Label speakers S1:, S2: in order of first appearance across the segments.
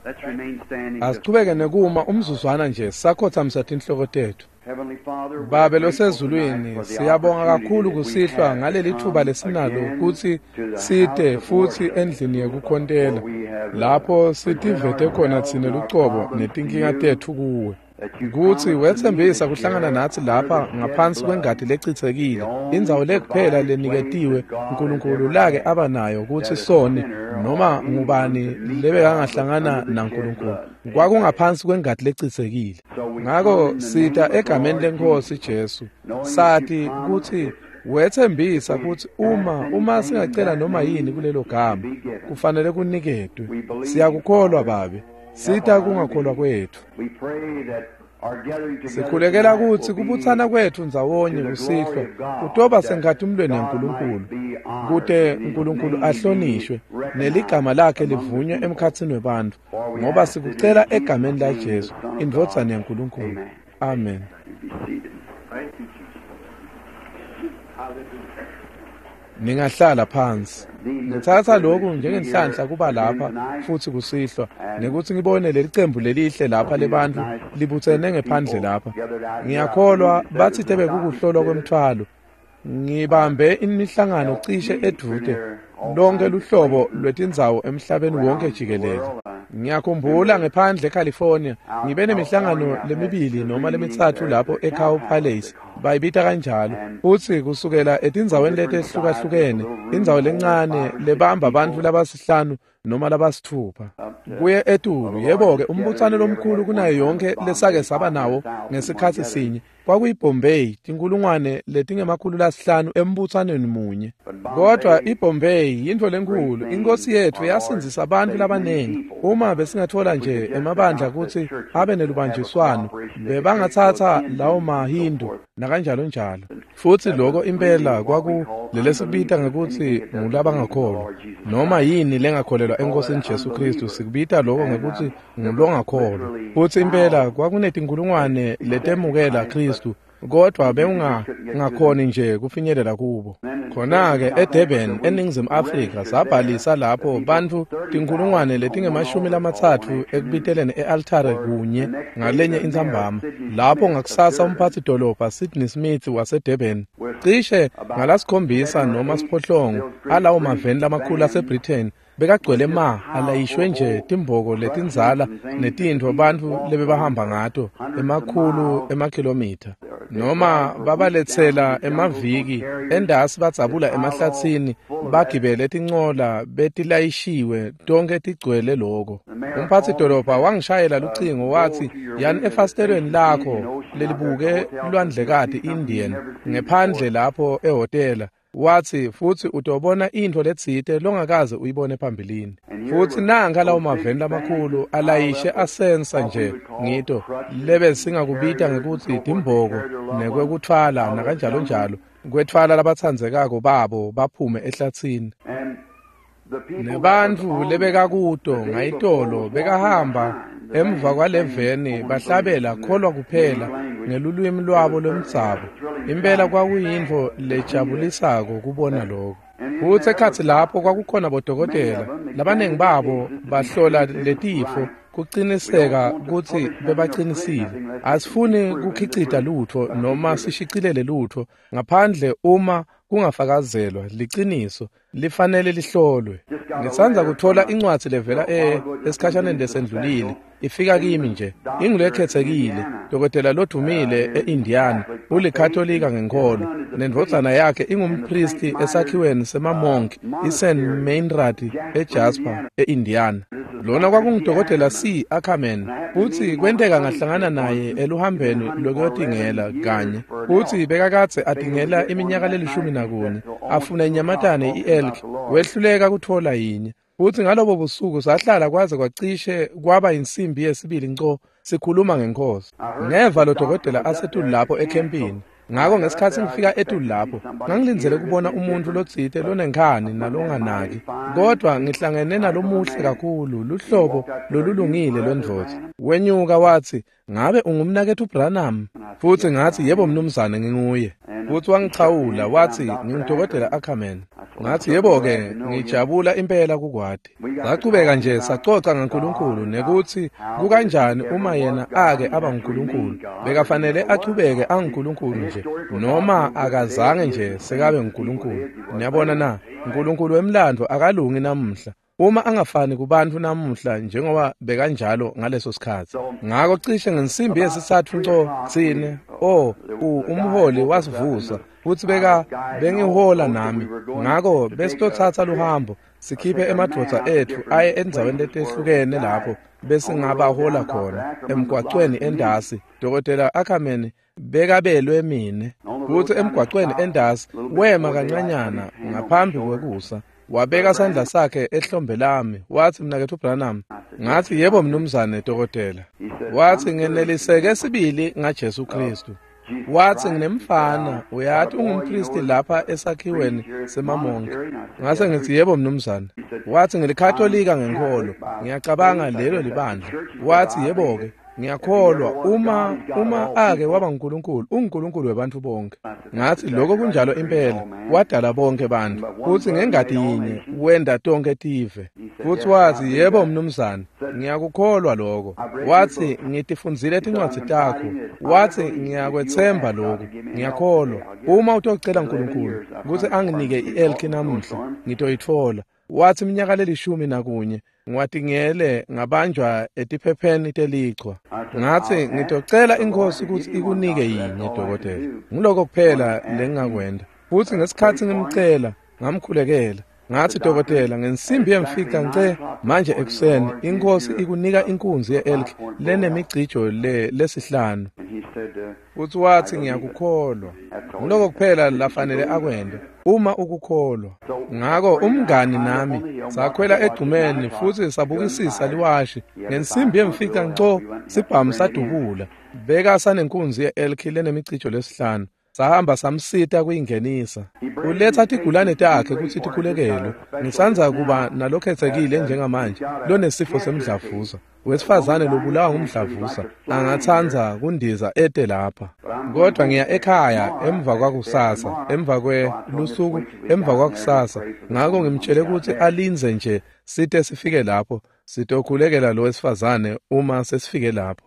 S1: Asiqhubeke nekuma umzuzwana nje sakhothamisa inhloko tethu. Baba losezulwini, siyabonga kakhulu kusihlwa ngaleli thuba lesinalo ukuthi side futhi endlini yekukhontela lapho sitivete khona thina lucobo netinkinga tethu kuwe. Kuthi wethembisa kuhlangana nathi lapha ngaphansi kwengadi lecithekile, indzawo lekuphela leniketiwe uNkulunkulu lake abanayo ukuthi sone noma ngubani lebekangahlangana naNkulunkulu kwakungaphansi kwengadi lecithekile. Ngakho sita egameni leNkosi Jesu sathi ukuthi wethembisa ukuthi uma singacela noma yini kulelo gama kufanele kuniketwe. Siyakukholwa babe, sita kungakholwa kwethu. Sikhulekela ukuthi kubuthana kwethu ndzawonye kusihlwa kutoba sengathi umlweni kaNkulunkulu kude uNkulunkulu ahlonishwe neligama lakhe livunywe emkhathini webantu ngoba sikucela egameni laJesu indvodana yaNkulunkulu. Amen. Ningahlala phansi. Ngithatha lokhu njengenhlanhla kuba lapha futhi kusihlwa nekuthi ngibone lelicembu lelihle lapha lebantu libuthene ngephandle lapha. Ngiyakholwa bathi tebe kukuhlolwa kwemthwalo. Ngibambe imihlangano cishe edude lonke luhlobo lwetindzawo emhlabeni wonke jikelele. Ngiyakhumbula ngephandle eCalifornia ngibe nemihlangano lemibili noma lemithathu lapho eCow Palace bayibita kanjalo. Uthi kusukela etindzaweni leti ehlukahlukene indzawo lencane lebamba abantu labasihlanu noma labasithupha kuye etulu. Yebo-ke umbuthano lomkhulu kunayo yonke lesake saba nawo ngesikhathi sinye kwakuyiBombay, tinkulungwane letingemakhulu lasihlanu embuthanweni munye. Kodwa iBombay yintfo lenkulu. Inkosi yethu yasinzisa abantu labanengi. Uma besingathola nje emabandla ukuthi abe nelubanjiswano bebangathatha lawo mahindu nakanjalo njalo. Futhi lokho impela kwaku lelesibita ngekuthi ngulabangakholwa noma yini lengakholelwa enkosini Jesu Kristu sikubita lokho ngekuthi ngulongakholwa. Futhi impela kwakunetinkulungwane letemukela Kristu kodwa bengakhoni nje kufinyelela kubo. Khona-ke eDurban eNingizimu Afrika sabhalisa lapho bantu tinkulungwane letinge-30 ekubitelene e-altare kunye ngalenye intsambama lapho ngakusasa umphathi dolobha Sydney Smith waseDurban cishe ngalasikhombisa noma siphohlongo alawo maveni lamakhulu aseBritain bekagcwele alayishwe nje timboko letinzala netintho abantu lebebahamba ngato emakhulu emakhilomitha noma babalethela emaviki endasi batsabula emahlathini bagibele tincola betilayishiwe tonke tigcwele lokho. Umphathi dolobha wangishayela lucingo wathi yani efastelweni lakho lelibuke lwandlekati Indian ngephandle lapho ehotela wathi futhi utobona into letsite longakaze uyibone phambilini. Futhi nanga lawo maveni lamakhulu alayishe asensa nje ngito lebe singakubita ngekuthi timboko nekwekuthwala nakanjalo njalo kwethwala labathandzekako babo baphume ehlathini. Nebantu lebekakuto ngayitolo bekahamba emva kwaleveni bahlabela kholwa kuphela ngelulwimi lwabo lomdzabo. Impela kwakuyintfo lejabulisako kubona lokho. Futhi ekhathi lapho kwakukhona bodokotela labanengi babo bahlola letifo kuqiniseka ukuthi bebaqinisile. Asifuni kukhicita lutho noma sishicilele lutho ngaphandle uma kungafakazelwa liqiniso lifanele lihlolwe. Ngithanda kuthola incwadi levela esikhashaneni lesendlulile ifika kimi nje ingulekhethekile dokotela lodumile eIndiana ulikatholika ngenkolo nendvodana yakhe ingumpristi esakhiweni semamonk iSt Meinrad eJasper eIndiana. Lona kwakungudokotela C. Ackerman futhi kwenteka ngahlangana naye eluhambeni lokuyotingela kanye futhi bekakatse atingela iminyaka le-11 afuna inyamatane i-elk wehluleka kuthola yinye. Futhi ngalobo busuku sahlala kwaze kwacishe kwaba insimbi yesibili nco sikhuluma ngenkosi. Ngeva lo dokotela asetulu lapho ekhempini. Ngakho ngesikhathi ngifika etulu lapho ngangilindzele kubona umuntu lotsite lonenkani nalonganaki kodwa ngihlangene nalomuhle kakhulu luhlobo lolulungile lwendvodza. Wenyuka wathi ngabe ungumnakethu Branham? Futhi ngathi yebo mnumzane nginguye. Futhi wangichawula wathi ngingudokotela Ackerman. Ngathi yebo-ke ngijabula impela kukwade. Saqhubeka nje saxoxa ngaNkulunkulu nekuthi kukanjani uma yena ake aba nguNkulunkulu. Bekafanele aqhubeke anguNkulunkulu nje noma akazange nje sekabe nguNkulunkulu. Niyabona na, uNkulunkulu wemlando akalungi namuhla. Uma angafani kubantu namuhla njengoba bekanjalo ngaleso sikhathi. Ngakho cishe ngensimbi yesithathu nco sine umholi wasivusa futhi bengihola nami. Ngakho besithatha luhambo sikhiphe emadoda ethu aye endzaweni letehlukene lapho besingabahola khona emgwaqweni endasi. Dokotela Ackerman bekabelwe mine futhi emgwaqweni endasi wema kancanyana ngaphambi kwekusa. Wabeka sandla sakhe ehlombe lami wathi mnakethu Branham. Ngathi yebo mnumzane dokotela. Wathi ngeneliseke sibili ngaJesu Kristu. Wathi nginemfana uyathi ungumpristi lapha esakhiweni semamonke. Ngase ngithi yebo mnumzane. Wathi ngilikatolika ngenkolo ngiyacabanga lelo libandla. Wathi yebo-ke ngiyakholwa uma ake waba nguNkulunkulu uNkulunkulu webantu bonke. Ngathi lokho kunjalo impela wadala bonke abantu futhi ngengadi yinye wenda tonke tive. Futhi wathi yebo mnumzane ngiyakukholwa lokho. Wathi ngitifundzile tincwadi takho. Wathi ngiyakwethemba lokho ngiyakholwa uma utocela uNkulunkulu ukuthi anginike ielki namuhla ngitoyithola. Wathi iminyaka le11 ngiwadingele ngabanjwa etiphepheni telichwa. Ngathi ngitocela inkosi ukuthi ikunike yinye dokotela. Ngiloko kuphela lengingakwenda. Futhi ngesikhathi ngimcela ngamkhulekela. Ngathi dokotela ngensimbi yemfica ngce manje ekuseni inkosi ikunika inkunzi yeelk lenemigcijo lesihlanu. Uthi wathi ngiyakukholwa. Ngiloko kuphela lafanele akwende uma ukukholwa. Ngakho umngani nami sakhwela egcumeni futhi sabukisisa liwashi ngensimbi yemfica ngco sibhamu sadubula. Beka sanenkunzi yeelk lenemigcijo lesihlanu. Sahamba samsita kuyingenisa. Uletha tigulane takhe ukuthi tikhulekele. Ngisanza kuba nalokhethekile njengamanje lonesifo semdlavuza. Wesifazane lobulawa ngumdlavuza angathanza kundiza ete lapha. Kodwa ngiya ekhaya emva kwakusasa, emva kwelusuku, emva kwakusasa. Ngakho ngimtshele ukuthi alinze nje site sifike lapho sitokhulekela lo wesifazane uma sesifike lapho.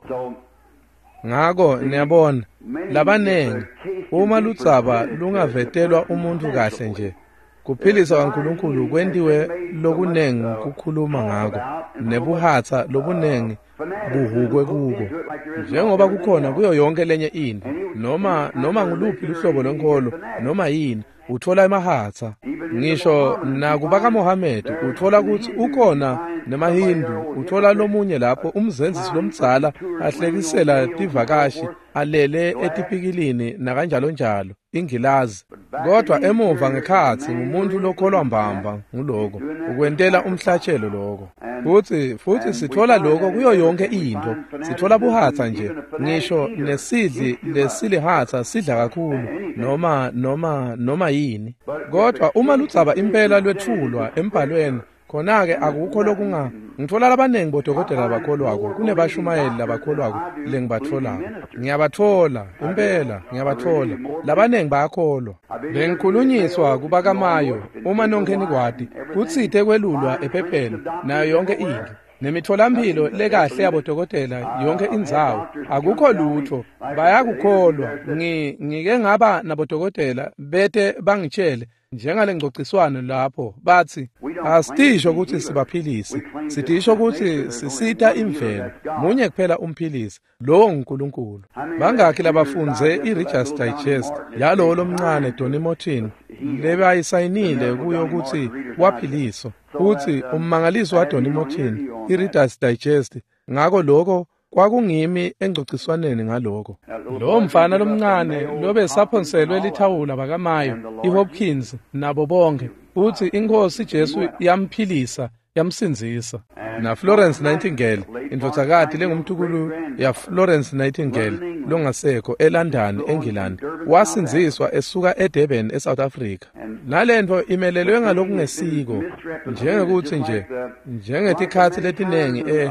S1: Ngakho niyabona labanengi uma ludzaba lungavetelwa umuntu kahle nje kuphilisa kaNkulunkulu kwendiwe lokunengi kukhuluma ngako nebuhatha lobunengi buhukwe kuko njengoba kukhona kuyo yonke lenye into noma nguluphi luhlobo lwenkolo noma yini uthola emahatha. Ngisho nakuba kaMohammed uthola ukuthi ukhona nemahindu uthola lomunye lapho umzenzisi lomdzala ahlekisela tivakashi alele etipikilini nakanjalo njalo ingilazi. Kodwa emuva ngekhathi ngumuntu lokholwa mbamba nguloko ukwentela umhlatshelo lokho. Futhi sithola lokho kuyo yonke into. Sithola buhatha nje. Ngisho nesidli lesilihatha sidla kakhulu noma yini. Kodwa uma ludzaba impela lwethulwa embhalweni khona-ke akukho lokunga. Ngithola labanengi bodokotela bakholwako kunebashumayeli labakholwako lengibatholako. Ngiyabathola impela ngiyabathola. Labanengi bayakholwa. Bengikhulunyiswa kubakamayo uma nonke nikwadi kutsite kwelulwa ephepheni nayo yonke into. Nemitholampilo lekahle yabodokotela yonke indzawo akukho lutho bayakukholwa. Ngike ngaba nabodokotela bete bangitshele njengale ngcociswano lapho bathi asitisho ukuthi sibaphilisi sitisho ukuthi sisita imvelo munye kuphela umphilisi lo nguNkulunkulu. Bangakhi labafunze iReader's Digest yalo lomncane Donnie Morton lebayisayinile kuyo ukuthi waphiliso futhi ummangaliso waDonnie Morton iReader's Digest. Ngakho lokho kwakungimi engcociswaneni ngaloko. Lo mfana lomncane lobe saphonselwe lithawula bakamayo iHopkins nabo bonke uthi inkosi Jesu yamphilisa yamsinzisa. Na Florence Nightingale indodakazi lengumthukulu ya Florence Nightingale longasekho eLondon eNgilandi wasinziswa esuka eDurban eSouth Africa. Nalento imelelwe ngalokungesiko njengekuthi nje njengetikhathi letinengi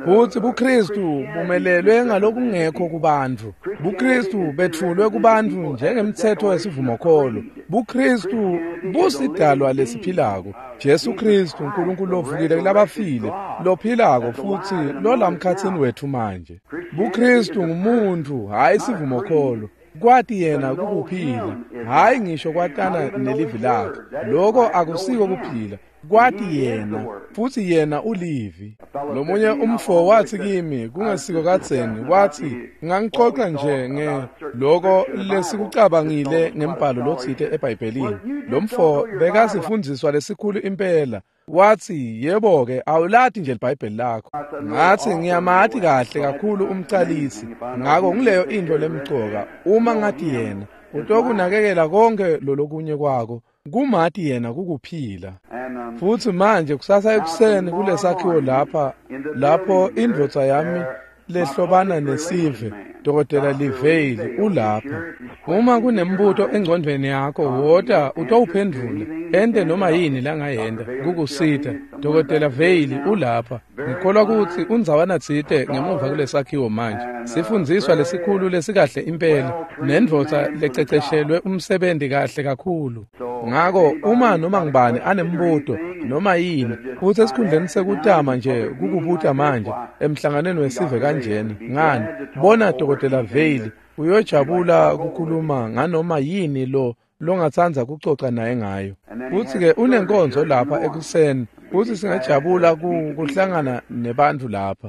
S1: futhi buKristu bumelelwe ngalokungekho kubantu. buKristu bethulwe kubantu njengemthetho wesivumokholo. buKristu busidalwa lesiphilako. Jesu Kristu uNkulunkulu ovukile kulabafile, lophilako futhi lolamkhathini wethu manje. buKristu ngumuntu, hayi isivumokholo. Kwathi yena kukuphila, hayi ngisho kwatana nelivi lakhe. Lokho akusiko kuphila. Kwathi yena, futhi yena ulivi. Lomunye umfo wathi kimi, kungesiko kadzeni, wathi, ngangixoxa nje lokho lesikucabangile ngembhalo lothile eBhayibhelini. Lo mfo bekasifundiswa lesikhulu impela. Wathi, yebo-ke, awulathi nje iBhayibheli lakho. Ngathi, ngiyamathi kahle kakhulu umcalisi. Ngako ngileyo into lemcoka. Uma ngathi yena, utokunakekela konke lolokunye kwako. Kumathi yena kukuphila. Futhi manje kusasa ekuseni kulesakhiwo lapho indvodza yami lehlobana nesive, Dokotela Liveyili ulapha. Uma kunembuto engcondweni yakho wodwa utawuphendula ende noma yini langayenda kukusita. Dokotela Veyili ulapha. Ngikholwa ukuthi unzawana tsite ngemuva kulesakhiwo manje. Sifundziswa lesikhulu lesikahle impela nendvodza lececeshelwe umsebenzi kahle kakhulu. Ngako uma noma ngibani anembuto noma yini futhi esikhundleni sekutama nje kukubuta manje emhlanganweni wesive kanjena ngani bona Dokotela Veyili uyojabula ukukhuluma nganoma yini longatsanza kucoca naye ngayo. Futhi ke unenkonzo lapha ekuseni futhi singajabula kuhlangana nebantu lapha.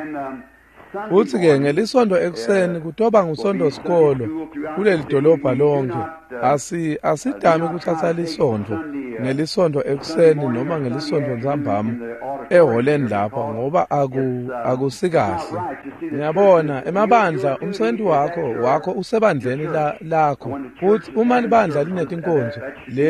S1: Futhi ke ngelisonto ekuseni kutoba ngusonto sikolo kuleli dolobha lonke. Asidami ukuthatha lisonto ngelisonto ekuseni noma ngelisonto ntambama eholeni lapha ngoba akusikahle. Ngiyabona emabandla umsebenzi wakho usebandleni lakho. Futhi uma libandla linetinkonzo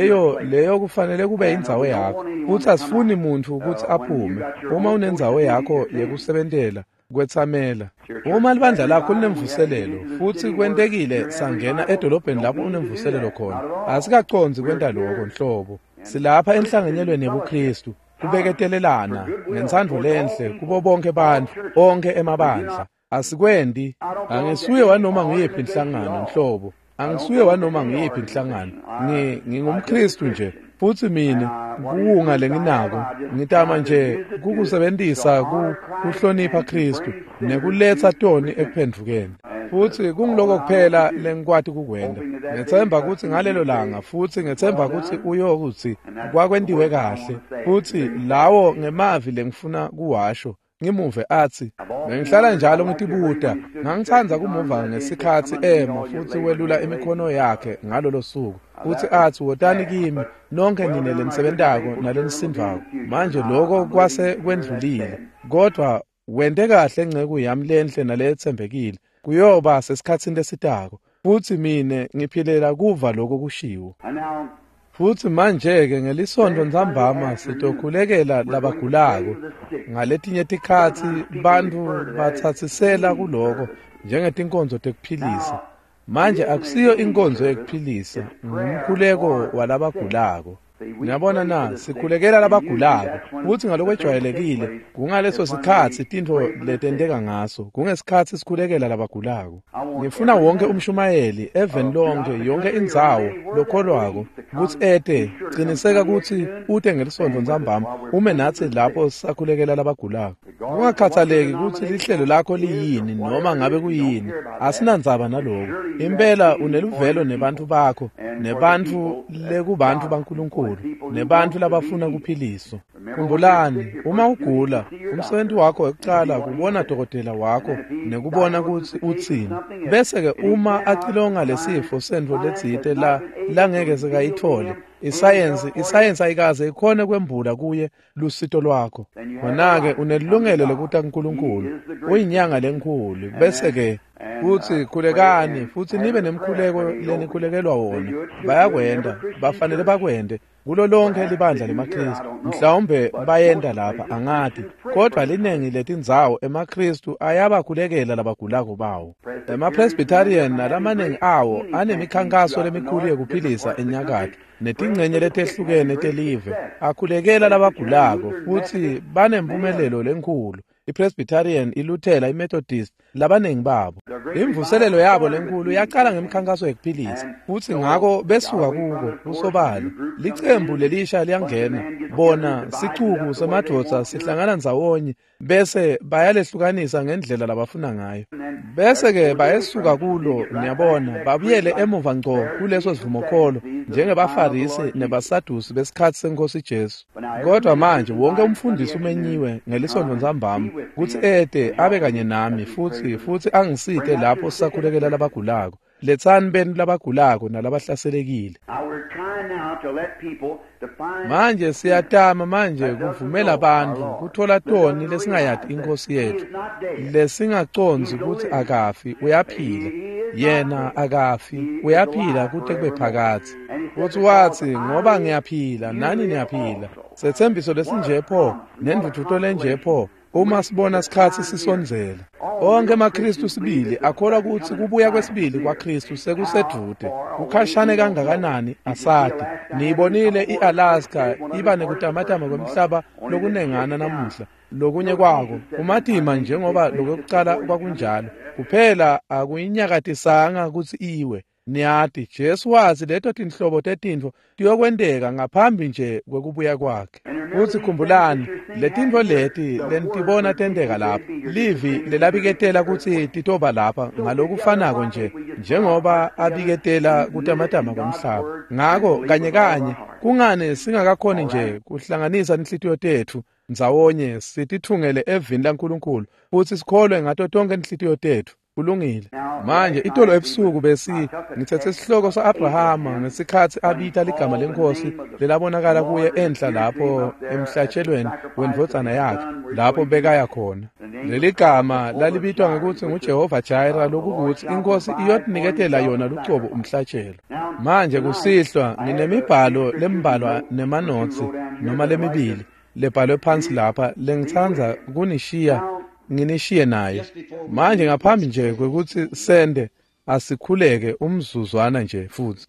S1: leyo kufanele kube indzawo yakho. Futhi asifuni umuntu ukuthi aphume uma unendzawo yakho yekusebentela kwetsamela. Uma libandla lakho linemvuselelo futhi kwentekile sangena edolobheni lapho unemvuselelo khona, asikaconzi kwenta lokho nhlobo. Silapha enhlanganyelweni yebuKristu kubeketelelana ngentsandvo lenhle kubo bonke abantu onke emabandla. Asikwendi angisuye wanoma nguyiphi inhlangano nhlobo. Angisuye wanoma nguyiphi inhlangano. NgingumKristu nje. Futhi mina kuunga lenginako ngitama nje kukusebentisa kuhlonipha Kristu nekuletha toni ekuphendvukeni. Futhi kungiloko kuphela lengikwati kukwenda. Ngethemba ukuthi ngalelo langa futhi ngethemba ukuthi uyokuthi kwakwendiwe kahle. Futhi lawo ngemavi lengifuna kuwasho ngimuve athi bengihlala njalo ngitibuta ngangithanza kumuva ngesikhathi ema futhi welula imikhono yakhe ngalolo suku. Futhi athi wotani kimi nonke nine lemsebentako nalenisindvako. Manje lokho kwase kwendlulile. Kodwa wende kahle ngceku yami lenhle nalethembekile. Kuyoba sesikhatsini lesitako. Futhi mine ngiphilela kuva lokho kushiwo. Futhi manje-ke ngelisonto ntambama sitokhulekela labagulako. Ngaletinye tikhatsi bantu bathathisela kuloko njengetinkonzo tekuphilisa. Manje akusiyo inkonzo yekuphilisa, ngumkhuleko walabagulako. Ngiyabona na, sikhulekela labagulako, futhi ngalokwejwayelekile, kungaleso sikhatsi tintfo letenteka ngaso, kungesikhatsi sikhulekela labagulako. Ngifuna wonke umshumayeli, eveni lonke, yonke indzawo, lokholwako, ukuthi qiniseka ukuthi ute ngelisonto ntambama, ume natsi lapho sakhulekela labagulako. Kungakhathaleki ukuthi lihlelo lakho liyini noma ngabe kuyini, asinandzaba naloko. Impela uneluvelo nebantu bakho, nebantu lekubantu baNkulunkulu, nebantu labafuna kuphiliso. Khumbulani, uma ugula, umsebenzi wakho wekucala kubona dokotela wakho nekubona ukuthi utsini. Bese-ke uma acilonga lesifo sendvo letsite langeke sekayithole, isayensi ayikaze ikhone kwembula kuye lusito lwakho. Wena-ke unelilungelo lekuta kuNkulunkulu, uyinyanga lenkhulu. Bese-ke futhi khulekani futhi nibe nemkhuleko lenikhulekelwa wona. Bayakwenda, bafanele bakwende kulo lonke libandla lemaKristu. Mhlawumbe bayenda lapha angadi, kodwa linengi letindzawo emaKristu ayabakhulekela labagulako bawo. Ema-Presbyterian nalamanengi awo anemikhankaso lemikhulu yekuphilisa enyakatho netingcenye letehlukene telive akhulekela labagulako futhi banempumelelo lenkhulu. iPresbyterian, iLuthela, iMethodist labaningi babo. Imvuselelo yabo lenkulu yaqala ngemkhankaso yokuphilisa, futhi ngako besuka kuko usobala. Licembu lelisha liyangena, bona sichuku semadoda sihlangana ndzawonye bese bayalehlukanisa ngendlela labafuna ngayo. Bese ke bayesuka kulo niyabona babuyele emuva ngco kuleso sivumokholo njengebaFarisi nebaSadusi besikhathi seNkosi Jesu. Kodwa manje wonke umfundisi umenyiwe ngelisondo nzambama ukuthi ede abe kanye nami futhi angisite lapho sisakhulekela labagulako. Lethani benu labagulako nalabahlaselekile. Manje siyatama manje kuvumela abantu kuthola toni lesingayadi inkosi yethu, lesingaconzi ukuthi akafi uyaphila, yena akafi uyaphila kude kube phakathi. Uthi wathi ngoba ngiyaphila nani niyaphila. Sethembiso lesinje pho nenduthuto lenje pho uma sibona isikhathi sisonzela. Onke amaKristu sibili akholwa ukuthi kubuya kwesibili kwaKristu sekusedude. Ukhashane kangakanani asadi. Niyibonile iAlaska iba nekutamatama kwemhlaba lokunengana namuhla. Lokunye kwako kumatima njengoba lokuqala kwakunjalo. Kuphela akuyinyakatisanga ukuthi iwe. Niyati Jesu wazi leto tinhlobo tetintfo tiyokwendeka ngaphambi nje kwekubuya kwakhe. Uthi khumbulani letintfo leti lenitibona tendeka lapha, livi lelabiketela ukuthi titoba lapha ngalokufanako nje njengoba abiketela kutamatama komhlaba. Ngako kanye kungane singakakhoni nje kuhlanganisa inhlitiyo tethu ndzawonye sitithungele evini laNkulunkulu futhi sikholwe ngato tonke inhlitiyo tethu. Kulungile. Manje itolo ebusuku ngithethe isihloko sa-Abrahama ngesikhathi abita ligama lenkosi lelabonakala kuye enhla lapho emhlatshelweni wendvodzana yakhe lapho bekaya khona. Leli gama lalibitwa ngokuthi nguJehova Jireh, lokuthi inkosi iyotiniketela yona lucobo umhlatshelo. Manje kusihlwa nginemibhalo lembalwa nemanotsi noma lemibili lebhalwe phansi lapha lengithanza kunishiya nginishiye naye. Manje ngaphambi nje kwekuthi sende asikhuleke umzuzwana nje futhi.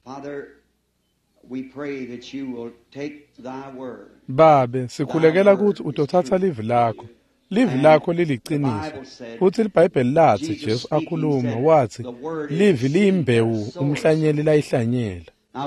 S1: Babe, sikhulekela ukuthi utothatha livi lakho. Livi lakho liliciniso. Futhi iBhayibheli lathi Jesu akhuluma wathi livi liyimbewu umhlanyeli layihlanyela.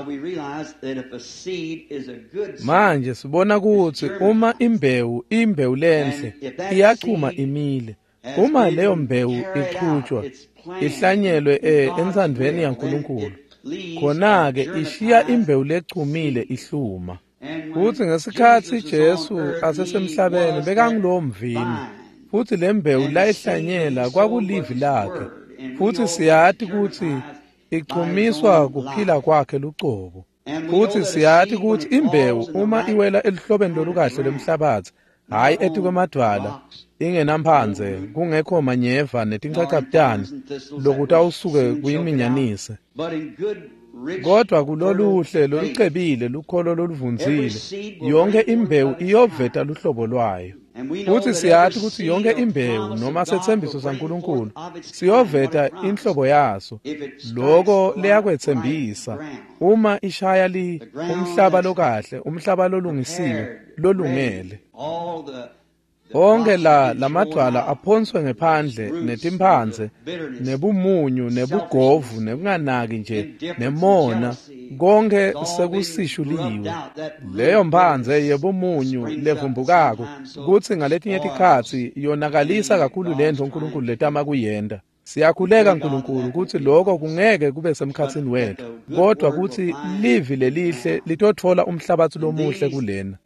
S1: Manje sibona ukuthi uma imbewu lenhle iyachuma imile. Uma leyo mbewu ichutshwa ihlanyelwe entsandweni yaNkulunkulu, khona-ke ishiya imbewu lechumile ihluma. Futhi ngesikhathi Jesu asesemhlabeni bekangulowo mvini, futhi le mbewu layihlanyela kwakulivi lakhe. Futhi siyathi ukuthi ichumiswa kuphila kwakhe lucobo. Futhi siyathi ukuthi imbewu uma iwela elihlobeni lolukahle lomhlabathi, hayi ethi kwemadwala, ingenamphanze, kungekho manyeva netincacabutane lokuthi awusuke kuyiminyanise. Kodwa kuloluhle lolucebile lukholo loluvunzile, yonke imbewu iyoveta luhlobo lwayo. Futhi siyathi ukuthi yonke imbewu noma sethembiso saNkulunkulu siyoveta inhlobo yaso. Lokho liyakwethembisa uma ishaya umhlaba lokahle, umhlaba lolungisiwe, lolungele. Onke lamadwala aphonswe ngephandle netimphanze nebumunyu nebugovu nekunganaki nje nemona konke sekusishuliwe. Leyo mphanze yebumunyu levumbukako kuthi ngaletinye tikhatsi yonakalisa kakhulu lento uNkulunkulu letama kuyenda. Siyakhuleka nkulunkulu ukuthi lokho kungeke kube semkhatsini wethu, kodwa ukuthi livi lelihle litothola umhlabathi lomuhle kulena.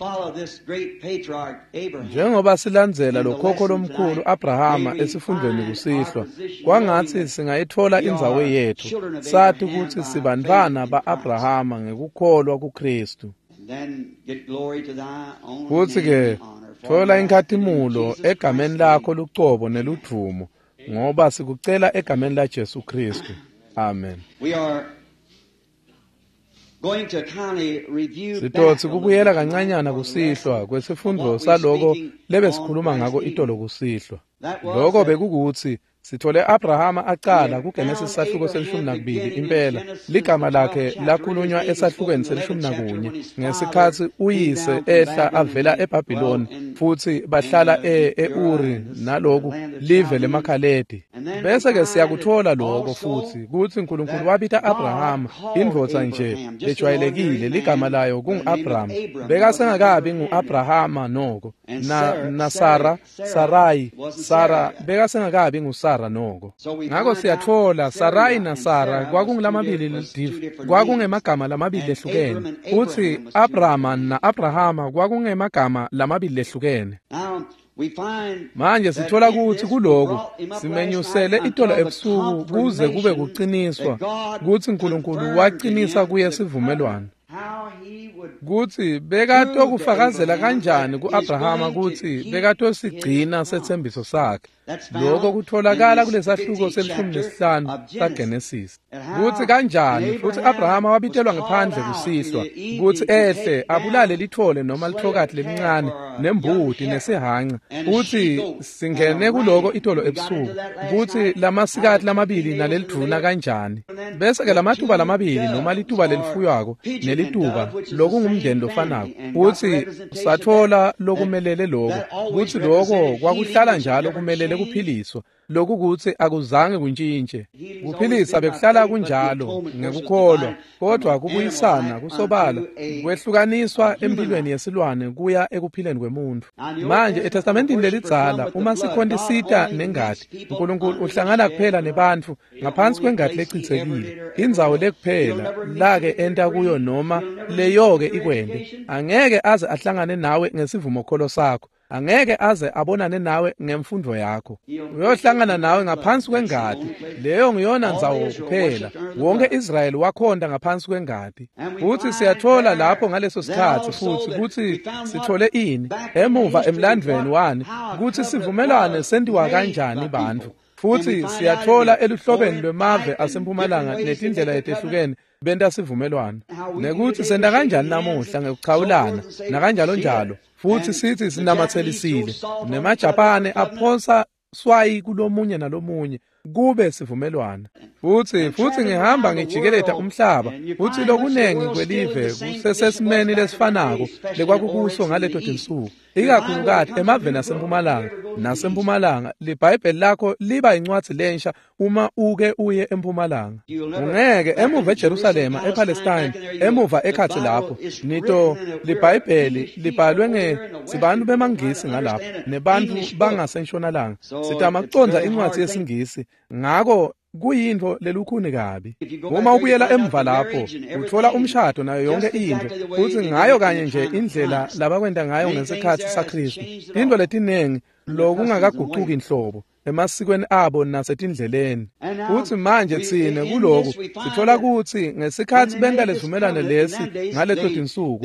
S1: Njengoba silandzela lokhokho lomkhulu Abrahama esifundweni kusihlwa, kwangathi singayithola indzawo yethu, sathi ukuthi sibantwana ba-Abrahama ngekukholwa kuKristu. Futhi-ke thola inkathimulo egameni lakho lucobo neludumo, ngoba sikucela egameni la Jesu Kristu. Amen. Sitotsi kubuyela kancanyana kusihlwa kwesifundo saloko lebe sikhuluma ngako itolo kusihlwa. Lokho bekukuthi sithole Abrahama aqala kuGenesis sahluko 12 impela ligama lakhe lakhulunywa esahlukweni 11 ngesikhathi uyise ehla avela eBhabhiloni futhi bahlala eUri naloku live lemakhaledi. Bese ke siyakuthola lokho futhi kuthi uNkulunkulu wabitha Abrahama indvodza nje ejwayelekile ligama layo kungu-Abraham. Bekasengakabi ngu-Abrahama noko na Sara bekasengakabi nguSara noko. Ngakho siyathola Sarai na Sara kwakungulamabili kwakungemagama lamabili lehlukene. Uthi Abrahama na Abrahama kwakungemagama lamabili lehlukene. Manje sithola ukuthi kuloko simenyusele itolo ebusuku kuze kube kuqiniswa ukuthi uNkulunkulu waqinisa kuye sivumelwano. Kuthi bekato kufakazela kanjani kuAbrahama ukuthi bekato sigcina sethembiso sakhe. Lokho kutholakala kulesahluko 15 saGenesis. Kuthi kanjani futhi Abrahama wabitelwa ngaphandle kusihlwa ukuthi ehle abulale lithole noma lithokathi lelincane nembudi nesihanqa. Uthi singene kuloko itolo ebusuku ukuthi lamasikathi lamabili naleliduna kanjani. Bese ke lamathuba lamabili noma lituba lelifuyako nelituba lokungumndeni lofanako. Uthi sathola lokumelele lokho ukuthi lokho kwakuhlala njalo kumelele kuphiliswa lokhu ukuthi akuzange kuntshintshe. Kuphilisa bekuhlala kunjalo ngekukholwa kodwa kubuyisana kusobala kwehlukaniswa empilweni yesilwane kuya ekuphileni kwemuntu. Manje eTestamentini lelidzala uma sikhondisita nengadi uNkulunkulu uhlangana kuphela nebantu ngaphansi kwengadi lechithekile. Indzawo lekuphela lake enta kuyo noma leyo ke ikwende. Angeke aze ahlangane nawe ngesivumo kholo sakho. Angeke aze abonane nawe ngemfundo yakho. Uyohlangana nawe ngaphansi kwengadi. Leyo ngiyona ndzawo kuphela. Wonke Israyeli wakhonda ngaphansi kwengadi. Futhi siyathola lapho ngaleso sikhathi futhi ukuthi sithole ini emuva emlandweni wani ukuthi sivumelane sendiwa kanjani bantu. Futhi siyathola eluhlobeni lwemave asempumalanga netindlela etehlukene benta sivumelwano. Nekuthi senda kanjani namuhla ngekuchawulana nakanjalo njalo. Futhi sithi sinamathelisile nemajapane aphosa swayi kulomunye nalomunye kube sivumelwana. Futhi ngihamba ngijikeleta umhlaba futhi lokunengi kwelive kusesesimeni lesifanako lekwakukuso ngaleto tinsuku. Ikakhulukazi emaveni nasempumalanga libhayibheli lakho liba incwadi lensha uma uke uye empumalanga. Ungeke emuva eJerusalema ePalestine emuva ekhathi lapho nito libhayibheli libhalwe sibantu bemangisi ngalapho nebantu bangasentshonalanga. Sitama kuconza incwadi yesingisi ngako kuyinto lelukhuni kabi. Uma ubuyela emva lapho uthola umshado nayo yonke into futhi ngayo kanye nje indlela labakwenda ngayo ngesikhathi saKristu. Into letinengi lokungakaguquki inhlobo emasikweni abo nasetindleleni. Futhi manje thina kuloko sithola ukuthi ngesikhathi benta lezivumelane lesi ngaleto tinsuku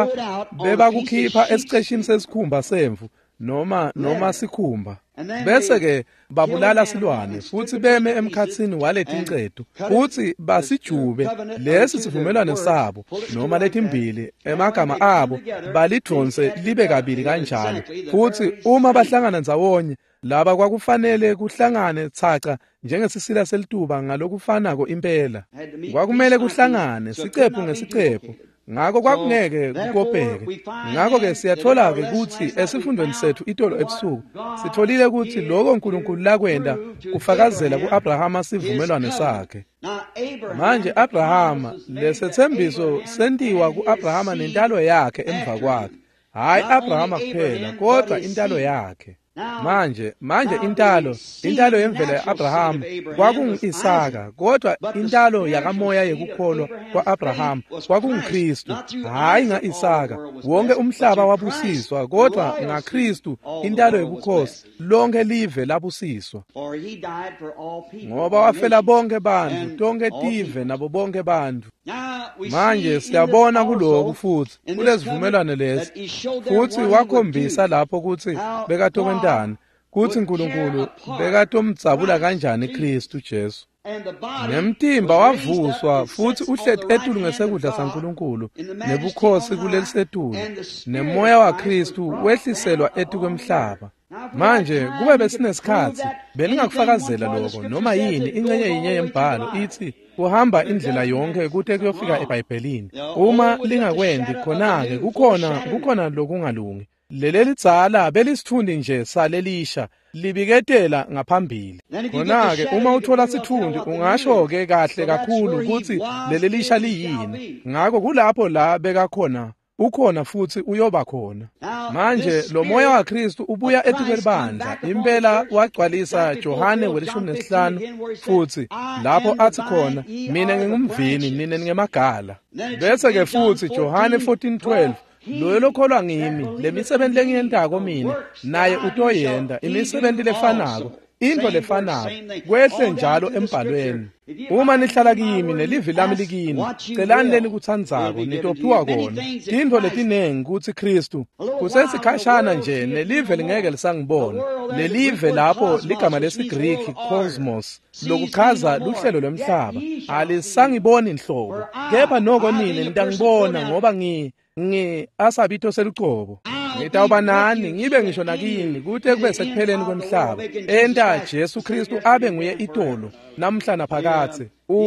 S1: beba kukhipha esiqeshini sesikhumba semvu noma sikhumba. Bese ke babulala silwane futhi beme emkhatsini waletincedo futhi basijube lesi sivumelwane sabo noma letimbili emagama abo balidronse libe kabili kanjalo. Futhi uma bahlangana ndzawonye laba kwakufanele kuhlangane tsaca njengesisila selituba ngalokufanako impela. Kwakumele kuhlangane sicephu ngesicephu. Ngakho kwakungeke kukopeke. Ngakho ke siyathola ke ukuthi esifundweni sethu itolo ebusuku sitholile ukuthi lokho uNkulunkulu lakwenda kufakazela kuAbrahama sivumelwano sakhe. Manje Abrahama lesethembiso sentiwa kuAbrahama nentalo yakhe emva kwakhe. Hayi Abrahama kuphela kodwa intalo yakhe. Manje intalo yemvelo yaAbraham kwakungu-Isaka kodwa intalo yakamoya yekukholwa kwa-Abraham kwakunguKristu hayi nga-Isaka. Wonke umhlaba wabusiswa kodwa ngaKristu intalo yobukhosi lonke live labusiswa. Ngoba wafela bonke bantu tonke tive nabo bonke bantu. Manje siyabona kuloko futhi kulezivumelwano lezi futhi wakhombisa lapho ukuthi bekatokwentana kuthi uNkulunkulu bekatomdzabula kanjani Kristu Jesu. Nemtimba wavuswa futhi uhleti etulu ngesekudla saNkulunkulu nebukhosi kulelisetulu nemoya waKristu wehliselwa etu kwemhlaba. Manje kube besinesikhathi beningakufakazela lokho noma yini ingxenye yinye yembhalo ithi kuhamba indlela yonke kude kuyofika eBhayibhelini. Uma lingakwendi khona-ke kukhona lokungalungi. Leli dzala belisithundi nje salelisha libiketela ngaphambili. Khona-ke uma uthola sithundi ungasho-ke kahle kakhulu ukuthi leli lisha liyini. Ngakho kulapho la beka khona ukhona futhi uyoba khona. Manje lo moya waKristu ubuya eTukwelibandla impela wagcwalisa Johane 15 futhi lapho athi khona mina ngingumvini nina ningemagala. Bese ke futhi Johane 14:12 lo lokholwa ngimi lemisebenzi lengiyendako mina naye utoyenda imisebenzi lefanako into lefanako kwehle njalo embhalweni. Uma nihlala kimi nelivi lami likini celani leni kuthandzako nitophiwa kona. Into letinengi kuthi Kristu kusesikhashana nje nelive lingeke lisangibona. Lelive lapho ligama lesiGreek cosmos lokuchaza luhlelo lwemhlaba alisangiboni inhlobo kepha noko nini nitangibona ngoba asabitho seluqobo. Ngitawuba nani ngibe ngisho nakini kuthe kube sekupheleni kwemhlaba enta Jesu Kristu abe nguye itolo namhla naphakathe.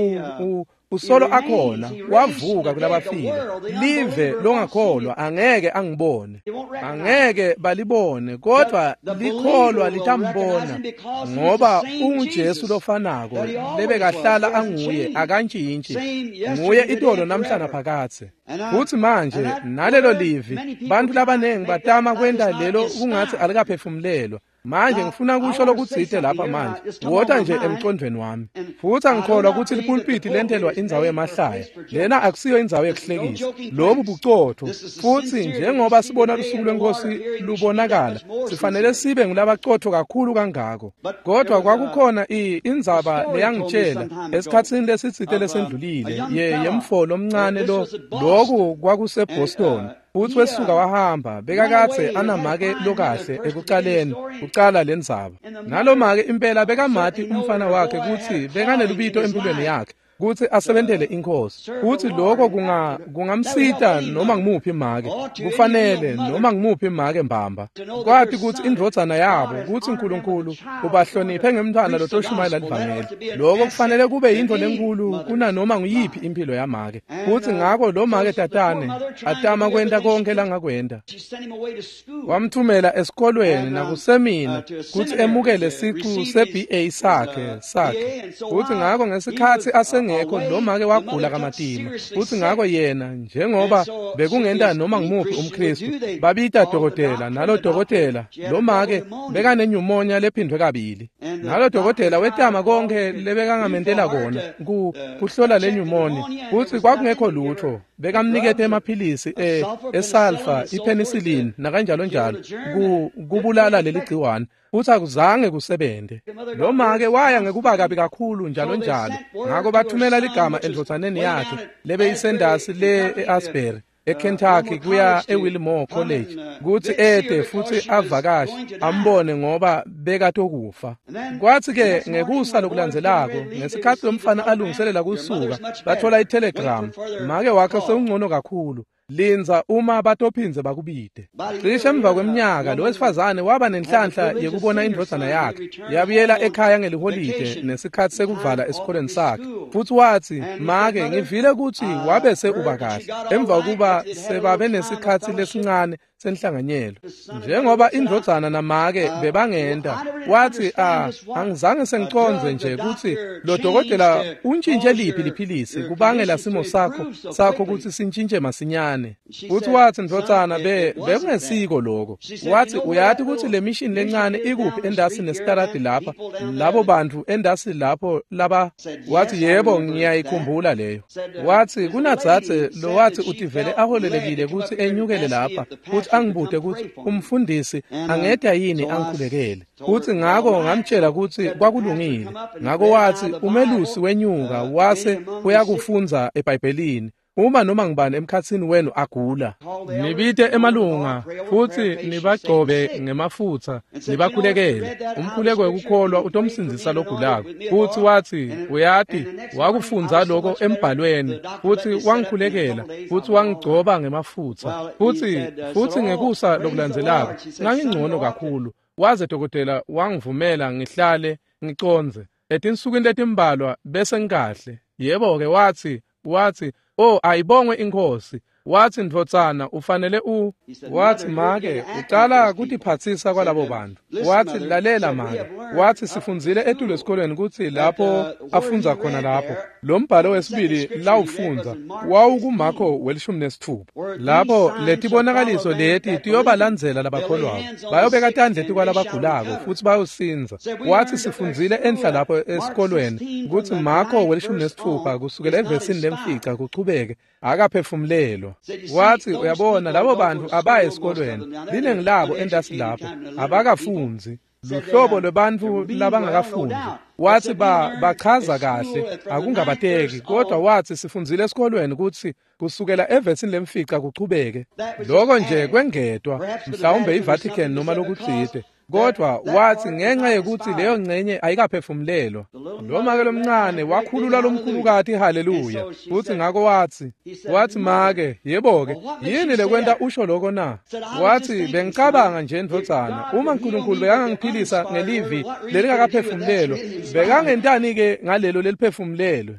S1: Usolo akhona wavuka kulabafile. Live longakholwa angeke angibone, angeke balibone kodwa likholwa litambona ngoba unguJesu lofanako lebekahlala anguye akantshintshi nguye itolo namhla naphakathe. Futhi manje nalelo livi bantu labanengi batama kwenda lelo kungathi alikaphefumulelwa. Manje ngifuna kusho lokutsite lapha manje wota nje emcondweni wami. Futhi angikholwa ukuthi lipulpiti lentelwa indzawo emahlaya. Lena akusiyo indzawo yokuhlekisa. Lobu bucotho. Futhi njengoba sibona lusuku lwenkosi lubonakala, sifanele sibe ngulabacotho kakhulu kangako. Kodwa kwakukhona indzaba leyangitshela esikhatsini lesitsite lesendlulile yemfolo omncane lokhu kwakuseBoston. Futhi wesuka wahamba bekakathe anamake lokahle ekuqaleni uqala lendzaba. Nalomake impela bekamathi umfana wakhe kuthi bekanelubito empilweni yakhe kuthi asebentele inkosi. Futhi lokho kungamsita noma ngimuphi imake. Kufanele noma ngimuphi imake mbamba. Kwathi kuthi indrodzana yabo kuthi uNkulunkulu ubahloniphe ngemntwana lotoshumayela livangeli. Lokho kufanele kube into lenkulu kuna noma nguyiphi impilo yamake. Futhi ngakho lo make tatane atama kwenta konke langakwenda. Wamthumela esikolweni nakusemina kuthi emukele siqu seBA sakhe. Futhi ngakho ngesikhathi ngekho lo make wagula kamatima. Futhi ngakho yena njengoba bekungenda noma ngimuphi umKristu babita dokotela nalo dokotela lo make bekanenyumonia lephindwe kabili. Nalo dokotela wetama konke lebekangamentela kona kuhlola lenyumonia. Futhi kwakungekho lutho bekamnikete emaphilisi esulfur ipenicillin nakanjalo njalo kubulala leli gciwane. Futhi akuzange kusebente. Lo make waya ngekuba kabi kakhulu njalo njalo. Ngakho bathumela ligama endrotsaneni yakhe lebeyisendasi eAsbury eKentucky kuya eWilmore College kuthi ede futhi avakashe ambone ngoba bekatokufa. Kwathi-ke ngekusa lokulandzelako ngesikhathi lomfana alungiselela kusuka bathola itelegram make wakhe sewungcono kakhulu. Linza uma batophinze bakubide. Cishe emva kweminyaka lo wesifazane waba nenhlanhla yekubona indrodzana yakhe yabuyela ekhaya ngeliholide nesikhathi sekuvala esikoleni sakhe. Futhi wathi make ngivile ukuthi wabe seuba kahle emva kuba sebabe nesikhathi lesincane senhlanganyelo. Njengoba indrodzana namake bebangenda wathi angizange sengiconze nje ukuthi lo dokotela untshintshe liphi liphilisi kubangela simo sakho ukuthi sintshintshe masinyane. Futhi wathi indrodzana bekungesiko lokho. Wathi uyathi ukuthi le mission lencane ikuphi endasi nestaradi lapha labo bantu endasi lapho laba. Wathi yebo ngiyayikhumbula leyo. Wathi kunadzathe lo wathi utivele aholelekile ukuthi enyukele lapha futhi angibude ukuthi umfundisi angeda yini angikhulekele. Futhi ngako ngamtshela ukuthi kwakulungile. Ngako wathi umelusi wenyuka wase uyakufunza eBhayibhelini. Uma noma ngibani emkhatsini wenu agula nibite emalunga futhi nibagcobe ngemafutha nibakhulekele. Umkhuleko wekukholwa utomsindisa logulako. Futhi wathi uyathi wakufunza lokho embhalweni futhi wangikhulekela futhi wangigcoba ngemafutha. Futhi ngekusa lokulandzelako ngangingcono kakhulu waze dokotela wangivumela ngihlale ngiconze ethi insukwini letimbalwa bese ngikahle. Yebo-ke wathi oh ayibongwe inkosi. Wathi Ndvotsana ufanele wathi make uqala kutiphathisa kwalabo bantu. Wathi lalela make. Wathi sifunzile etulo esikolweni ukuthi lapho afunza khona lapho. Lo mbhalo wesibili la ufunza wawukuMakho welishumi nesithupha. Lapho letibonakaliso leti tiyobalandzela labakholwayo. Bayobeka tandla kwalabagulako futhi bayosinza. Wathi sifunzile enhla lapho esikolweni ukuthi Makho welishumi nesithupha kusukela evesini lemfica kuchubeke akaphefumulelwa. Wathi uyabona labo bantu abaye esikolweni liningi labo endasi lapho abakafunzi luhlobo lwebantu labangakafundi. Wathi bachaza kahle akungabateki kodwa wathi sifunzile esikolweni ukuthi kusukela evesini lemfica kuchubeke. Lokho nje kwengedwa mhlawumbe iVatican noma lokutsite. Kodwa wathi ngenxa yokuthi leyo ngcenye ayikaphefumulelwa. Lo make lomncane wakhulula lomkhulukati haleluya. Futhi ngako wathi make yebo-ke yini lekwenta usho lokho na? Wathi bengicabanga nje Ndvotsana uma uNkulunkulu bekangangiphilisa ngelivi lelingakaphefumulelwa bekangentani-ke ngalelo leliphefumulelwe.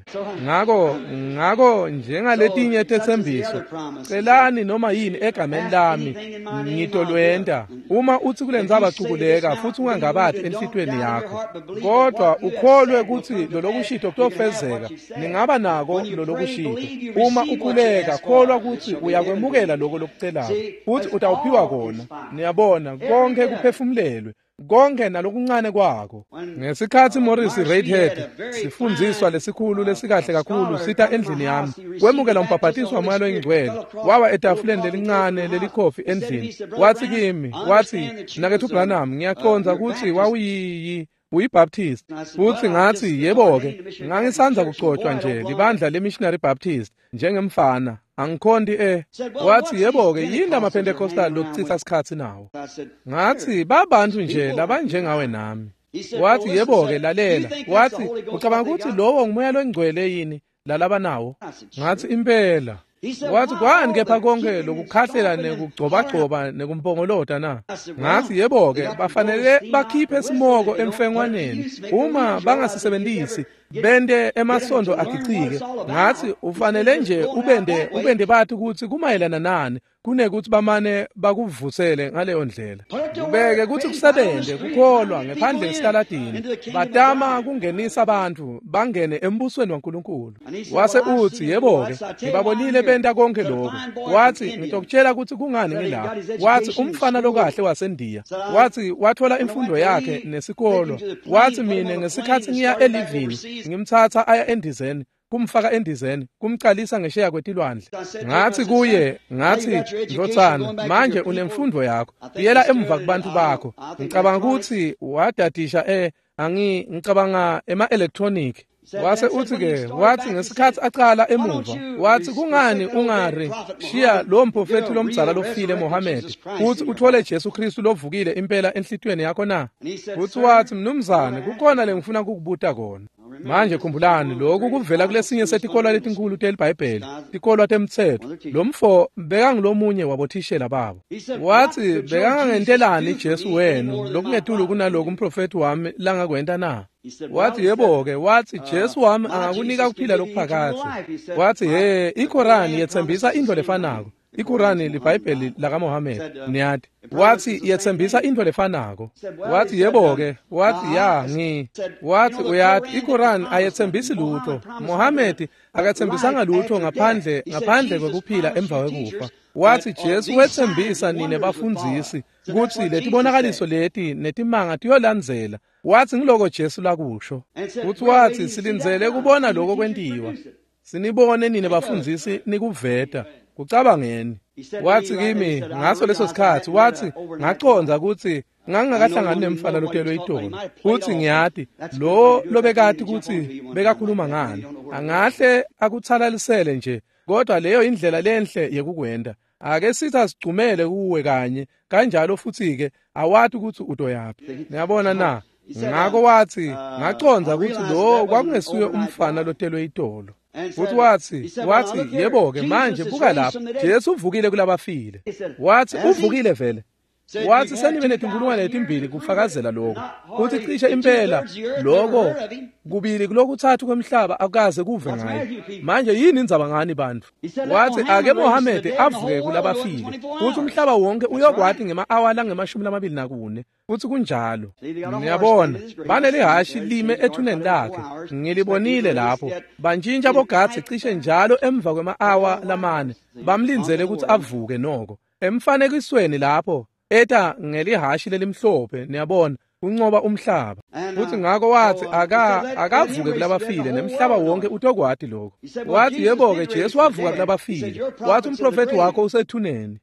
S1: Ngako njengaletinye tethembiso celani noma yini egameni lami ngitolwenda. Uma uthi kule ndzaba futhi ungangabathi enhlitweni yakho kodwa ukholwe ukuthi lo lokushito kutofezeka ningaba nako lo lokushito. Uma ukhuleka kholwa ukuthi uyakwemukela lokho lokucelayo futhi utawuphiwa kona. Niyabona konke kuphefumulelwe konke nalokuncane kwako. Ngesikhathi Morris Redhead sifundziswa lesikhulu lesikahle kakhulu sita endlini yami kwemukela umpaphatiswa moya oyingcwele wawa etafuleni lelincane lelikhofi endlini. Wathi kimi wathi nakethu Branham ngiyaconza ukuthi uyibaptist. Futhi ngathi yebo-ke ngangisanza kucotshwa nje libandla lemissionary baptist njengemfana angikhondi wathi yebo-ke yini amaPentecostal lokuchitha isikhathi nawo. Ngathi babantu nje labanjengawe nami. Wathi yebo-ke lalela. Wathi ucabanga ukuthi lowo ngumoya longcwele yini lalaba nawo? Ngathi impela. Wathi kwani kepha konke lokukhahlela nekugcobagcoba nekumpongolota na? Ngathi yebo-ke bafanele bakhiphe isimoko emfengwaneni uma bangasisebenzisi bende emasondo agicike. Ngathi ufanele nje ubende bathi ukuthi kumayelana nani kunekuthi bamane bakuvusele ngaleyo ndlela. Ubeke kuthi kusebenze kukholwa ngephandle esitaladini batama kungenisa abantu bangene embusweni waNkulunkulu. Wase uthi yebo-ke ngibabonile benda konke lokho. Wathi ngitokutshela ukuthi kungani ngilapha. Wathi umfana lokahle waseNdiya wathi wathola imfundo yakhe nesikolo. Wathi mina ngesikhathi ngiya elivini ngimthatha aya endizeni kumfaka endizeni kumcalisa ngesheya kwetilwandle. Ngathi kuye Ndvotsana manje unemfundo yakho yela emva kubantu bakho. Ngicabanga ukuthi wadadisha ngicabanga ema-electronic. Wase uthi-ke wathi ngesikhathi aqala emuva wathi kungani ungari shiya lo mprofethi lomdzala lofile Mohammed uthi uthole Jesu Kristu lovukile impela enhlitweni yakho na? Uthi wathi mnumzane kukhona lengifuna ukukubuta kona. Manje khumbulani lokhu kuvela kulesinye setikolwa letinkulu telibhayibheli tikolwa temthetho. Lo mfo bekangilomunye wabothishela babo. Wathi bekangangentelani Jesu wenu lokungetulu kunaloku umprofethi wami langakwenta na? Wathi yebo-ke wathi Jesu wami angakunika kuphila lokuphakathi. Wathi iKorani yethembisa into lefanako. iKurani libhayibheli lakaMohammed niyathi. Wathi yethembisa into lefanako. Wathi yebo-ke wathi wathi uyathi iKurani ayethembisi lutho. Mohammed akathembisanga lutho ngaphandle kokuphila emva kwekufa. Wathi Jesu wethembisa nine bafundzisi ukuthi letibonakaliso leti netimanga tiyolandzela. Wathi ngiloko Jesu lakusho. Uthi wathi silindzele kubona lokho kwentiwa. Sinibone nine bafundzisi nikuveta. Kucabangeni. Wathi kimi ngaso leso sikhathi wathi ngaconza ukuthi ngangakahlangani nemfana lotelwe itolo. Uthi ngiyathi lo bekati ukuthi bekakhuluma ngani. Angahle akuthalalisele nje kodwa leyo indlela lenhle yekukwenda. Ake sithi asicumele kuwe kanye kanjalo futhi-ke awathi ukuthi utoyaphi. Niyabona na? Ngako wathi ngaconza ukuthi lo kwakungesuye umfana lotelwe itolo. Futhi wathi yebo-ke manje buka lapha Jesu uvukile kulabafile. Wathi uvukile vele. wathi senibe nezinkulungwane ezimbili kufakazela lokho uthi cishe impela lokho kubili kulokuthathu kwemhlaba akukaze kuve ngayo manje yini indzaba ngani bantu wathi ake Mohammed avuke kulabafile uthi umhlaba wonke uyokwathi ngema-hour ange-24 uthi kunjalo ngiyabona bane lihashi lime ethuneni lakhe ngilibonile lapho bantshintsha bogatsi cishe njalo emva kwema-hour lamane bamlinzele ukuthi avuke noko emfanekisweni lapho eta ngelihashi lelimhlophe niyabona uncoba umhlaba uthi ngako wathi akavuke kulabafile nemhlaba wonke utokwathi lokho wathi yebo-ke Jesu wavuka kulabafile wathi umprofeti wakho usethuneni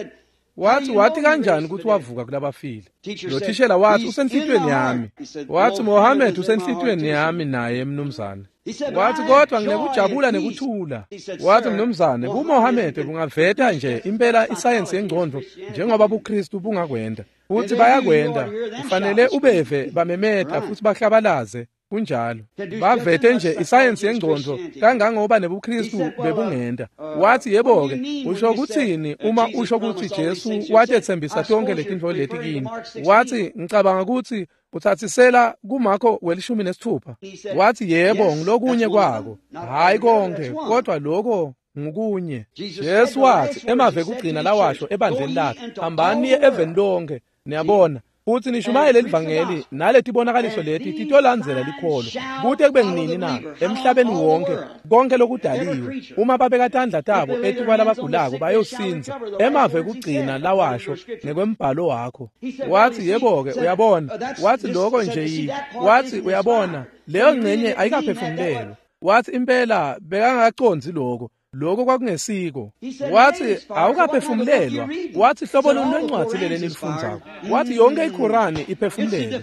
S1: wathi kanjani ukuthi wavuka kulabafile lothishela wathi usenhlitweni yami wathi Mohammed usenhlitweni yami naye mnumzane wathi kodwa nginekujabula nekuthula wathi mnumzane kuMohammed kungaveta nje impela isayensi yengqondo njengoba uKristu bungakwenda uthi bayakwenda kufanele ubeve bamemeda futhi bahlabalaze kunjalo bavete nje isayensi yengqondo kangangoba nebuKristu bebungenda wathi yebo-ke usho ukuthini uma usho ukuthi Jesu wathi ethembisa tonke letinto leti kini wathi ngicabanga ukuthi uthathisela kuMarko 16 wathi yebo ngilokunye kwako hayi konke kodwa lokho ngukunye Jesu wathi emave kugcina lawasho ebandleni lakhe hambani niye eveni lonke niyabona uthi nishumayele livangeli naletibonakaliso leti titolandzela likholo kute kube nginini na emhlabeni wonke konke lokudaliwe uma babekatandla tabo etukwalabagulako bayosinza emave kugcina lawasho nekwembhalo wakho wathi yebo-ke uyabona wathi lokho nje wathi uyabona leyo ngcenye ayikaphefumulelwa wathi impela bekangacondzi lokho kwakungesiko wathi awukaphefumulelwa wathi hlobo luni lwencwadi leli nilifundzako wathi yonke iQurani iphefumulelwe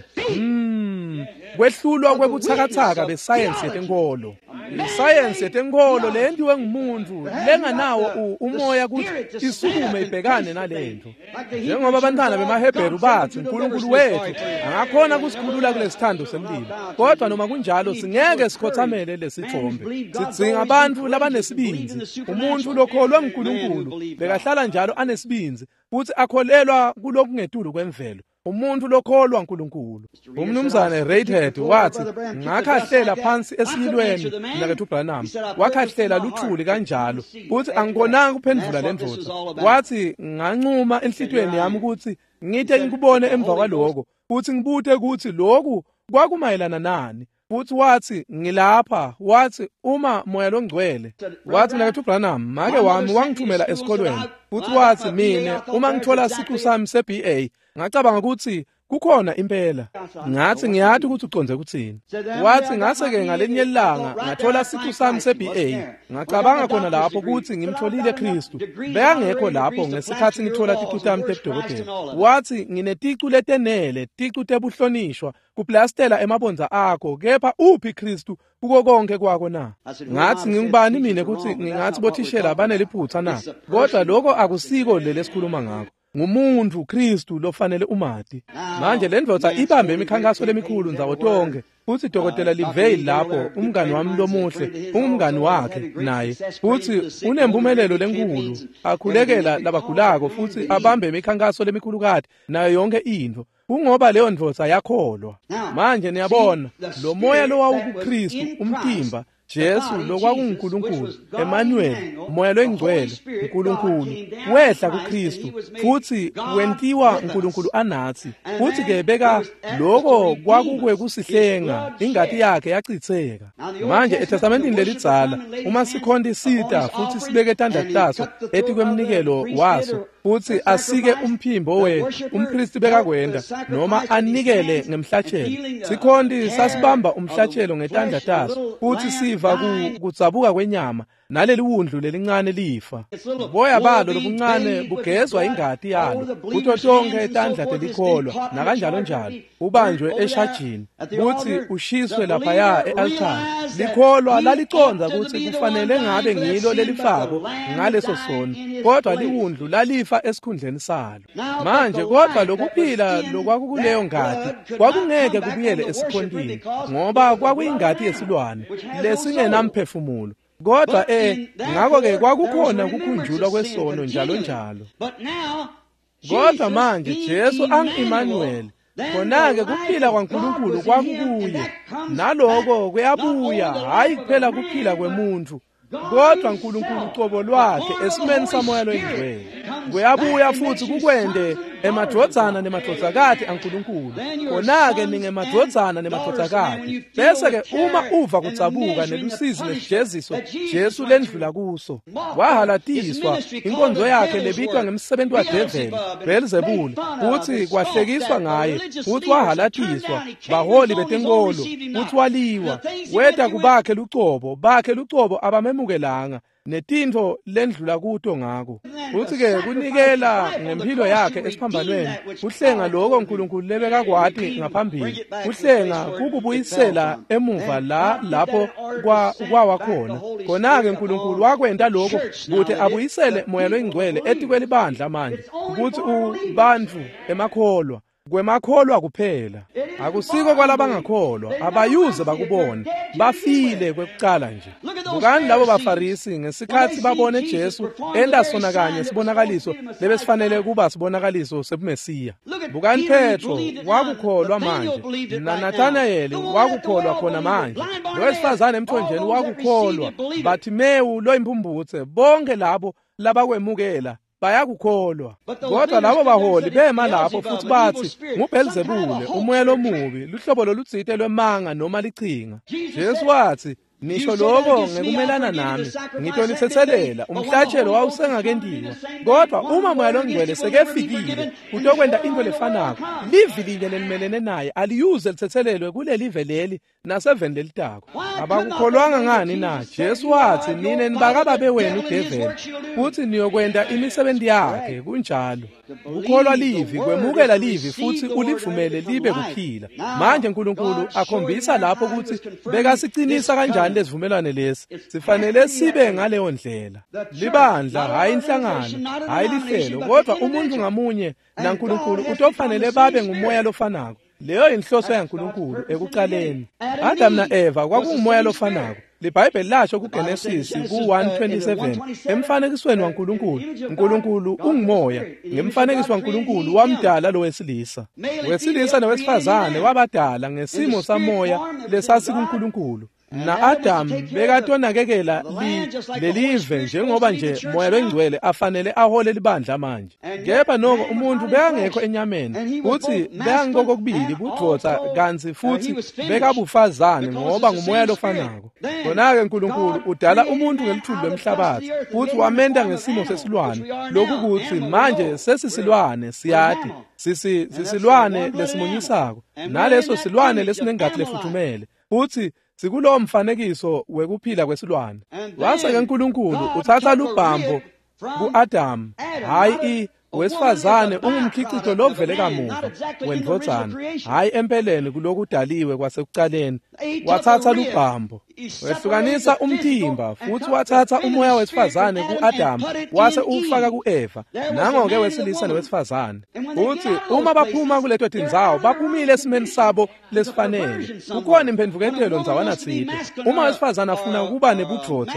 S1: kwehlulwa kwebuthakathaka besayensi yetenkolo isayensi yetenkolo lentiwe ngumuntu lenganawo umoya ukuthi isukume ibhekane nalento njengoba abantwana bemaHebheru bathi uNkulunkulu wethu angakhona kusikhulula kulesithando semlilo kodwa noma kunjalo singeke sikhothamele lesithombe sidzinga abantu labanesibinzi umuntu lokholwa nguNkulunkulu bekahlala njalo anesibinzi futhi akholelwa kulokungetulu kwemvelo umuntu lokholwa uNkulunkulu umnumzane Redhead wathi ngakhahlela phansi esilweni nakethu Branham wakhahlela luthuli kanjalo uthi angibonanga kuphendula lendvodza wathi ngancuma enhlitweni yami ukuthi ngithe ngikubone emva kwaloko uthi ngibuthe ukuthi lokhu kwakumayelana nani futhi wathi ngilapha wathi uma moya longcwele wathi nakethu Branham make wami wangithumela esikolweni futhi wathi mina uma ngithola isiqu sami se-BA ngacabanga ukuthi kukhona impela ngathi ngiyathi ukuthi uconze ukuthini wathi ngase-ke ngalenye ilanga ngathola isiqu sami se-BA ngacabanga khona lapho ukuthi ngimtholile Kristu bekangekho lapho ngesikhathi ngithola tiqu tami tebudokotela wathi nginetiqu letenele tiqu tebuhlonishwa kuplastela emabonza akho kepha uphi Kristu kuko konke kwako na ngathi ngingubani mina ukuthi ngingathi bothishela baneliphutha na kodwa lokho akusiko leli esikhuluma ngakho ngumuntu Kristu lofanele umati manje lendvodza ibambe imikhankaso lemikhulu nzawo tonke futhi dokotela Livey lapho umngani wami lomuhle umngani wakhe naye futhi unempumelelo lenkulu akhulekela labagulako futhi abambe imikhankaso lemikhulu kade nayo yonke into kungoba leyo ndvodza yakholwa manje niyabona lo moya lo wawukuKristu umtimba Jesu lokwakunguNkulunkulu Emmanuel moya loyingcwele uNkulunkulu wehla kuKristu futhi wentiwa uNkulunkulu anathi futhi ke beka lokho kwakukusihlenga ingati yakhe yachitheka manje eTestamentini lelidzala uma sikhonda isita futhi sibeke etandataso ethi kwemnikelo waso futhi asike umphimbo umpristi bekakwenda noma anikele ngemhlatshelo sikhondi sasibamba umhlatshelo ngetandataso futhi siva kutsabuka kwenyama naleli wundlu lelincane lifa boya balo lobuncane bugezwa ingati yalo kuthi tonke etandla telikholwa nakanjalo njalo ubanjwe eshajini kuthi ushiswe lapha e-altar likholwa laliconza ukuthi kufanele ngabe ngilo lelifako ngaleso sono kodwa liwundlu lalifa esikhundleni salo manje kodwa lokuphila lokwakukuleyo ngati kwakungeke kubuyele esikhondini ngoba kwakuyingati yesilwane lesingenamphefumulo kodwa ngakho ke kwakukhona ukukhunjulwa kwesono njalo njalo Kodwa manje Jesu angu-Emmanuel, khona-ke kuphila kwaNkulunkulu kwakukuye, naloko kuyabuya, hhayi kuphela kuphila kwemuntu, kodwa uNkulunkulu uqobo lwakhe esimeni samoya loyingcwele. Kuyabuya futhi kukwende emadvodzana nemadvodzakati aNkulunkulu, khona-ke ningemadvodzana nemadvodzakati. Bese-ke uma uva kutsabuka nelusizi nesijeziso Jesu lendlula kuso, wahalatiswa, inkonzo yakhe lebitwa ngemsebenti wadeveli, Beelzebuli, futhi kwahlekiswa ngaye, futhi wahalatiswa, baholi betenkolo, futhi waliwa, weta kubakhe lucobo abamemukelanga, netintfo lendlula kuto ngako. Futhi-ke kunikela ngempilo yakhe esiphambanweni, uhlenga lokho uNkulunkulu lebekakwati ngaphambili, uhlenga kukubuyisela emuva lapho kwawa khona. Khona-ke uNkulunkulu wakwenta lokho ukuthi abuyisele moya loyingcwele etikweli bandla manje, ukuthi ubantfu emakholwa kwemakholwa kuphela, akusiko kwalabangakholwa, abayuze bakubone, bafile kwekucala nje. Bukani labo baFarisi ngesikhathi babone Jesu enda sona kanye sibonakaliso lebesifanele kuba sibonakaliso sebuMesiya. Bukani Petro wakukholwa manje, naNathanaeli wakukholwa khona manje, lowesifazane emthonjeni wakukholwa, Bartimewu loyimpumbutse, bonke labo labakwemukela bayakukholwa. Kodwa labo baholi bema lapho futhi bathi nguBeelzebule, umoya lomubi, luhlobo lolutsite lwemanga noma lichinga. Jesu wathi, nisho lokho ngekumelana nami, ngitonithethelela, umhlatshelo wawusengakentiwa. Kodwa uma moya longcwele sekefikile kutokwenda into lefanako, livi linye lelimelene naye aliyuze lithethelelwe kulelive leli naseveni lelitako. Abakukholwanga ngani na? Jesu wathi, nine nibakababe wenu udeveli, futhi niyokwenda imisebenzi yakhe. Kunjalo ukukholwa livi, kwemukela livi futhi ulivumele libe kuphila. Manje uNkulunkulu akhombisa lapho ukuthi bekasicinisa kanjani lesivumelwano lesi, sifanele sibe ngaleyo ndlela. Libandla, hayi inhlangano, hayi lihlelo, kodwa umuntu ngamunye naNkulunkulu utofanele babe ngumoya lofanako. Leyo inhloso yaNkulunkulu ekuqaleni. Adam na Eva kwakungumoya lofanako. LiBhayibheli lasho kuGenesis ku-1:27, emfanekisweni waNkulunkulu, uNkulunkulu ungumoya, ngemfanekiso waNkulunkulu wamdala lo wesilisa. Wesilisa nowesifazane wabadala ngesimo samoya lesasi kuNkulunkulu. Na Adam bekatonakekela lelive njengoba nje moya loyingcwele afanele ahole libandla manje. Kepha noko umuntu bekangekho enyameni, futhi bekangokokubili budvodza kanzi futhi bekabufazane ngoba ngumoya lofanako. Khona-ke uNkulunkulu udala umuntu ngelithulu lomhlabathi, futhi wamenda ngesimo sesilwane, lokhu kuthi manje sesisilwane siyati, sisilwane lesimunyisako, naleso silwane lesinengathi lefuthumele, futhi sikulowo mfanekiso wekuphila kwesilwane. Wase-ke uNkulunkulu uthatha lubhambo ku-Adamu, hayi wesifazane ungumkhicizo lovele kamuva wendvodzana, hayi empeleni kulokhu udaliwe kwasekuqaleni. Wathatha lubhambo, wehlukanisa umthimba, futhi wathatha umoya wesifazane ku-Adamu wase ufaka ku-Eva, nango-ke wesilisa nowesifazane. Futhi uma baphuma kuleto tindzawo baphumile esimeni sabo lesifanele. Kukhona imphendvukethelo ndzawana thile. Uma wesifazane afuna ukuba nebudvodza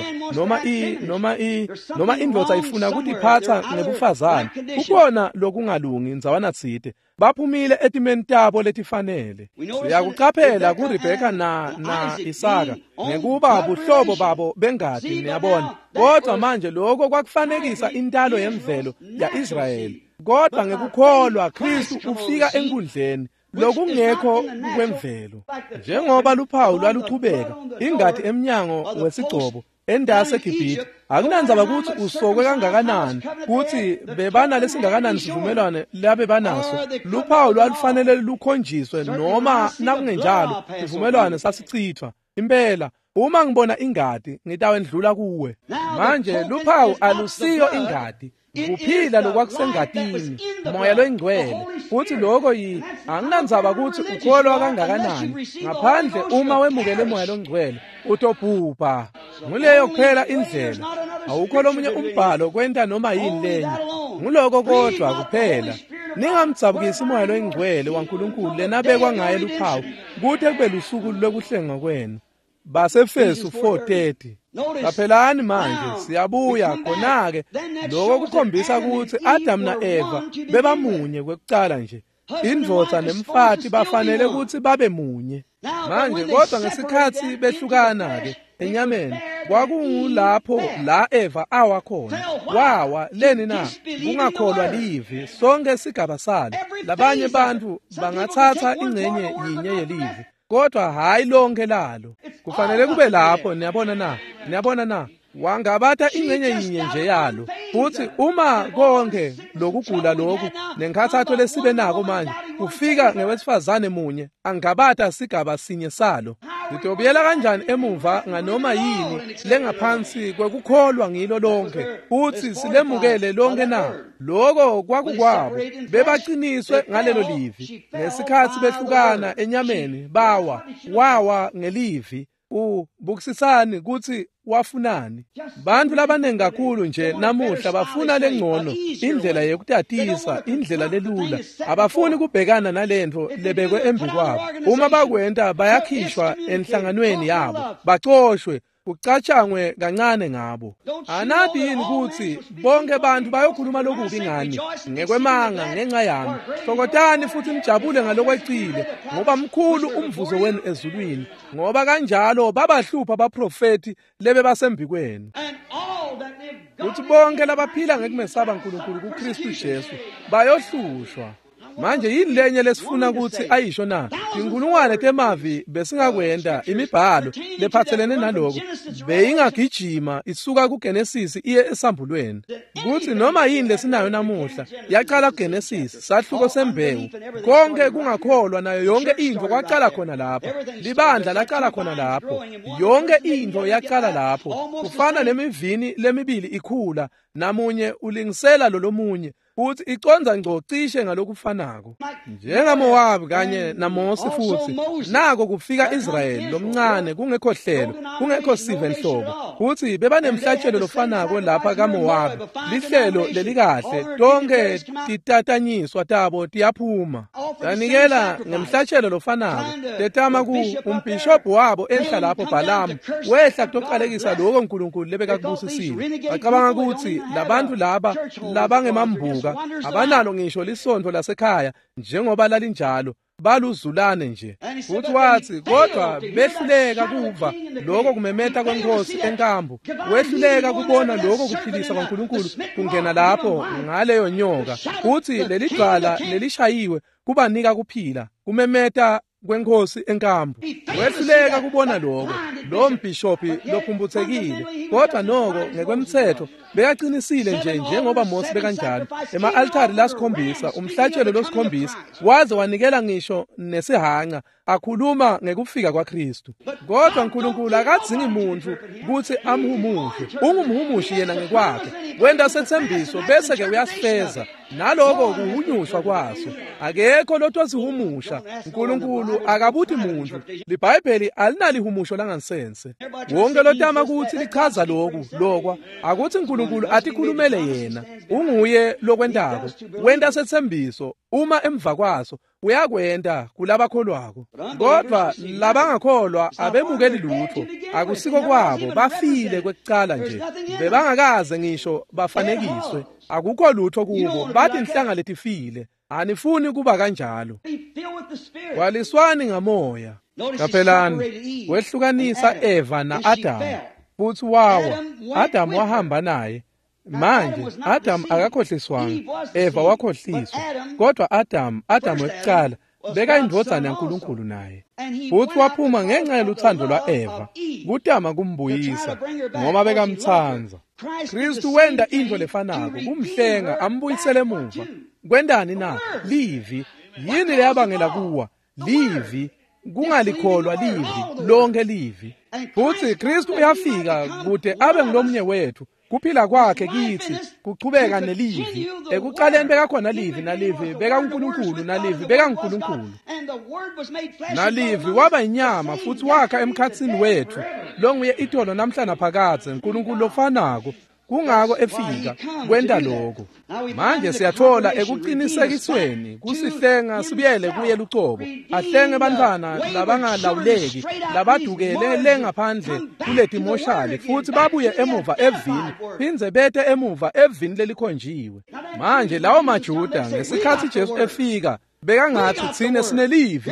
S1: noma indvodza ifuna ukutiphatha ngebufazane, kukhona lokungalungi ndzawana thile. Baphumile etimeni tabo letifanele. Siyakuqaphela kuRebeka na Isaka ngekuba buhlobo babo bengadi, niyabona. Kodwa manje lokho kwakufanekisa intalo yemvelo ya-Israyeli. Kodwa ngekukholwa Kristu ufika enkundleni, lokungekho kwemvelo. Njengoba luphawu lwaluqhubeka, ingadi emnyango wesigcobo endase eGibhithe, akunandzaba ukuthi usokwe kangakanani, kuthi bebana lesingakanani sivumelwane labe banaso, luphawu lwalufanele lukhonjiswe, noma nakungenjalo ivumelwane sasichithwa. Impela uma ngibona ingadi ngitawendlula kuwe. Manje luphawu alusiyo ingadi, kuphila lokwakusengadini, moya loyingcwele. Futhi lokho anginandzaba ukuthi ukholwa kangakanani, ngaphandle uma wemukele moya longcwele utobhubha. Nguleyo kuphela indlela, awukho lomunye umbhalo kwenta noma yini lenye. Nguloko kodwa kuphela, ningamtsabukisi moya loyingcwele waNkulunkulu lenabekwa ngaye luphawu, kuthi kube lusuku lokuhlenga kwenu. basefesu 4:30. Kaphelani manje siyabuya khona-ke lokho kukhombisa ukuthi Adam na Eva bebamunye kwekucala nje. Indvodza nemfathi bafanele ukuthi babe munye. Manje kodwa ngesikhathi behlukana-ke enyameni kwakungulapho la Eva awa khona. Wawa leni na kungakholwa livi sonke sigaba salo. Labanye bantu bangathatha ingcenye yinye yelivi kodwa hayi lonke lalo. Kufanele kube lapho niyabona na wangabatha ingcenye yinye nje yalo. Futhi uma konke lokugula lokhu nenkathatho lesibe nako manje kufika ngewesifazane munye angabatha sigaba sinye salo. Ngitobiyela kanjani emuva nganoma yini lengaphansi kwekukholwa ngilo lonke futhi silemukele lonke na lokho kwakukwabo bebaqiniswe ngalelo livi. Ngesikhathi behlukana enyameni wawa ngelivi. Bukisisani kuthi wafunani. Bantu labanengi kakhulu nje namuhla bafuna lengcono, indlela yokutatisa, indlela lelula. Abafuni kubhekana nalento lebekwe embi kwabo. Uma bakwenta bayakhishwa enhlanganweni yabo, baxoshwe, kucatshangwe kancane ngabo. Anathi yini ukuthi bonke abantu bayokhuluma lokubi ngani ngekwemanga ngenxa yami. Sokotani futhi nijabule ngalokwecile ngoba mkhulu umvuzo wenu ezulwini, ngoba kanjalo babahlupha abaprofeti lebe basembi kwenu. Kuthi bonke labaphila ngekumesaba uNkulunkulu kuKristu Jesu bayohlushwa. Manje yini lenye lesifuna ukuthi ayisho na inkulungwane temavi besingakwenda imibhalo lephathelene naloko beyingagijima isuka kuGenesis iye esambulweni. Kuthi noma yini lesinayo namuhla yaqala kuGenesis sahluko sembewu konke kungakholwa nayo yonke into kwaqala khona lapho. Libandla laqala khona lapho. Yonke into yaqala lapho. Kufana nemivini lemibili ikhula namunye ulingisela lomunye futhi iconza ngco cishe ngalokufanako. NjengaMowabi kanye naMose futhi nako kufika Israyeli lomncane kungekho hlelo, kungekho sive enhlobo. Futhi bebanemhlatshelo lofanako lapha kaMowabi. Lihlelo lelikahle, tonke titatanyiswa tabo tiyaphuma. Yanikela ngemhlatshelo lofanako. Tetama ku umbishop wabo enhla lapho Balaam wehla kutoqalekisa lokho uNkulunkulu lebekakubusisile. Bacabanga ukuthi labantu laba ngemambuka abanalo ngisho lisonto lasekhaya njengoba lalinjalo baluzulane nje. Futhi wathi kodwa behluleka kuva lokho kumemeta kwenkosi enkambo, wehluleka kubona lokho kuphilisa kwaNkulunkulu kungena lapho ngaleyo nyoka. Futhi leli dwala lelishayiwe kubanika kuphila kumemeta kwenkosi enkambo. Wehluleka kubona lokho lo mbhishopi lophumbuthekile kodwa noko ngekwemthetho bekaqinisile njengoba Mose bekanjalo. Ema-altari lasikhombisa umhlatshelo losikhombisa waze wanikela ngisho nesihanqa akhuluma ngekufika kwaKristu. Kodwa uNkulunkulu akadzingi muntu ukuthi amhumushe. Ungumhumushi yena ngekwakhe. Wenda sethembiso bese ke uyasifeza naloko kuhunyushwa kwaso. Akekho lotosihumusha. uNkulunkulu akabuthi muntu. LiBhayibheli alinalihumusho langansense. Wonke lotama ukuthi lichaza lokwa akuthi uNkulunkulu atikhulumele yena. Unguye lokwentako. Wenda sethembiso uma emva kwaso uyakwenda kulabakholwako. Kodwa labangakholwa abemukeli lutho. Akusiko kwabo bafile kwekucala nje. Bebangakaze ngisho bafanekiswe. Akukho lutho kubo. Bathi inhlanga letifile. Anifuni kuba kanjalo. Waliswani ngamoya. Kaphelani wehlukanisa Eva na Adam. Futhi wawa Adam wahamba naye. Manje Adam akakhohliswanga, Eva wakhohliswa. Kodwa Adam wekucala bekayindvodzana yaNkulunkulu naye. Futhi waphuma ngenxa yothando lwa-Eva kutama kumbuyisa ngoba bekamthanza. Kristu wenda into lefanako kumhlenga ambuyisele emuva. Kwendani na? Livi yini leyabangela kuwa? Livi kungalikholwa livi lonke livi. Futhi Kristu uyafika kude abe ngilomnye wethu. Kuphila kwakhe kithi kuchubeka nelivi. Ekuqaleni bekakhona livi nalivi beka uNkulunkulu nalivi beka uNkulunkulu. Nalivi waba inyama futhi wakha emkhathini wethu. Lo nguye itolo namhla naphakade uNkulunkulu lofanako. kungako efika kwenda lokho. Manje siyathola ekuqinisekisweni kusihlenga sibuyele kuye lucobo, ahlenge bantwana labangalawuleki labadukele ngaphandle kuleti moshali futhi babuye emuva evini phinze bete emuva evini lelikhonjiwe. Manje lawo maJuda ngesikhathi Jesu efika bekangathi thina sinelivi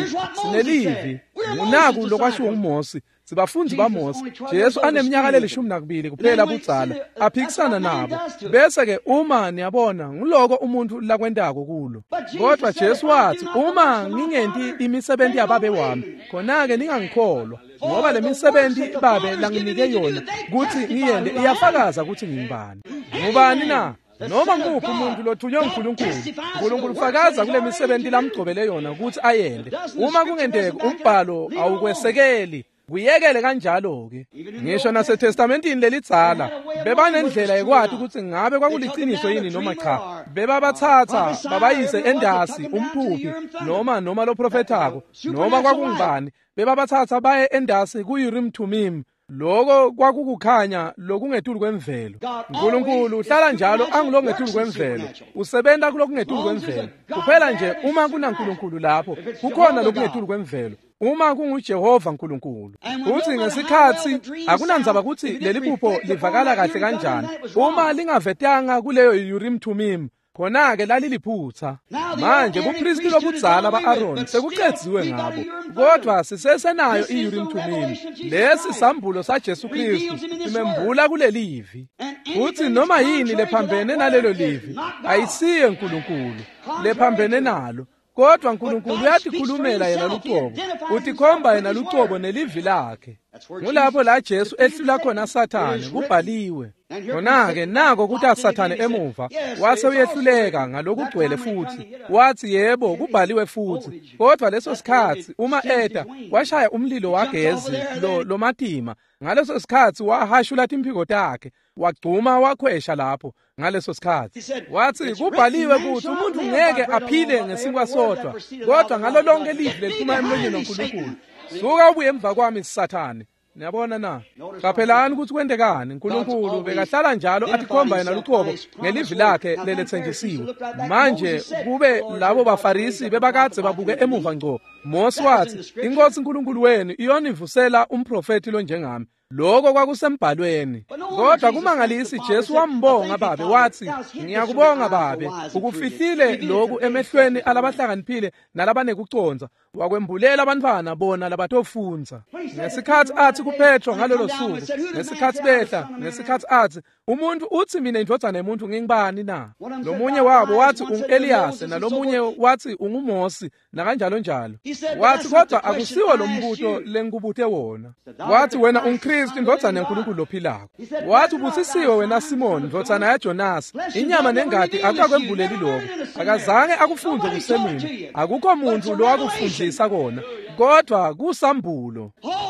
S1: unaku lokwashiwo uMosi sibafundi baMosi. Jesu aneminyaka le12 kuphela budzala aphikisana nabo, bese ke uma niyabona nguloko umuntu lakwendako kulo. Kodwa Jesu wathi uma ngingenti imisebenzi yababe wami khona ke ningangikholwa, ngoba lemisebenzi babe langinike yona kuthi ngiyende iyafakaza ukuthi ngingibani. Ngubani na? Noma nguphi umuntu lothunywe uNkulunkulu fakaza kule misebenzi lamgcobele yona ukuthi ayende. Uma kungendeki umbhalo awukwesekeli, kuyekele kanjalo ke. Ngisho naseTestamentini lelitsala bebanendlela ekwathi ukuthi ngabe kwakuliqiniso yini noma cha. Bebabathatha babayise endasi umphuphi noma lo prophetako noma kwakungibani, bebabathatha baye endasi kuUrim Thummim. Lokho kwakukukhanya lokungetulu kwemvelo. uNkulunkulu uhlala njalo angilongetulu kwemvelo, usebenza kulokungetulu kwemvelo. Kuphela nje uma kunaNkulunkulu lapho kukhona lokungetulu kwemvelo. Uma kunguJehova uNkulunkulu uthi ngesikhathi akunandzaba ukuthi leli phupho livakala kahle kanjani. Uma lingavetanga kuleyo Urim Thummim khona ke laliliphutha. Manje kupristi lobudzala ba-Aroni sekuqedziwe ngabo, kodwa sisesenayo i-Urim Thummim, lesi sambulo saJesu Kristu simembula kulelivi. Uthi noma yini lephambene nalelo livi ayisiye uNkulunkulu lephambene nalo, kodwa uNkulunkulu uyatikhulumela yena lucobo, utikhomba yena lucobo nelivi lakhe. Ngulapho la Jesu ehlula khona Sathane, kubhaliwe. Khona-ke nako kuthi Sathane emuva wase uyehluleka ngalokugcwele futhi, wathi yebo kubhaliwe futhi. Kodwa leso sikhathi uma eda washaya umlilo wagezi lo matima, ngaleso sikhathi wahashula imphiko takhe, wagcuma wakhwesha lapho. Ngaleso sikhathi wathi kubhaliwe ukuthi umuntu ngeke aphile ngesinkwa sodwa, kodwa ngalo lonke ilizwi liphuma emlonyeni waNkulunkulu. Suka ubuye emva kwami Sathane. Niyabona na? Qaphelani ukuthi kwendekani. uNkulunkulu bekahlala njalo atikhomba yena lucobo ngelivi lakhe lelethenjisiwe. Manje kube labo baFarisi bebakade babuke emuva ngco. Mose wathi iNkosi uNkulunkulu wenu iyonivusela umprofeti lo njengami. Lokho kwakusembhalweni. Kodwa kumangalisi Jesu wambonga babe wathi ngiyakubonga babe ukufihlile lokhu emehlweni alabahlakaniphile nalabanekuconza, wakwembulela abantwana bona labatofunza. Ngesikhathi athi kuPetro ngalolo suku, ngesikhathi behla, ngesikhathi athi umuntu uthi mina indodana yomuntu ngingibani na? Lomunye wabo wathi ungu-Eliyasi, nalomunye wathi unguMosi, nakanjalo njalo. Wathi kodwa akusiwo lo mbuto lengikubuthe wona. Wathi wena uNkristu indodana yaNkulunkulu lophilako. Wathi ubusisiwe wena Simoni ndodana yaJonasi, inyama nengadi akakwembuleli lokho, akazange akufunze kusemina, akukho muntu lo wakufundisa kona, kodwa kusambulo.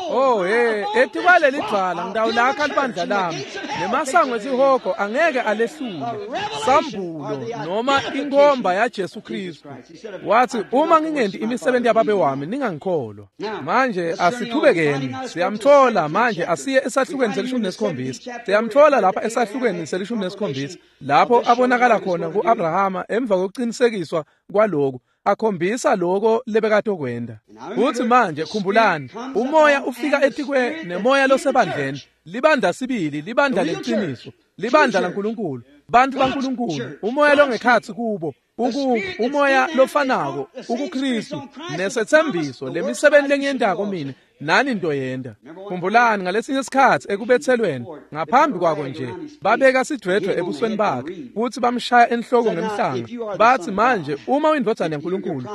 S1: Etikwale ligcwala ngidawulakha libandla lami, nemasango esihogo angeke alehlule. Sambulo noma inkomba yaJesu Kristu. Wathi uma ngingendi imisebenzi yababe wami ningangikholwa. Manje asiqhubekeni, siyamthola manje asiye esahlukweni se-17. Siyamthola lapha esahlukweni se-17 lapho abonakala khona ku-Abrahama emva kokuqinisekiswa kwaloko, akhombisa lokho lebekade okwenda. Uthi manje khumbulani, umoya ufika etikwe nemoya losebandleni, libanda sibili, libanda leqiniso, libanda laNkulunkulu, bantu baNkulunkulu, umoya longekhathi kubo, umoya lofanako, ukuKristu, nesethembiso, lemisebenzi lengiyendako mina, nani into yenda. Khumbulani ngalesinye isikhathi ekubethelweni, ngaphambi kwako nje, babeka sidwedwe ebusweni bakhe, futhi bamshaya enhloko ngemhlanga. Bathi manje, uma uyindodana yaNkulunkulu,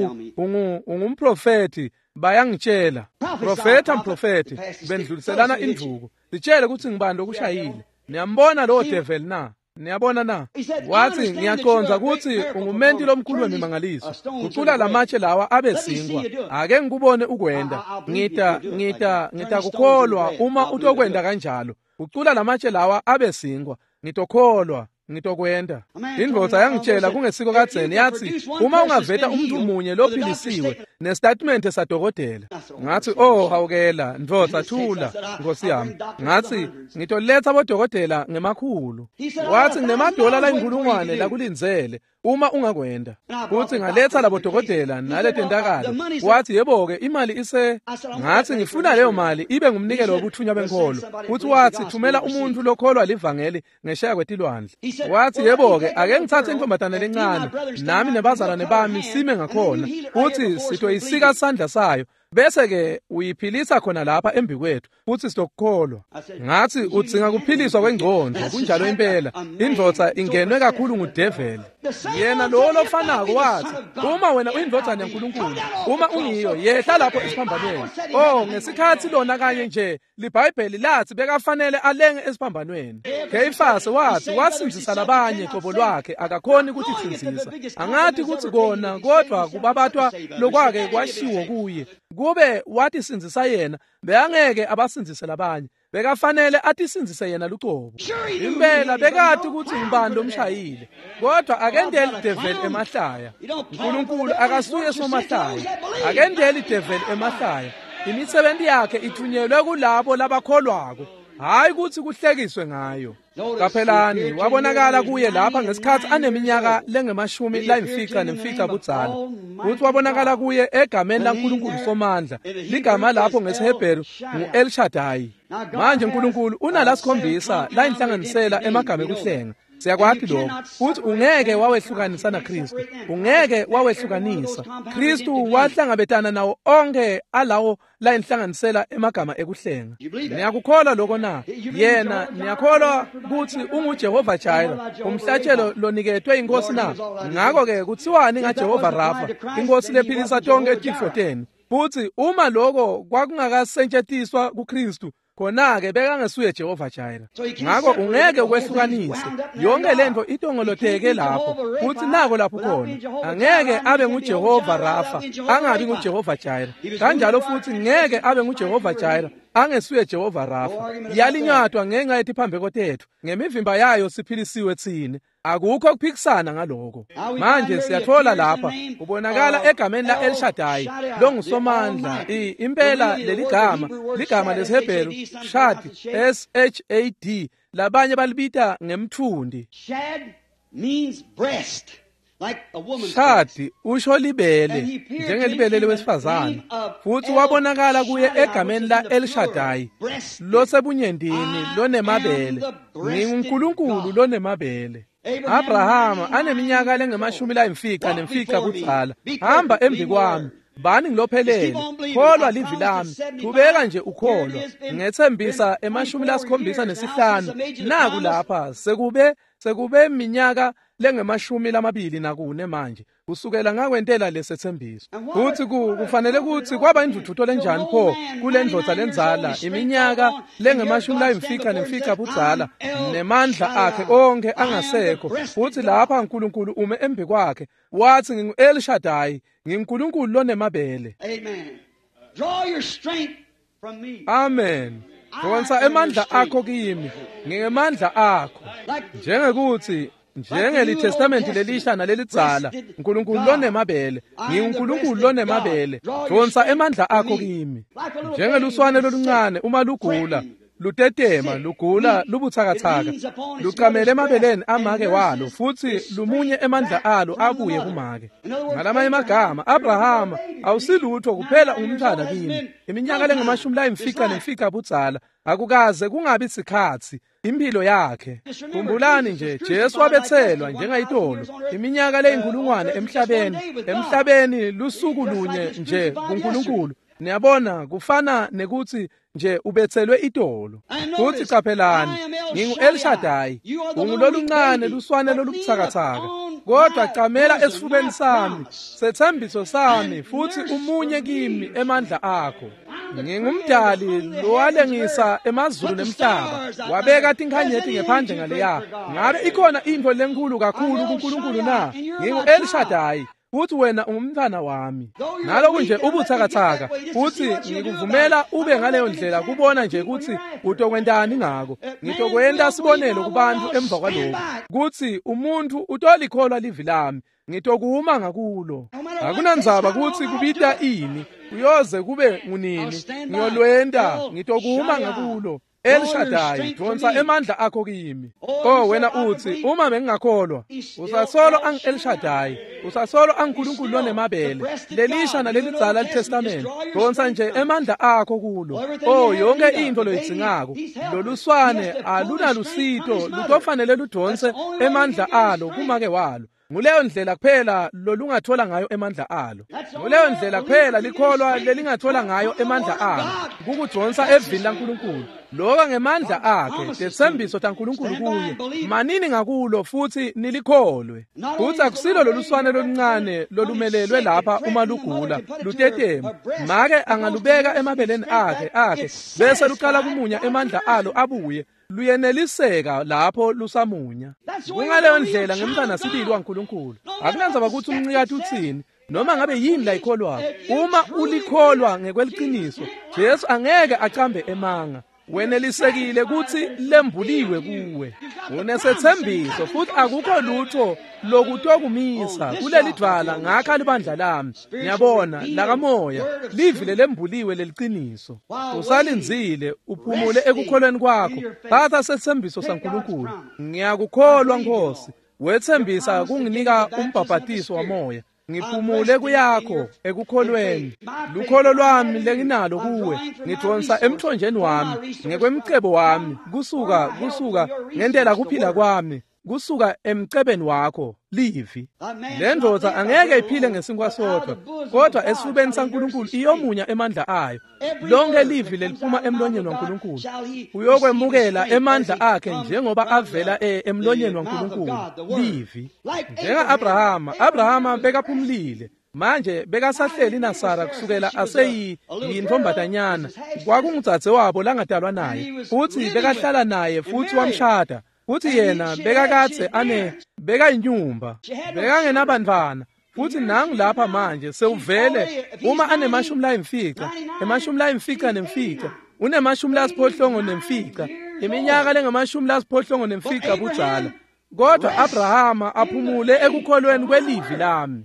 S1: ungumprofeti, bayangitshela. Mprofeti, bendluliselana induku. Sitshele ukuthi ngibani okushayile. Niyambona lo devil na? Niyabona na? Wathi ngiyaconza ukuthi ungumenti lomkhulu wemimangaliso. Ucula lamatshe lawa abesingwa. Ake ngikubone ukwenda. Ngita kukholwa uma utokwenda kanjalo. Ucula lamatshe lawa abesingwa. Ngitokholwa. ngitokwenda. Indvodza yangitshela kungesiko kadzeni yathi uma ungaveta umuntu munye lophilisiwe nestatement sadokotela. Ngathi hawukela ndvodza thula Nkosi yami. Ngathi ngitoletha bodokotela ngemakhulu. Wathi nginemadola la-1,000 lakulinzele uma ungakwenda. Kuthi ngaletha labo dokotela naletentakalo. Wathi yebo-ke imali ise. Ngathi ngifuna leyo mali ibe ngumnikelo wokuthunywa benkolo. Kuthi wathi thumela umuntu lokholwa livangeli ngesheya kwetilwandle. Wathi yebo-ke ake ngithathe intombazane lencane nami nebazalwane bami sime ngakhona. Kuthi sitoyisika isandla sayo bese-ke uyiphilisa khona lapha embi kwethu futhi sitokukholwa. Ngathi udzinga kuphiliswa kwengqondo kunjalo impela. Indvodza ingenwe kakhulu ngudeveli. Yena lo lofanako wathi uma wena uyindvodzana yaNkulunkulu uma ungiyo yehla lapho esiphambanweni. Ngesikhathi lona kanye nje liBhayibheli lathi bekafanele alenge esiphambanweni. Kayifasi wathi wasinzisa labanye qobo lwakhe akakhoni ukuthi sinzisa. Angathi kuthi kona kodwa kubabathwa lokwake kwashiwo kuye. Kube wathi sinzisa yena beyangeke abasinzise labanye. Bekafanele atisinzise yena luqobo. Impela bekathi ukuthi ngibani lomshayile. Kodwa akendeli devil emahlaya. uNkulunkulu akasuye somahlaya. Akendeli devil emahlaya. Imisebenzi yakhe ithunyelwe kulabo labakholwako. Hayi ukuthi kuhlekiswe ngayo. Kaphelani wabonakala kuye lapha ngesikhathi aneminyaka lengama-50 budzala. Kuthi wabonakala kuye egameni laNkulunkulu somandla. Ligama lapho ngesiHebheru ngu-El Shaddai. Manje uNkulunkulu unalasikhombisa la inhlanganisela emagama ekuhlenga. Siyakwathi lokho uthi ungeke wawehlukanisa naKristu. Ungeke wawehlukanisa. Kristu wahlangabetana nawo onke alawo la inhlanganisela emagama ekuhlenga. Niyakukholwa lokho na? Yena niyakholwa ukuthi unguJehova Jireh, umhlatshelo lonikethwe inkosi na? Ngakho-ke kuthiwani ngaJehova Rafa, inkosi lephilisa tonke etifoteni. Futhi uma lokho kwakungakasentshetiswa kuKristu khona-ke bekangesuye Jehova Jireh. Ngakho ungeke ukwehlukanise. Yonke lento itongolotheke lapho. Futhi nako lapho khona. Angeke abe nguJehova Rafa, angabi nguJehova Jireh. Kanjalo futhi ngeke abe nguJehova Jireh, angesuye Jehova Rafa. Yalinyatwa ngenxa yethi phambeko tethu. Ngemivimba yayo siphilisiwe thina. Akukho kuphikisana ngaloko. Manje siyathola lapha ubonakala egameni la El Shaddai, longusomandla. Impela ligama lesiHebheru Shad, SHAD, labanye balibita ngemthundi.
S2: Shad means breast, like a woman's
S1: Shad usho libele, njengelibele lewesifazane. Futhi wabonakala kuye egameni la El Shaddai, losebunyendini lonemabele. NginguNkulunkulu lonemabele. Abrahama aneminyaka lengama-50 budzala. Hamba embi kwami. Bani ngilophelele. Kholwa livi lami. Qhubeka nje ukholwa. Ngethembisa ema-75 naku lapha sekube minyaka lengama-24 manje. Kusukela ngakwentela lesethembiso. Futhi kufanele ukuthi kwaba induthuto lenjani pho kule ndvodza lenzala iminyaka lengama-50 budzala nemandla akhe onke angasekho. Futhi lapha uNkulunkulu ume embi kwakhe wathi ngingu-El Shaddai, nginguNkulunkulu lonemabele.
S2: Amen. Draw your strength from me.
S1: Amen. Donsa emandla akho kimi, ngingemandla akho. Njengekuthi njengelitestamenti lelisha nalelidzala uNkulunkulu lonemabele, nginguNkulunkulu lonemabele. Donsa emandla akho kimi. Njengeluswane loluncane uma lugula, lutetema, lugula, lubuthakathaka, luqamele emabeleni amake walo, futhi lumunye emandla alo abuye kumake. Ngalama emagama, Abrahama awusilutho kuphela umntana kimi. Iminyaka lengama-50 budzala, akukaze kungabi sikhathi impilo yakhe. Kumbulani nje, Jesu wabethelwa njengayitolo. Iminyaka le-1,000 emhlabeni lusuku lunye nje kuNkulunkulu. Niyabona kufana nekuthi nje ubethelwe itolo. Futhi qaphelani, ngingu-El Shaddai, unguloluncane luswane lolubuthakathaka. Kodwa camela esifubeni sami, sethembiso sami, futhi umunye kimi emandla akho. Ngingumdali lowalengisa emazulu nemhlaba, wabeka tinkhanyeti ngephandle ngaleya. Ngabe ikhona into lenkulu kakhulu kuNkulunkulu na? Ngingu-El Shaddai, futhi wena ungumntwana wami. Ngalokhu nje ubuthakathaka futhi ngikuvumela ube ngaleyo ndlela kubona nje ukuthi utokwentani ngako. Ngitokwenda sibonelo kubantu emva kwalokho kuthi umuntu utolikholwa livi lami. Ngitokuma ngakulo. Akunandzaba kuthi kubita ini, kuyoze kube ngunini. Ngiyolwenda, ngitokuma ngakulo. El Shaddai, donsa emandla akho kimi. Oh wena uthi uma bengingakholwa, usasolo ang El Shaddai, usasolo angKunkulunkulu lonemabele. Lelisha nalelidzala leTestament, donsa nje emandla akho kulo. Oh yonke into loyidzingako, loluswane alunalusito, lutofanele ludonse emandla alo kumake walo. Nguleyo ndlela kuphela lolungathola ngayo emandla alo. Nguleyo ndlela kuphela likholwa lelingathola ngayo emandla alo. Kukudonsa evini laNkulunkulu. Loka ngemandla akhe, lesembiso taNkulunkulu kuye. Manini ngakulo futhi nilikholwe. Futhi akusilo loluswane loluncane lolumelelwe lapha uma lugula, lutetema. Make angalubeka emabeleni akhe, bese luqala kumunya emandla alo abuye. Luyeneliseka lapho lusamunya. Kungaleyo ndlela ngemntana sibili waNkulunkulu. Akunandzaba ukuthi umncikathi uthini noma ngabe yini la ikholwayo. Uma ulikholwa ngekweliqiniso, Jesu angeke acambe emanga. Wenelisekile ukuthi lembuliwe kuwe. Unesethembiso futhi akukho lutho lokutokumisa kuleli dwala ngakha libandla lami. Ngiyabona lakamoya livile lembuliwe leliqiniso. Usalinzile uphumule ekukholweni kwakho. Thatha sethembiso saNkulunkulu. Ngiyakukholwa Nkosi. Wethembisa kunginika umbhabhatiso wamoya. Ngiphumule kuyakho ekukholweni. Lukholo lwami lenginalo kuwe ngidonsa emthonjeni wami ngekwemcebo wami kusuka ngendlela kuphila kwami kusuka emcebeni wakho livi. Le ndoda angeke iphile ngesinkwa sodwa kodwa esifubeni saNkulunkulu iyomunya emandla ayo. Lonke livi leliphuma emlonyeni waNkulunkulu uyokwemukela emandla akhe njengoba avela emlonyeni waNkulunkulu livi. Njenga-Abrahama bekaphumulile manje bekasahleli naSara kusukela aseyintombatanyana. Kwakungudzadze wabo langadalwa naye futhi bekahlala naye futhi wamshada. Futhi yena bekakatse bekayinyumba, bekangenabantwana. Futhi nangu lapha manje sewuvele uma anemashumi layimfica nemfica, unemashumi lasiphohlongo nemfica, iminyaka lengamashumi lasiphohlongo nemfica budzala. Kodwa Abrahama aphumule ekukholweni kwelivi lami.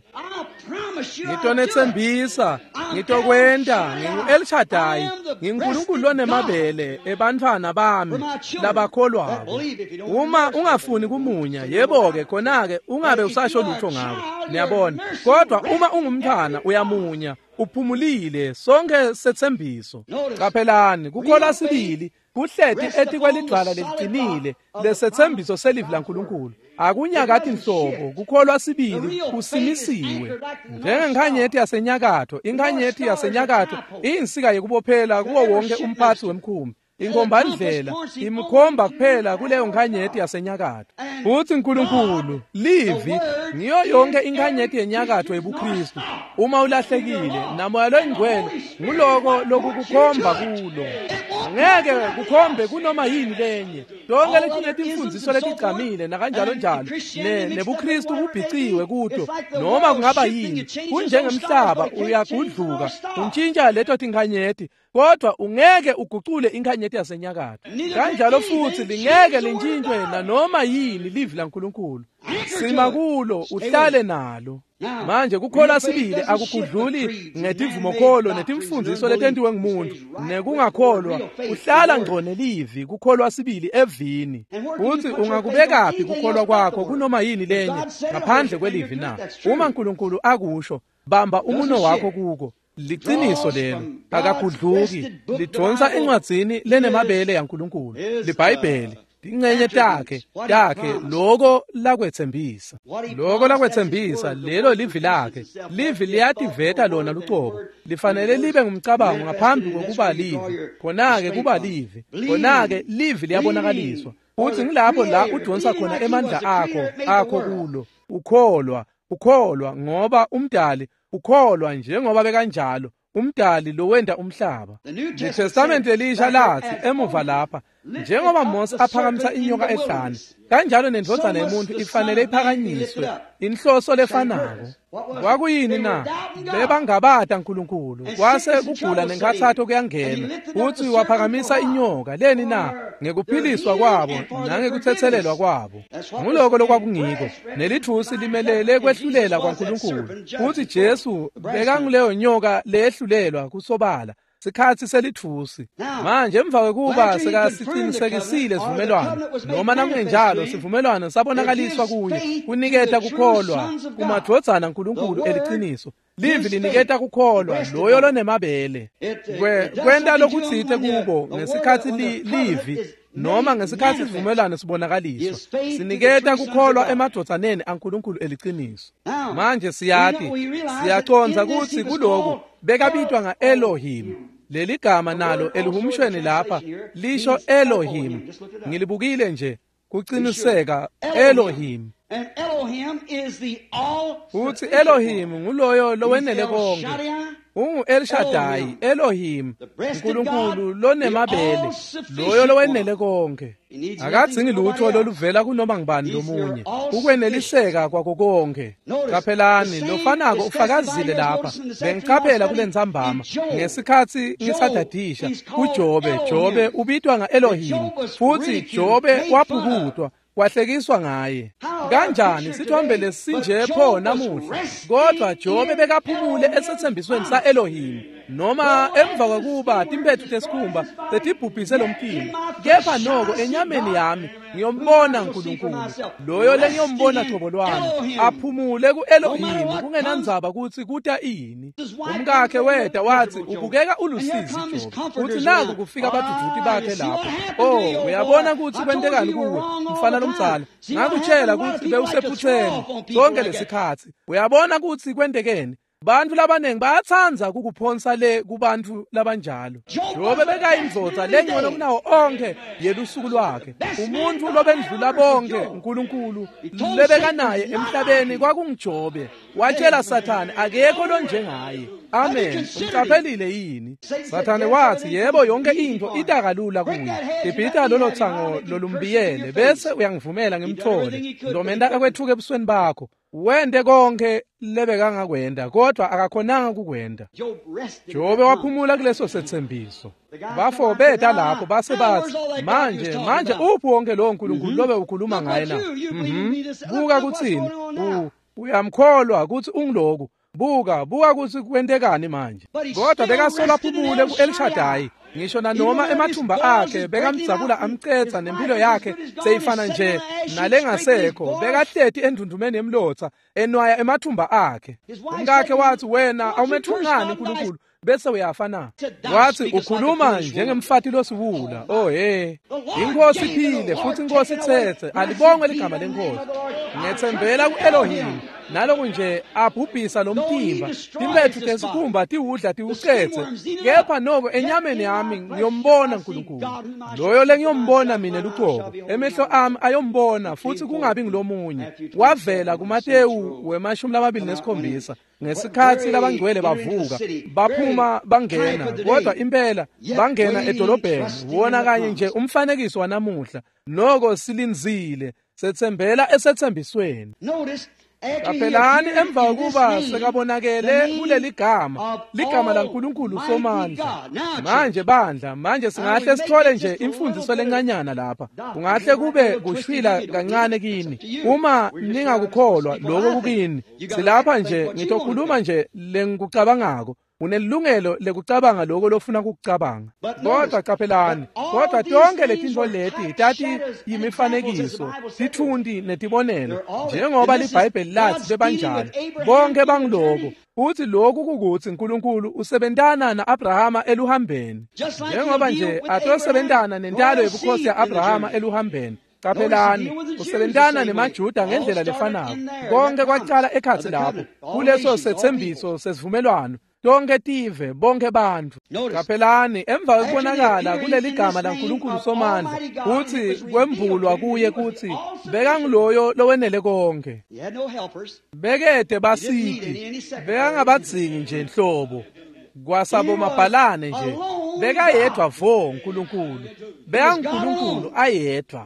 S1: Ngitonethembisa, ngitokwenda, ngingu-El Shaddai, nginguNkulunkulu lonemabele ebantwana bami labakholwako. Uma ungafuni kumunya, yebo-ke khona-ke ungabe usasho lutho ngako. Niyabona, kodwa uma ungumntwana uyamunya, uphumulile sonke sethembiso. Qaphelani, kukholwa sibili kuhleti etikwelidwala leliqinile lesethembiso selivi laNkulunkulu. Akunyakati nhlobo kukholwa sibili kusimisiwe. Njengenkhanyeti yasenyakatho, inkhanyeti yasenyakatho iyinsika yekubophela kuwo wonke umphathi wemkhumbi. Inkombandlela imkhomba kuphela kuleyo nkhanyeti yasenyakatho. Futhi uNkulunkulu livi ngiyo yonke inkhanyeti yenyakatho ebuKristu. Uma ulahlekile namoya loyingcwele nguloko lokukukhomba kulo. Angeke kukhombe kunoma yini lenye. Lonke letinye timfundiso letigcamile nakanjalo njalo nebuKristu kubhiciwe kuto noma kungaba yini. Kunjengemhlaba uyagudluka untshintsha leto tinkhanyeti kodwa ungeke ugucule inkhanyeti yasenyakatho. Kanjalo futhi lingeke lintshintshwe nanoma yini livi laNkulunkulu. Sima kulo uhlale nalo. Manje kukholwa sibili akugudluli ngetivumokholo netimfundiso letentiwe ngumuntu nekungakholwa uhlala ngcone livi kukholwa sibili evini. Futhi ungakubekaphi kukholwa kwakho kunoma yini lenye ngaphandle kwelivi na. Uma uNkulunkulu akusho bamba umuno wakho kuko. Liqiniso lelo akagudluki lidonsa encwadzini lenemabele yaNkulunkulu liBhayibheli. Ingcenye takhe loko lakwethembisa lelo livi lakhe. Livi liyativeta lona lucobo. Lifanele libe ngumcabango ngaphambi kokuba livi. Khona-ke kuba livi. Khona-ke livi liyabonakaliswa. Futhi ngilapho la udonsa khona emandla akho kulo. Ukholwa ngoba umdali ukholwa njengoba bekanjalo umdali lo wenda umhlaba. ITestament elisha lathi emuva lapha, njengoba Mose aphakamisa inyoka ehlane, kanjalo nendodana yomuntu ifanele iphakanyiswe inhloso lefanako. Kwakuyini na? Bebangabada uNkulunkulu, kwase kugula nenkathatho kuyangena, uthi waphakamisa inyoka leni na ngekuphiliswa kwabo nangekuthethelelwa kwabo. Nguloko lokwakungiko, nelithusi limelele kwehlulela kwaNkulunkulu, uthi Jesu bekanguleyo nyoka lehlulelwa kusobala. Sikhathi selithusi manje emva kwekuba sekasiqinisekisile sivumelwano, noma nakungenjalo sivumelwano sabonakaliswa kuye, kuniketa kukholwa kumadvodzana uNkulunkulu eliqiniso. Livi liniketa kukholwa loyo lonemabele. Kwenta lokutsite kubo ngesikhathi livi noma ngesikhathi sivumelwano sibonakaliswa, siniketa kukholwa emadvodzaneni aNkulunkulu eliqiniso. Manje siyaconza ukuthi kuloko bekabitwa nga-Elohim. Leli gama nalo elihumshweni lapha lisho Elohim. Ngilibukile nje kuqiniseka Elohim. Uthi Elohim nguloyo lowenele konke. El Shaddai, Elohim, uNkulunkulu lonemabele, loyo lowenele konke. Akadzingi lutho loluvela kunoma ngibani lomunye, ukweneliseka kwako konke. Kaphelani lofanako ufakazile lapha, bengiqaphela kule ntsambama ngesikhathi ngisadadisha kuJobe ubitwa nga-Elohim, futhi Jobe waphukutwa kwahlekiswa ngaye. Kanjani sithombe lesinje pho namuhla, kodwa Jobe bekaphumule esethembisweni sa-Elohim, noma emva kokuba timpethu tesikhumba setibhubhise lo mpilo. Kepha noko enyameni yami ngiyombona uNkulunkulu, loyo lengiyombona thobo lwami, aphumule ku-Elohim kungenandzaba ukuthi kuta ini. Umkakhe weta wathi ubukeka ulusizi Jobe, uthi naku kufika abaduduti bakhe lapho. Uyabona ukuthi kwentekani kuwe mfana lomdzala, ngakutshela ukuthi bewusephutheni sonke lesikhathi. Uyabona ukuthi kwentekeni. Bantu labanengi bayatsanza kukuphonsa le kubantu labanjalo. Jobe bekayindvodza lengcono kunawo onke yelusuku lwakhe. Umuntu lobendlula bonke uNkulunkulu lebekanaye emhlabeni kwakunguJobe. Watshela Sathane akekho lonjengaye. Amen. Umcaphelile yini? Sathane wathi yebo yonke into itakalula kuye. Ibhida lolo tsango lolumbiyele bese uyangivumela ngimthole. Ngomenda akwethuke ebusweni bakho. Wende konke lebekangakwenda kodwa akakhonanga kukwenda. Jobe waphumula kuleso sethembiso. Bafo beta lapho base bathi manje uphi wonke lo uNkulunkulu lobe ukhuluma ngaye na? Buka kuthini? Uyamkholwa ukuthi ungiloku. Buka ukuthi kwentekani manje. Kodwa bekasola phumule ku-El Shaddai. Ngisho noma emathumba akhe bekamdzabula amcetha nempilo yakhe seyifana nje nalengasekho, bekahleti endundumeni yemlotha enwaya emathumba akhe. Umkakhe wathi wena awumethungani uNkulunkulu bese uyafa na? Wathi ukhuluma njengemfati losiwula. Inkosi iphile futhi inkosi ithethe, alibongwe ligama lenkosi. Ngethembela ku-Elohim, naloku nje abhubhisa lo mphimba, timpethu tesikhumba tiwudla tiwucethe. Kepha noko enyameni yami ngiyombona uNkulunkulu, loyo lengiyombona mina luqobo, emehlo ami ayombona futhi kungabi ngilomunye. Wavela kuMateyu 27 ngesikhathi labangcwele bavuka, baphuma bangena, kodwa impela bangena edolobheni. Wona kanye nje umfanekiso wanamuhla, noko silinzile sethembela esethembisweni. Kaphelani emva kokuba sekabonakele kuleli gama laNkulunkulu somandla. Manje singahle sithole nje imfundiso lencanyana lapha. Kungahle kube kushwila kancane kini. Uma ningakukholwa lokho kukini, silapha nje ngitokhuluma nje lengikucabangako. Unelungelo lekucabanga lokho lofuna ukucabanga. Kodwa kaphelani, kodwa tonke letinto leti tati yimifanekiso, tithundi netibonelo, njengoba liBhayibheli lathi bebanjalo. Bonke bangiloko. Uthi lokhu kukuthi uNkulunkulu usebentana na-Abrahama eluhambeni. Njengoba nje atosebentana nentalo yobukhosi ya-Abrahama eluhambeni. Kaphelani, usebentana nemaJuda ngendlela lefanayo. Konke kwacala ekhathi lapho, kuleso sethembiso sesivumelwano. Tonke tive, bonke bantu. Kaphelani, emva kokubonakala kuleli gama laNkulunkulu somandla, uthi kwembulwa kuye kuthi bekanguloyo lowenele konke. Bekede basidi, bekangabadzingi nje nhlobo. kwasabomabhalane nje bekayedwa vo uNkulunkulu bekaNkulunkulu ayedwa.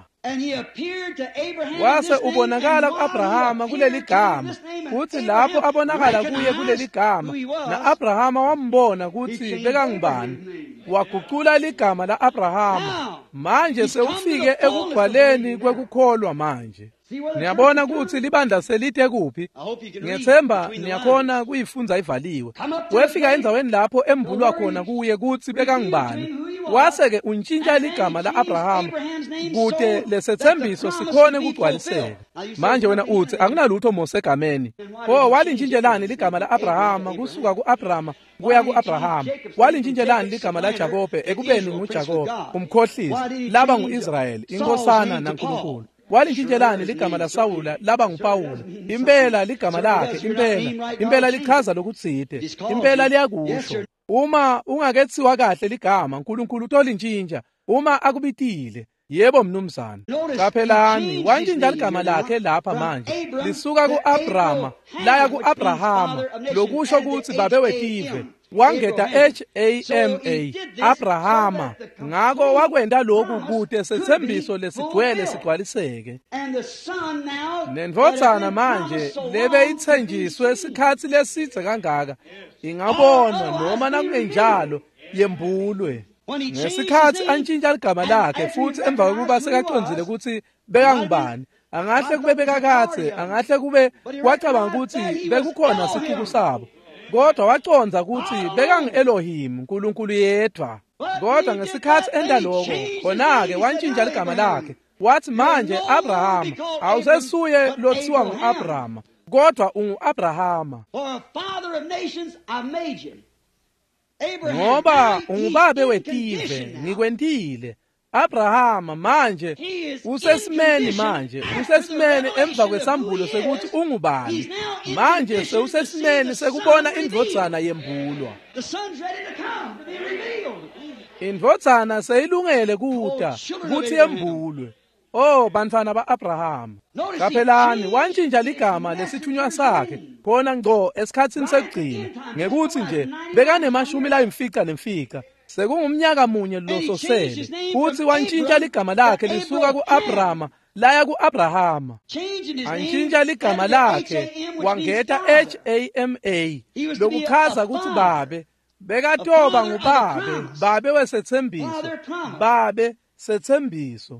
S1: Wase ubonakala ku-Abrahama kuleli gama kuthi lapho abonakala kuye kuleli gama na-Abrahama wambona kuthi bekangubani waguqula ligama la-Abrahama. Manje sewufike ekugcwaleni kwekukholwa manje. Niyabona ukuthi libandla selide kuphi? Ngethemba niyakhona kuyifunza ivaliwe. Wefika endaweni lapho embulwa khona kuye kuthi bekangubani. Wase-ke untshintsha ligama la-Abrahama kude lesethembiso sikhone kugcwaliseka. Manje wena uthi akunalutho mose egameni. Walintshintselani ligama la-Abrahama kusuka ku-Abrahama kuya ku-Abrahama? Walintshintselani ligama laJakobe ekubeni nguJakobe umkhohlisi laba ngu-Israyeli inkosana naNkulunkulu? Walintshintselani ligama laSawula laba nguPawula? Impela ligama lakhe impela lichaza lokutside, impela liyakusho. Uma ungakethiwa kahle ligama uNkulunkulu utolintshintsha uma akubitile. Yebo mnumzana, qaphelani wantshintsha ligama lakhe lapha manje lisuka ku-Abrahama laya ku-Abrahama, lokusho ukuthi babewetive wangeta HAMA Abrahama. Ngako wakwenda lokhu kude sethembiso lesigcwele sigcwaliseke. Nendvodzana manje lebeyithenjiswe isikhathi leside kangaka ingabonwa noma nakungenjalo yembulwe. Ngesikhathi antshintsha ligama lakhe futhi emva kokuba sekaconzile ukuthi bekangubani, angahle kube bekakathe, angahle kube wacabanga ukuthi bekukhona sikhulu sabo, kodwa waconza ukuthi bekangu-Elohim uNkulunkulu yedwa. Kodwa ngesikhathi enda lokho khona-ke wantshintsha ligama lakhe wathi manje Abrahama awusesuye lothiwa ngu-Abrahama kodwa ungu-Abrahama, ngoba ungubabe wetive ngikwentile. Abrahama manje usesimeni, usesimeni emva kwesambulo sekuthi ungubani. Manje sewusesimeni sekubona indvodzana yembulwa. Indvodzana seyilungele kuthi yembulwe. Bantwana ba-Abrahama, qaphelani wantshintsha ligama lesithunywa sakhe khona ngco esikhathini sekugcina ngekuthi nje bekanemashumi sekungumnyaka munye lososele futhi wantshintsha ligama lakhe lisuka ku-Abrahama laya ku-Abrahama. Antshintsha ligama lakhe wangeta HAMA lokuchaza ukuthi babe bekatoba babe wesethembiso, babe sethembiso.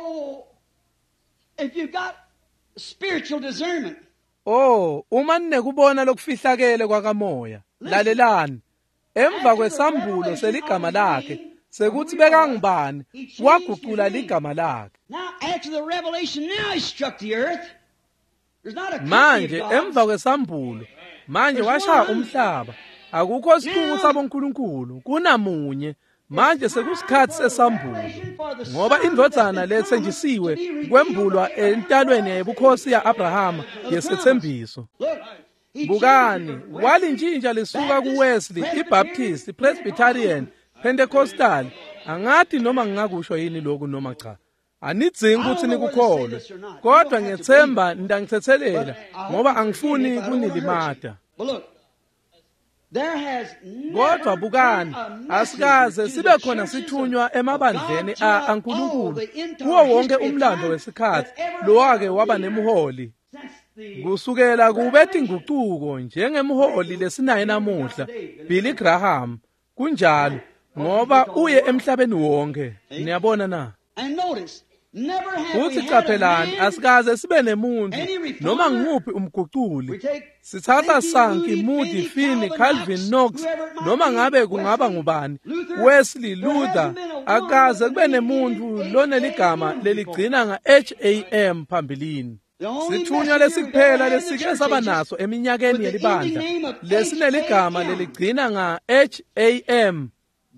S2: If you got spiritual discernment.
S1: Uma ninekubona lokufihlakele kwakamoya, lalelani. Emva kwesambulo seligama lakhe sekuthi bekangubani waguqula ligama lakhe.
S2: Now after the revelation, now he struck the earth. There's not a
S1: manje emva kwesambulo manje washaya umhlaba. Akukho sikhulu sabonkulunkulu kunamunye. Manje sekusikhathi sesambulo ngoba indvodzana lethenjisiwe kwembulwa entalweni yebukhosi ya-Abrahama yesethembiso. Bukani walintshintsha lisuka ku-Wesley, iBaptist, Presbyterian, Pentecostal. Angathi noma ngingakusho yini lokhu noma cha. Anidzingi ukuthi nikukholwe, kodwa ngethemba ndangithethelela ngoba angifuni kunilimata. Kodwa bukani asikaze sibe khona sithunywa emabandleni aNkulunkulu kuwo wonke umlando wesikhathi lowake waba nemholi kusukela kubethi inguquko njengemholi lesinayo namuhla Billy Graham. Kunjalo ngoba uye emhlabeni wonke. Niyabona na? Futhi qaphelani asikaze sibe nemuntu noma nguphi umguquli. Sithatha Sankey, Moody, Finney, Calvin, Knox noma ngabe kungaba ngubani, Wesley, Luther, akaze kube nemuntu loneligama leligcina nga-HAM phambilini. Sithunywa lesikuphela lesike saba naso eminyakeni yelibandla lesineligama leligcina nga-HAM,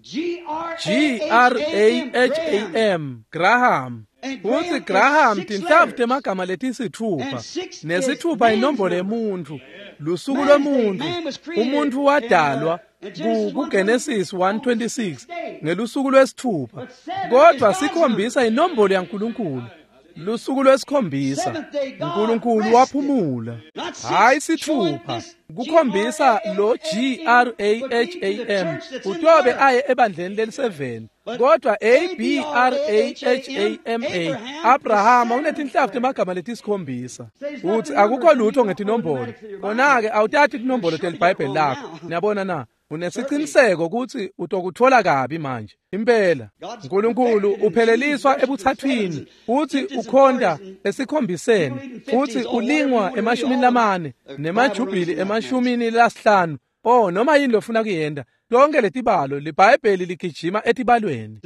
S1: GRAHAM, Graham. Futhi Graham tinhlamvu temagama letisithupha, nesithupha inombolo yemuntu, lusuku lomuntu, umuntu wadalwa kuGenesis 1:26 ngelusuku lwesithupha. Kodwa sikhombisa inombolo yaNkulunkulu. lusuku lwesikhombisa uNkulunkulu waphumula, hayi isithupha, kukhombisa lo GRAHAM uTobe aye ebandleni leli7, kodwa ABRAHAMA Abrahama unetinhlavu temagama letisikhombisa. Uthi akukho lutho ngetinombolo, kona-ke awuthathi tinombolo telibhayibheli lakho. Niyabona na, unesiciniseko ukuthi utokuthola kabi manje. Impela uNkulunkulu upheleliswa ebuthathwini, uthi ukhonda esikhombiseni, uthi ulingwa emashumi-4 nemajubhili emashumi-5. Noma yini lofuna kuyenda, lonke letibalo libhayibheli ligijima etibalweni.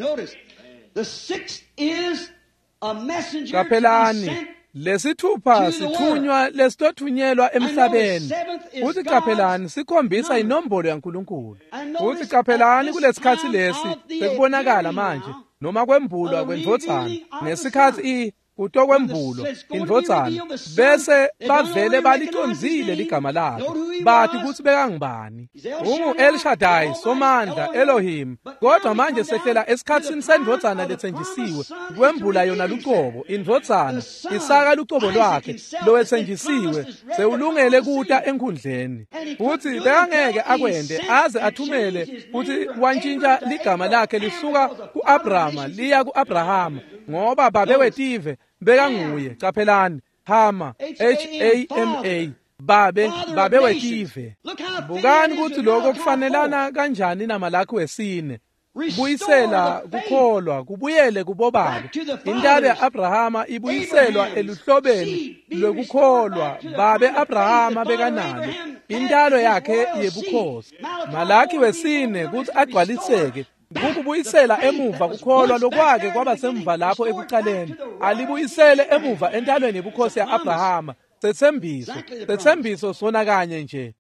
S1: Kaphelani, lesithupha sithunywa lesitothunyelwa emhlabeni. Uthi kaphelani sikhombisa inombolo yaNkulunkulu. Uthi kaphelani kulesikhathi lesi sekubonakala manje noma kwembulwa kwendvodzana ngesikhathi utokwembulo indvodzana, bese bavele baliconzile ligama lakhe, bathi kuthi bekangibani. El Shaddai, Somandla, Elohim. Kodwa manje sehlela esikhathini sendvodzana lethenjisiwe, kwembula yona lucobo, indvodzana isaka lucobo lwakhe lowethenjisiwe, sewulungele kuta enkhundleni. Uthi bekangeke akwende aze athumele ukuthi wantshintsha ligama lakhe lisuka ku-Abrahama liya ku-Abrahama, ngoba babewetive bekanguye. Kaphelani, Hama, HAMA, babewetive. Bukani ukuthi lokho kufanelana kanjani namalaki wesine. Buyisela kukholwa kubuyele kubobaba. Indalo ya-Abrahama ibuyiselwa eluhlobeni lwekukholwa babe Abrahama bekanalo indalo yakhe yebukhosi. Malaki wesine kuthi agcwaliseke ukubuyisela emuva kukholwa lokwake kwaba semva lapho ekuqaleni, alibuyisele emuva entalweni yebukhosi ya-Abrahama. Sethembiso sona kanye nje.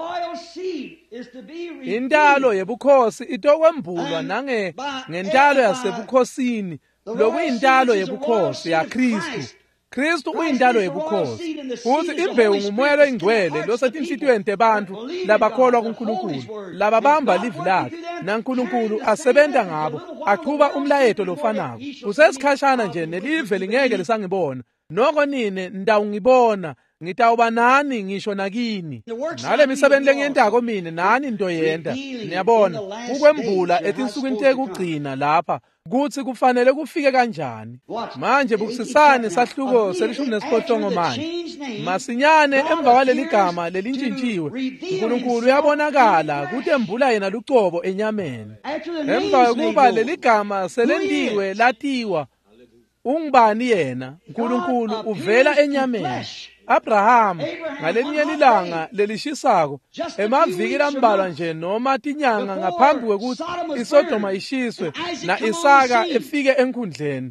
S1: Intalo yebukhosi itokwembulwa ngentalo yasebukhosini, lokuyintalo yebukhosi yaKristu. Kristu uyintalo yebukhosi. Uthi imbewu ngumoya oyingcwele losetinhlitiyweni tebantu labakholwa kuNkulunkulu, lababamba livi lakhe, naNkulunkulu asebenta ngabo, aqhuba umlayeto lofanako. Usesikhashana nje nelive lingeke lisangibona, noko nine ndawungibona, ngitawuba nani ngisho nakini. Nale misebenzi lengiyentako mina nani into yenda. Niyabona ukwembula etinsukwini tekugcina lapha kuthi kufanele kufike kanjani. Manje bukusisane sahluko se-18 manje. Masinyane emva kwaleli gama lelintshintshiwe, uNkulunkulu uyabonakala kuthi embula yena lucobo enyameni. Emva kokuba leli gama selendiwe latiwa, ungubani yena? uNkulunkulu uvela enyameni. Abraham ngalenye ilanga lelishisako, emaviki lambalwa nje noma tinyanga ngaphambi kwekuthi iSodoma ishiswe na Isaka efike enkhundleni.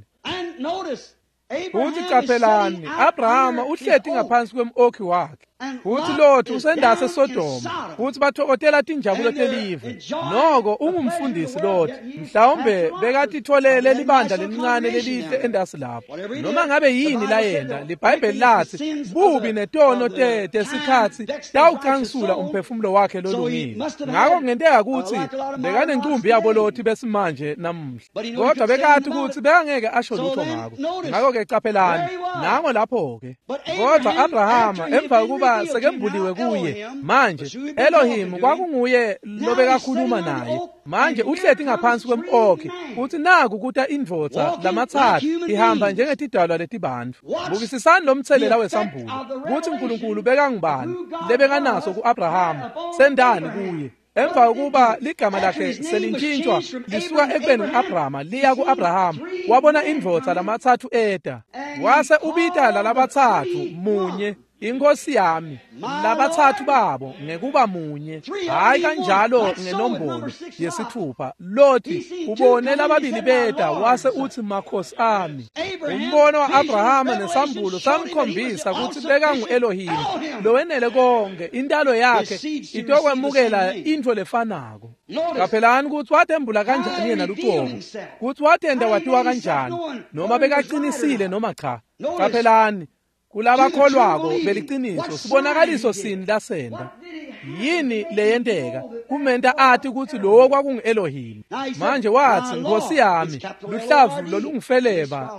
S1: Uthi kaphelani, Abrahama uhleti ngaphansi kwemokhi wakhe. Uthi Lot usendase eSodoma, uthi bathokotela tinjabulo telive. Noko ungumfundisi Lot, mhlawumbe bekatitholele libandla lelincane lelihle endasi lapho. Noma ngabe yini la yenda, libhayibheli lathi bubi netono tesikhathi tawukansula umphefumulo wakhe lolungile. Ngakho ngenteka ukuthi bekanencumbi yabo Lot besimanje namuhla. Kodwa bekathi ukuthi bekangeke asho lutho ngako. Ngakho ke caphelani, nango lapho ke. Kodwa Abrahama emva kuba sekembuliwe kuye, manje Elohim kwakunguye lobekakhuluma naye. Manje uhleti ngaphansi kwemokhi, uthi naku kuta indvodza lamathathu ihamba njengetidalwa letibantu. Bukisisani lomthelela wesambulo, kuthi uNkulunkulu bekangibani lebekanaso ku-Abrahama sendani kuye. Emva kokuba ligama lakhe selintshintshwa lisuka ekubeni u-Abrahama liya ku-Abrahama, wabona indvodza lamathathu eda. Wase ubita lalabathathu munye, inkosi yami, labathathu babo ngekuba munye, hayi kanjalo ngenombolo yesithupha. Loti ubone lababili beda, wase uthi makhosi ami. Umbono wa-Abrahama nesambulo samkhombisa ukuthi bekangu-Elohim lowenele konke, intalo yakhe itokwemukela into lefanako. Kaphelani ukuthi wathembula kanjani yena lucobo, ukuthi wathenda watiwa kanjani, noma bekaqinisile noma cha. Kaphelani kulabakholwako beliqiniso sibonakaliso sini lasenda yini leyenteka kumenta athi ukuthi lo kwakungu-Elohim manje wathi Nkosi yami luhlavu lolungifeleba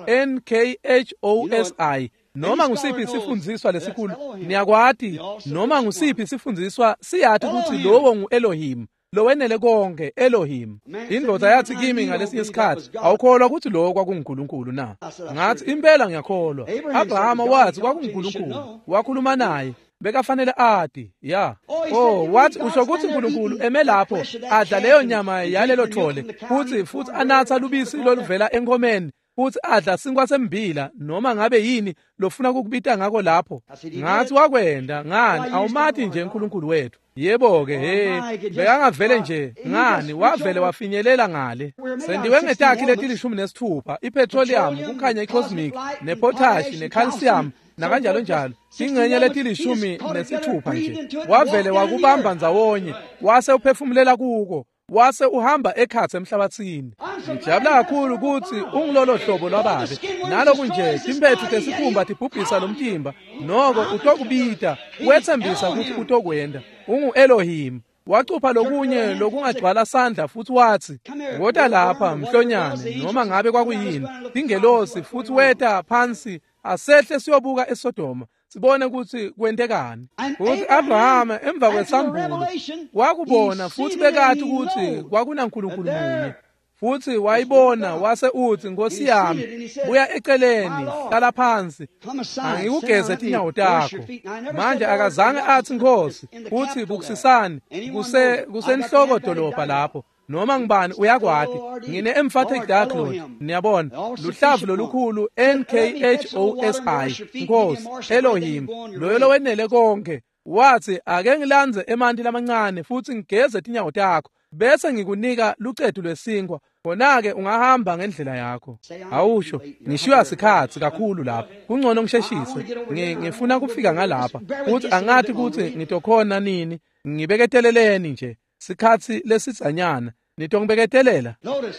S1: NKHOSI noma ngusiphi isifundziswa lesikhulu niyakwati noma ngusiphi isifundziswa siyathi ukuthi lowo ngu-Elohim lowenele konke Elohim indoda yathi kimi ngalesinye isikhathi awukholwa ukuthi lo kwakunguNkulunkulu na ngathi impela ngiyakholwa Abrahama wathi kwakunguNkulunkulu wakhuluma naye bekafanele ati wathi usho ukuthi uNkulunkulu eme lapho adla leyo nyama yalelo thole futhi anatha lubisi loluvela enkomeni futhi adla sinkwa sembila noma ngabe yini lofuna ukubita ngako lapho ngathi wakwenda ngani awumathi nje uNkulunkulu wethu yebo-ke bekangavele nje ngani wavele wafinyelela ngale sendiwe ngetakhi leti 16 ipetroleum kukhanya icosmic nepotash necalcium nakanjalo njalo ingcenye leti 16 nje wavele wakubamba ndzawonye wase uphefumulela kuko wase uhamba ekhatsi emhlabathini ngijabula kakhulu ukuthi ungilolo hlobo lwababe naloku nje timpethu tesikhumba tibhubhisa lomtimba noko utokubita wethembisa ukuthi utokwenda ungu-Elohim wacupha lokunye lokungagcwala sandla futhi wathi ngoda lapha mhlonyane noma ngabe kwakuyini ingelosi futhi weta phansi asehle siyobuka eSodoma sibone ukuthi kwentekani ukuthi Abrahama emva kwesambulo wakubona futhi bekathi ukuthi kwakunaNkulunkulu munye futhi wayibona wase uthi Nkosi yami buya eceleni hlala phansi angikugeze tinyawo takho manje akazange athi Nkosi futhi bukusisani kusenhloko dolobha lapho noma ngibani uyakwati ngine emphatic diaclone niyabona luhlavu lolukhulu NKHOSI Nkosi Elohim loyo lowenele konke wathi ake ngilanze emanti lamancane futhi ngigeze tinyawo takho bese ngikunika lucedu lwesinkwa khona-ke ungahamba ngendlela yakho awusho ngishiwa sikhathi kakhulu lapha kungcono ngisheshise ngifuna kufika ngalapha futhi angathi ukuthi ngitokhona nini ngibeketeleleni nje sikhathi lesizanyana nitongibeketelela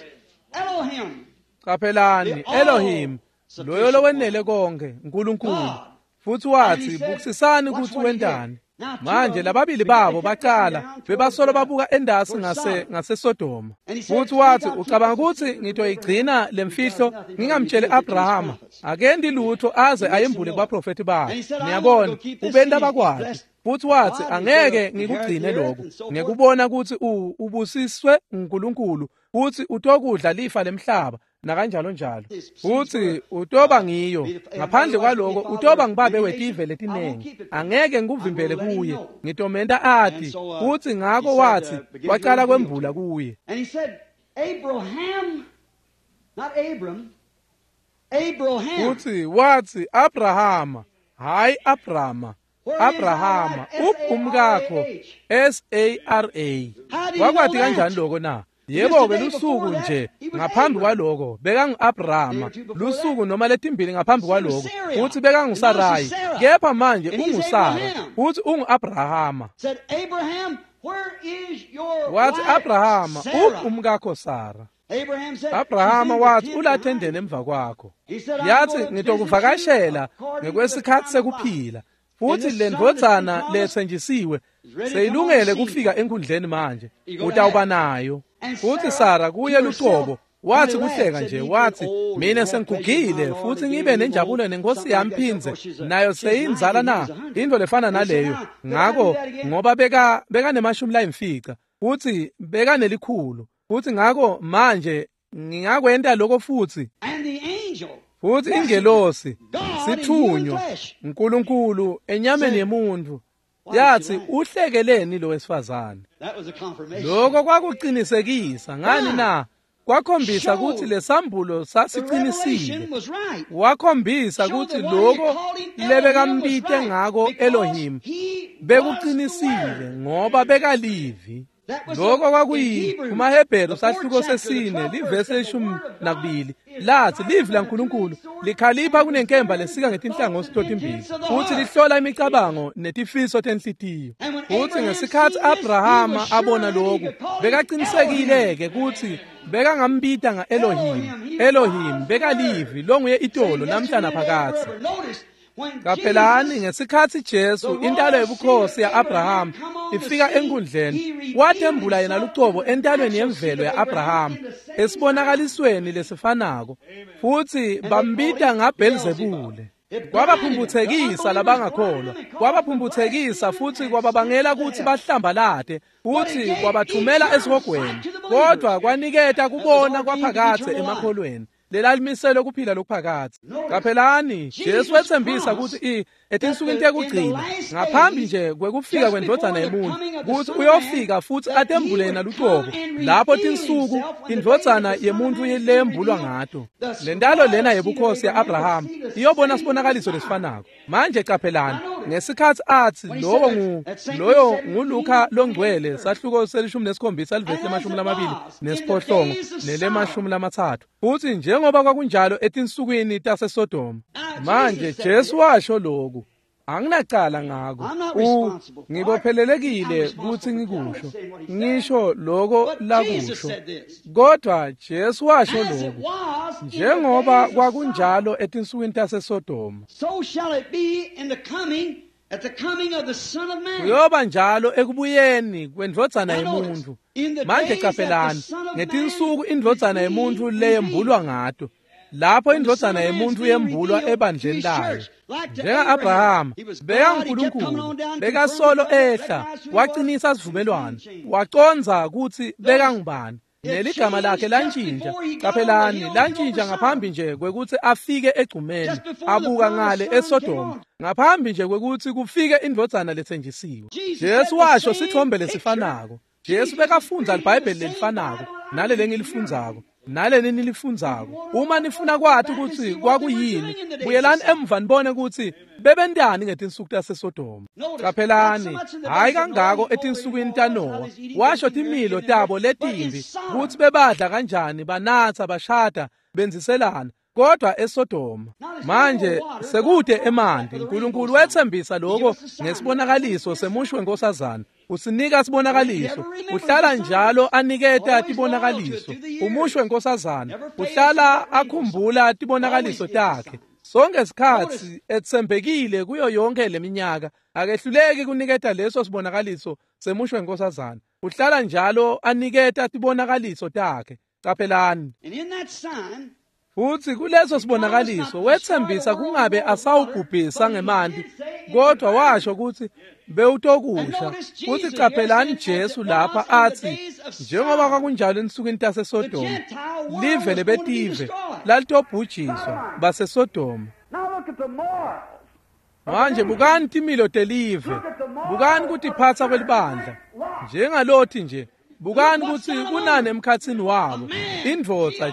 S1: qaphelani Elohim loyo lowenele konke uNkulunkulu futhi wathi bukusisani ukuthi wendani manje lababili babo baqala bebasolo babuka endasi ngaseSodoma futhi wathi ucabanga ukuthi ngitoyigcina lemfihlo ngingamtsheli Abrahama akendi lutho aze ayembule kubaprofeti bakhe niyabona ubenda bakwazi futhi wathi angeke ngikugcine lokho ngekubona ukuthi ubusiswe uNkulunkulu futhi utokudla lifa lemhlaba nakanjalo njalo futhi utoba ngiyo ngaphandle kwaloko utoba ngibabe wetive letinengi angeke ngikuvimbele kuye ngitomenda ati futhi ngako wathi waqala kwembula kuye futhi wathi Abrahama hayi Abrahama umkakho SARA wakwathi kanjani lokho na yebo-ke lusuku nje ngaphambi kwaloko bekangu-Abrahama lusuku noma letimbili ngaphambi kwaloko futhi bekangu-Sarayi kepha manje unguSara futhi ungu-Abrahama wathi Abrahama umkakho Sara Abrahama wathi ulathendene emva kwakho yathi ngitokuvakashela ngekwesikhathi sekuphila futhi le ndvodzana lethenjisiwe seyilungele kufika enkundleni manje utawuba nayo futhi Sara kuye luqobo wathi kuhleka nje wathi mina sengigugile futhi ngibe nenjabulo nenkosi yami phindze nayo seyinzala na into lefana naleyo ngako ngoba beka nemashumi la imfica futhi beka nelikhulu futhi ngako manje ngingakwenda lokho futhi futhi ingelosi sithunywa uNkulunkulu enyameni yemuntu yathi uhlekeleni lo wesifazane lokho kwakuqinisekisa ngani na kwakhombisa ukuthi lesambulo sasiqinisile wakhombisa ukuthi lokho lebekambite ngako Elohim bekuqinisile ngoba bekalivi lokho kwakuyi kumaHebheru sahluko sesine livesi 12 lathi livi laNkulunkulu likhalipha kunenkemba lesika ngetinhlangothi totimbili futhi lihlola imicabango netifiso tenhlitiyo futhi ngesikhathi Abrahama abona lokhu bekaqinisekile-ke ukuthi bekangambita nga Elohim bekalivi longuye itolo namhla naphakathi Kaphelani ngesikhathi Jesu intalo yobukhosi ya-Abraham ifika enkundleni, wathembula yena lucobo entalweni yemvelo ya-Abraham esibonakalisweni lesifanako, futhi bambita ngaBhelizebule. Kwabaphumbuthekisa labangakholwa, kwabaphumbuthekisa futhi kwababangela ukuthi bahlambalade, futhi kwabathumela esihogweni, kodwa kwaniketa kubona kwaphakathe emakholweni lelalimiselo kuphila lokuphakathi. Kaphelani Jesu wethembisa ukuthi etinsukwini tekugcina ngaphambi nje kwekufika kwendodana yomuntu ukuthi uyofika futhi atembule yena lucobo lapho tinsuku indodana yomuntu lembulwa ngato. Le ntalo lena yebukhosi ya-Abraham iyobona sibonakaliso lesifanako. Manje kaphelani ngesikhathi athi loyo nguLuka longcwele sahluko selishumi nesikhombisa livesi lemashumi lamabili nesiphohlongo nelemashumi lamathathu, futhi njengoba kwakunjalo etinsukwini taseSodoma. Manje Jesu washo lokhu, anginacala ngako, ngibophelelekile ukuthi ngikusho, ngisho lokho lakusho. Kodwa Jesu washo lokhu, njengoba kwakunjalo etinsukwini taseSodoma,
S2: so shall it be in the coming, at the coming of the Son of Man.
S1: kuyoba njalo ekubuyeni kwendodana yomuntu. Manje kaphelani ngetinsuku indodana yomuntu leyembulwa ngato, lapho indodana yomuntu yembulwa ebandleni layo. Njenga-Abraham beka uNkulunkulu, beka solo ehla, wacinisa isivumelwano, waconza ukuthi beka ngubani, neligama lakhe lantshintsha. Kaphelani lantshintsha ngaphambi nje kwekuthi afike egcumeni, abuka ngale eSodoma, ngaphambi nje kwekuthi kufike indodana lethenjisiwe. Jesu washo sithombe lesifanako. Jesu bekafunza iBhayibheli lelifanako naleli engilifundzako naleli nilifundzako. Uma nifuna kwathi ukuthi kwakuyini, buyelani emva nibone ukuthi bebentani ngetinsuku taseSodoma. Kaphelani hayi kangako etinsukwini taNowa, washo timilo tabo letimbi ukuthi bebadla kanjani, banatha, bashada, benziselana, kodwa eSodoma. Manje sekude emandi uNkulunkulu wethembisa lokho ngesibonakaliso semushwe nkosazana. Usinika sibonakaliso, uhlala njalo aniketa tibonakaliso. Umushwe nkosazana uhlala akhumbula tibonakaliso takhe. Sonke isikhathi etsembekile kuyo yonke leminyaka, akehluleki kuniketa leso sibonakaliso semushwe nkosazana. Uhlala njalo aniketa tibonakaliso takhe. Kaphelani.
S2: And in that sign,
S1: futhi kuleso sibonakaliso wethembisa kungabe asawubhubhisa ngemandi, kodwa washo ukuthi bewutokusha. Futhi kaphelani Jesu lapha athi njengoba kwakunjalo ensukwini taseSodoma, live lebetive lalitobhujiswa baseSodoma.
S2: now look at the morals.
S1: Manje bukani timilo telive, bukani ukuthi phatha kwelibandla njengalothi nje, bukani ukuthi kunani emkhatsini wabo. Indvodza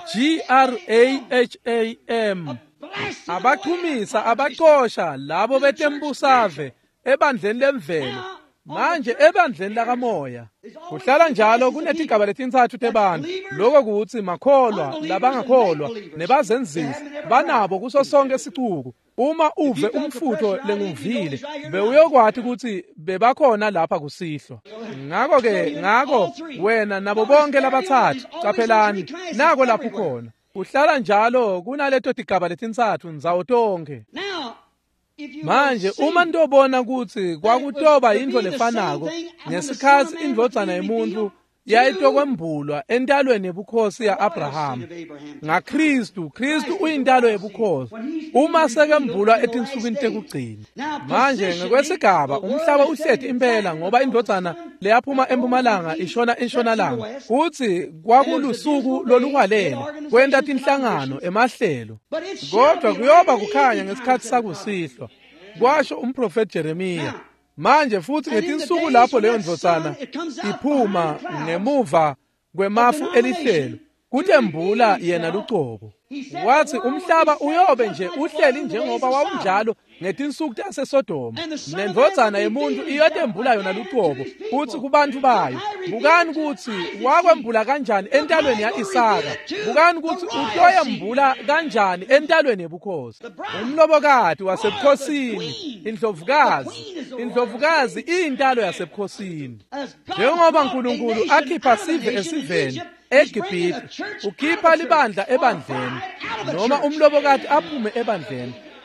S1: Graham abachumisa abaqosha labo betembusave ebandleni lemvelo. Manje ebandleni lakamoya kuhlala njalo kunetigaba letintsathu tebantu, lokho kuthi makholwa, labangakholwa, nebazenzisi banabo kuso sonke isicuku. Uma uve umfutho lenguvile bewuyokwathi ukuthi bebakhona lapha kusihlwa. Ngako wena nabo bonke labathathu kaphelani nako lapho khona. Kuhlala njalo kunaleto tigaba letintsathu nzawo tonke. Manje uma nitobona ukuthi kwakutoba into lefanako ngesikhathi indodana yomuntu yayitokwembulwa entalweni yebukhosi ya-Abraham ngaKristu. Kristu uyintalo yebukhosi uma sekembulwa etinsukwini tekugcina. Manje ngekwesigaba umhlaba uhleti impela ngoba indodana leyaphuma empumalanga ishona entshonalanga, futhi kwakulusuku lolukwalela kwenta tinhlangano emahlelo. Kodwa kuyoba kukhanya ngesikhathi sakusihlwa, kwasho umprofeti Jeremiya. Manje futhi ngetinsuku lapho leyo ndvodzana iphuma ngemuva kwemafu elihlelo, kutembula yena lucobo. Wathi umhlaba uyobe nje uhleli njengoba wawunjalo ngetinsuku taseSodoma, nendvodzana yomuntu iyotembula yona lucobo futhi kubantu bayo. Bukani ukuthi wakwembula kanjani entalweni ya-Isaka, bukani ukuthi utoyembula kanjani entalweni yebukhosi. Umlobokati wasebukhosini, indlovukazi iyintalo yasebukhosini. Njengoba uNkulunkulu akhipha sive esiveni eGibhithe, ukhipha libandla ebandleni, noma umlobokati aphume ebandleni,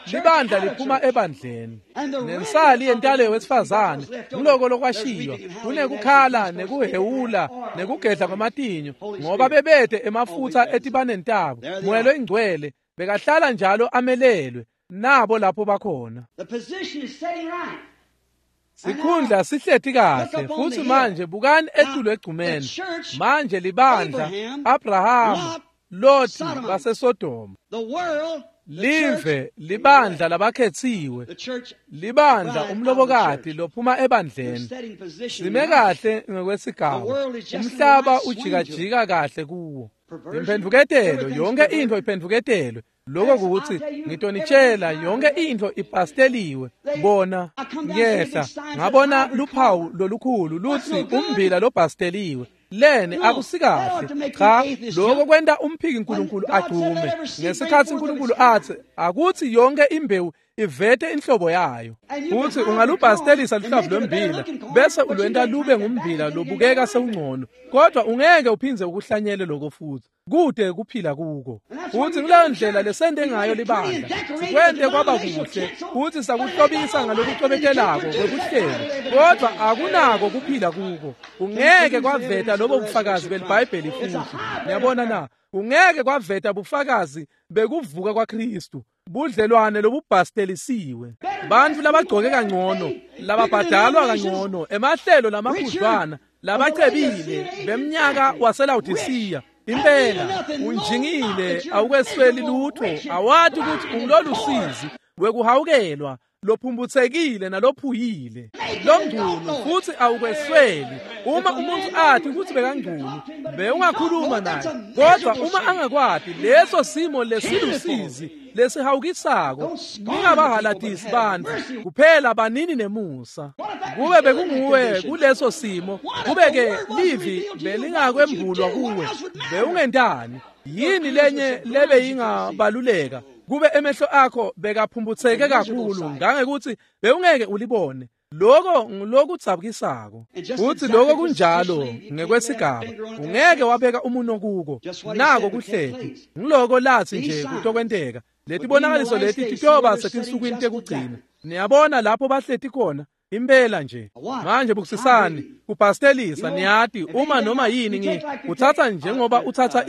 S1: libandla liphuma ebandleni nensali yentalo yowesifazane ngiloko lokwashiywa kunekukhala nekuhewula nekugedla kwamatinyo ngoba bebethe emafutha etibanentabo mwelo ingcwele bekahlala njalo amelelwe nabo lapho bakhona. Sikhundla sihleti kahle futhi manje bukani etulo egcumeni manje libandla Abraham Loti baseSodoma live libandla labakhethiwe libandla umlobokati lophuma ebandleni sime kahle ngekwesigaba umhlaba ujikajika kahle kuwo imphendvuketelo yonke into iphendvuketelwe lokho ukuthi ngitonitshela yonke into ipasteliwe bona ngehla ngabona luphawu lolukhulu luthi umbila lobasteliwe lene akusikahle cha lokho kwenta umphiki uNkulunkulu agcume ngesikhathi uNkulunkulu athi akuthi yonke imbewu ivete inhlobo yayo futhi ungalubhastelisa luhlavu lwembila bese ulwenta lube ngumbila lobukeka sewungcono kodwa ungeke uphinze ukuhlanyele lokho futhi kude kuphila kuko futhi kuleyo ndlela lesende ngayo libandla sikwente kwaba kuhle futhi sakuhlobisa ngalokucobekelako kwekuhlelo kodwa akunako kuphila kuko ungeke kwaveta lobo bufakazi belibhayibheli futhi niyabona na ungeke kwaveta bufakazi bekuvuka kwaKristu budlelwane lobubhastelisiwe bantu labagcoke kangcono lababhadalwa kangcono emahlelo lamakhudlwana labacebile bemnyaka waselawudisiya impela unjingile awukwesweli lutho awathi ukuthi ungilolusizi wekuhawukelwa lophumbuthekile nalophuyile longculo futhi awukwesweli uma umuntu athi ukuthi bekangculo beungakhuluma naye kodwa uma angakwati leso simo lesilusizi lesihawukisako ningabahalatisi bantu kuphela banini nemusa kube bekunguwe kuleso simo kubeke livi belingakwembulwa kuwe beungentani yini lenye lebe yingabaluleka kube emehlo akho bekaphumbutheke kakhulu ngangekuthi beungeke ulibone lokho ngilokuthabukisako uthi lokho kunjalo ngekwesigaba ungeke wabeka umuno kuko nako kuhleti ngiloko lathi nje kutokwenteka letibonakaliso leti titoba setinsukwini tekugcina niyabona lapho bahleti khona impela nje manje bukusisani kupastelisa niyati uma noma yini uthatha njengoba uthatha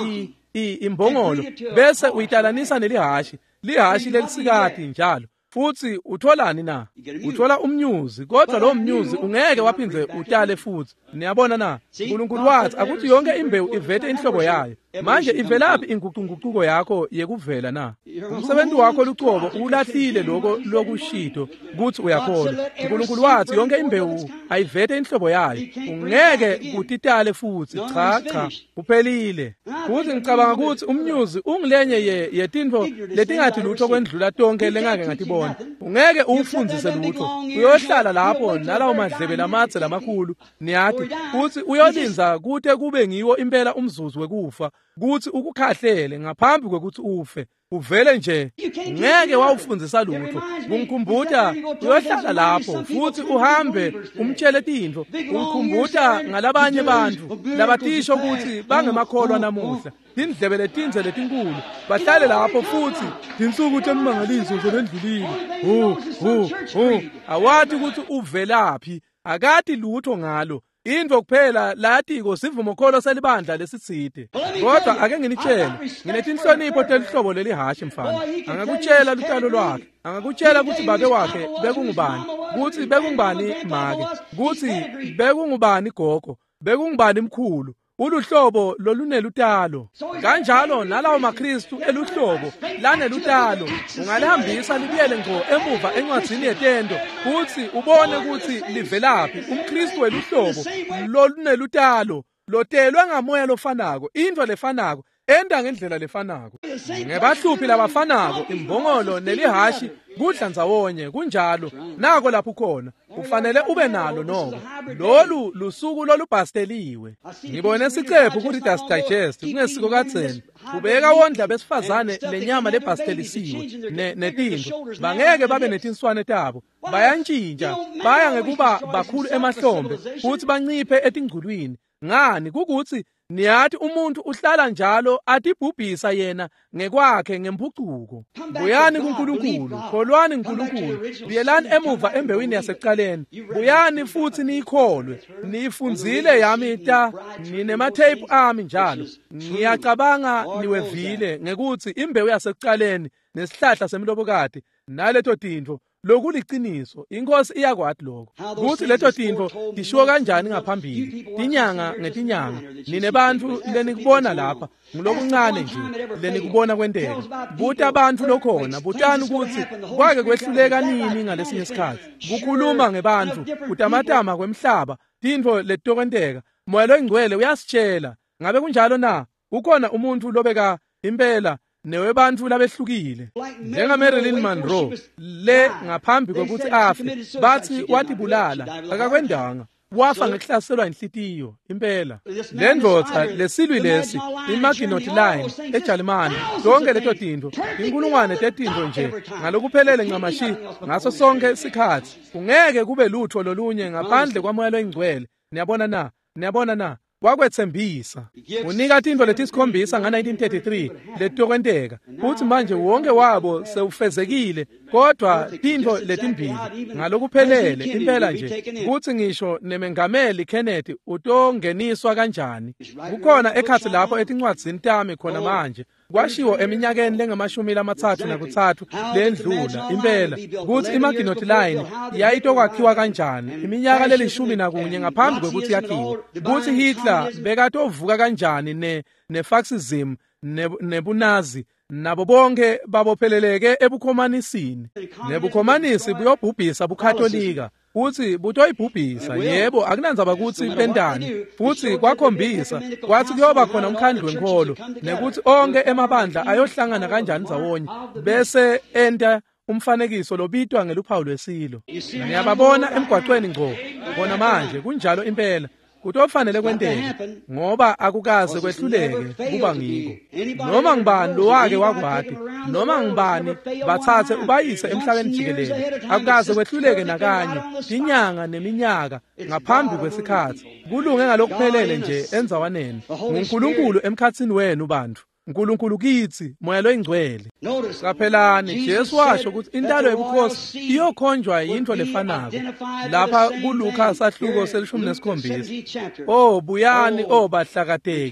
S1: imbongolo bese uyitalanisa nelihashi lelisikati njalo futhi utholani na uthola umnyuzi kodwa lo mnyuzi ungeke waphindze utale futhi niyabona na uNkulunkulu wathi akuthi yonke imbewu ivete inhlobo yayo manje ivelaphi inguquko yakho yekuvela na umsebenzi wakho lucobo ulahlile lokho lokushito kuthi uyakholwa uNkulunkulu wathi yonke imbewu ayivete inhlobo yayo ungeke kutitale futhi cha uphelile futhi ngicabanga ukuthi umnyuzi ungilenye yetinto letingathi lutho kwendlula tonke lengake ngatibona ungeke ufundzise lutho uyohlala lapho nalawo madlebe lamathe lamakhulu niyathi futhi uyolinza kute kube ngiwo impela umzuzu wekufa kuthi ukukhahlele ngaphambi kwekuthi ufe uvele nje ngeke wawufundzisa lutho ungikhumbuta uyohlala lapho futhi uhambe umtshele tinto ungikhumbuta ngalabanye bantu labatisho ukuthi bangemakholwa namuhla indlebe letinze letinkulu bahlale lapho futhi insuku temangaliso zelendlulile awathi ukuthi uvelaphi akati lutho ngalo into kuphela latiko sivumo kholo selibandla lesitsite kodwa ake nginitshele nginetinhlonipho telihlobo lelihashi mfana angakutshela lutalo lwakhe angakutshela ukuthi babe wakhe bekungubani ukuthi bekungubani make ukuthi bekungubani gogo bekungubani mkhulu uluhlobo lolunelutalo kanjalo nalawo maKristu eluhlobo lanelutalo ungalihambisa libuyele ngo emuva encwadzini yetendo futhi ubone ukuthi livelaphi umKristu weluhlobo lolunelutalo lotelwe ngamoya lofanako into lefanako enda ngendlela lefanako ngebahluphi labafanako imbongolo nelihashi kudla ndzawonye kunjalo nako lapho khona ufanele ube nalo noko lolu lusuku lolubhasteliwe ngibone sicephu ku Reader's Digest kungesiko katseni ubeka wondla besifazane lenyama lebhastelisiwe netinto bangeke babe netinswane tabo bayantshintsha baya ngekuba bakhulu emahlombe futhi banciphe etingculwini ngani kukuthi niyathi umuntu uhlala njalo atibhubhisa yena ngekwakhe ngempucuko. Buyani kuNkulunkulu, kholwani uNkulunkulu, buyelani emuva embewini yasekuqaleni, buyani futhi niyikholwe. Niyifunzile yami ta, ninematheyiphu ami njalo. Ngiyacabanga niwevile ngekuthi imbewu yasekuqaleni nesihlahla semlobokade naleto tintfo lokuliciniso. Inkosi iyakwathi lokho ukuthi leto tintfo tishiwo kanjani ngaphambili, tinyanga ngetinyanga. Ninebantfu lenikubona lapha ngilokuncane nje lenikubona kwenteka. Buta abantu lokhona, butani ukuthi kwake kwehluleka nini ngalesinye isikhathi. Kukhuluma ngebantfu, kutamatama kwemhlaba, tintfo letokwenteka. Moya loyingcwele uyasitshela. Ngabe kunjalo na? Ukhona umuntu lobeka impela newebantfu labehlukile njengaMarilyn Monroe le ngaphambi kokuthi afe bathi watibulala akakwendanga, wafa ngekuhlaselwa inhlitiyo impela. Le ndvodza lesilwi lesi iMaginot Line eJalimane, zonke leto tintfo inkulungwane tetintfo nje ngalokuphelele ncamashi ngaso sonke isikhathi. Kungeke kube lutho lolunye ngaphandle kwamoya loyingcwele. Niyabona na kwakwethembisa unika tintfo letisikhombisa nga-1933 letokwenteka, futhi manje wonke wabo sewufezekile. Kodwa tintfo letimbili ngalokuphelele impela nje, kuthi ngisho nemengameli Kennedy utongeniswa kanjani. Kukhona ekhathi lapho etincwadzini tami khona manje kwashiwo eminyakeni lengama-33 lendlula impela kuthi iMaginot Line yayitokwakhiwa kanjani iminyaka le-11 ngaphambi kwekuthi yakhiwe, kuthi Hitler bekatovuka kanjani ne-Fascism nebunazi nabo bonke babopheleleke ebukhomanisini. Nebukhomanisi buyobhubhisa bukhatolika, futhi butoyibhubhisa. Yebo, akunandzaba ukuthi bendani, futhi kwakhombisa kwathi kuyoba khona umkhandlu wenkholo nekuthi onke emabandla ayohlangana kanjani ndzawonye bese enta umfanekiso lobitwa ngeluphawu lwesilo. Niyababona emgwaqweni ngqo bona manje kunjalo impela. Kutofanele kwenteke ngoba akukaze kwehluleke kuba ngiko. Noma ngibani lowake wakwati, noma ngibani bathathe ubayise emhlabeni jikelele, akukaze kwehluleke nakanye tinyanga neminyaka ngaphambi kwesikhathi. Kulunge ngalokuphelele nje enzawaneni. nguNkulunkulu emkhatsini wenu bantu, uNkulunkulu kithi, moya loyingcwele. Kaphelani Jesu washo ukuthi intalo yobukhosi iyokhonjwa yintfo lefanako lapha kuLuka sahluko se-17. Buyani bahlakateki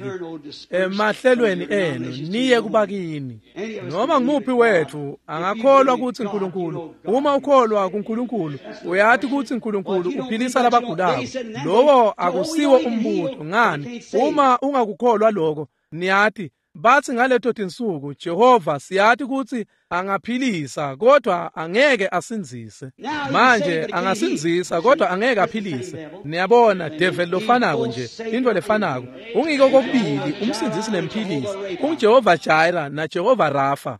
S1: emahlelweni enu niye kubakini. Noma ngumuphi wethu angakholwa ukuthi uNkulunkulu. Uma ukholwa kuNkulunkulu uyathi ukuthi uNkulunkulu uphilisa labagulako. Lowo akusiwo umbuto. Ngani? Uma ungakukholwa lokho niyathi bathi ngaleto tinsuku Jehova siyathi ukuthi angaphilisa kodwa angeke asinzise. Manje angasinzisa kodwa angeke aphilise. Niyabona devil lofanako nje, into lefanako. Ungiko kokubili umsinzisi nemphilisi, unguJehova Jireh na Jehova Rafa.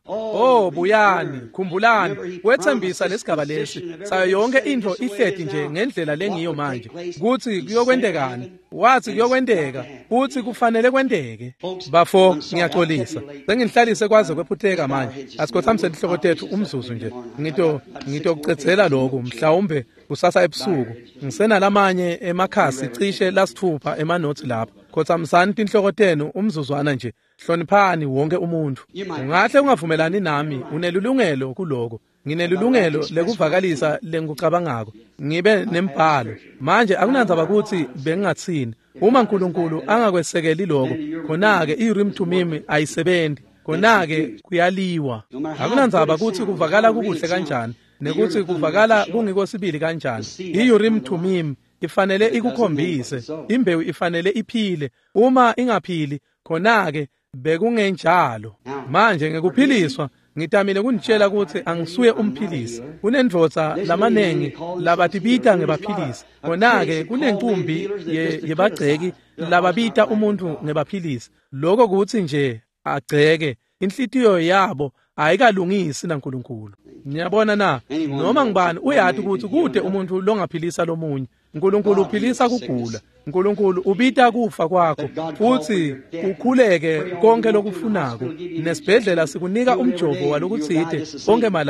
S1: Buyani, khumbulani, wethembisa lesigaba lesi sayo yonke into ihleti nje ngendlela lengiyo manje kuthi kuyokwendekani. Wathi kuyokwendeka futhi kufanele kwendeke. Bafo ngiyaxolisa sengihlalise kwaze kwephutheka manje. Asikhothamisele ihloko tethu umzuzu nje ngitokucedzela lokho mhlawumbe kusasa ebusuku. Ngisena lamanye emakhasi cishe lasithupha emanothi lapha. Khothamisani inhloko tenu umzuzwana nje. Hloniphani wonke umuntu. Ungahle ungavumelani nami, unelulungelo kuloko. Nginelulungelo lekuvakalisa lengikucabangako. Ngibe nembhalo. Manje akunandzaba ukuthi bengingathini. Uma uNkulunkulu angakwesekeli lokho, khona-ke i-rim to mim ayisebenzi. Khona-ke kuyaliwa. Akunandzaba ukuthi kuvakala kukuhle kanjani nekuthi kuvakala kungiko sibili kanjani. I-urim to mim ifanele ikukhombise, imbewu ifanele iphile. Uma ingaphili khona-ke bekungenjalo. Manje ngekuphiliswa ngitamile kunitshela ukuthi angisuye umphilisi. Kunendvodza lamanengi labatibita ngebaphilisi. Khona-ke kunenkumbi yebagceki lababita umuntu ngebaphilisi. Lokho kuthi nje agceke inhlitiyo yabo ayikalungisi naNkulunkulu. Niyabona na? Noma ngibani uyathi ukuthi kude umuntu longaphilisa lomunye. uNkulunkulu uphilisa kugula. uNkulunkulu ubita kufa kwakho futhi ukhuleke konke lokufunako. Nesibhedlela sikunika umjovo walokutsite onke malanga.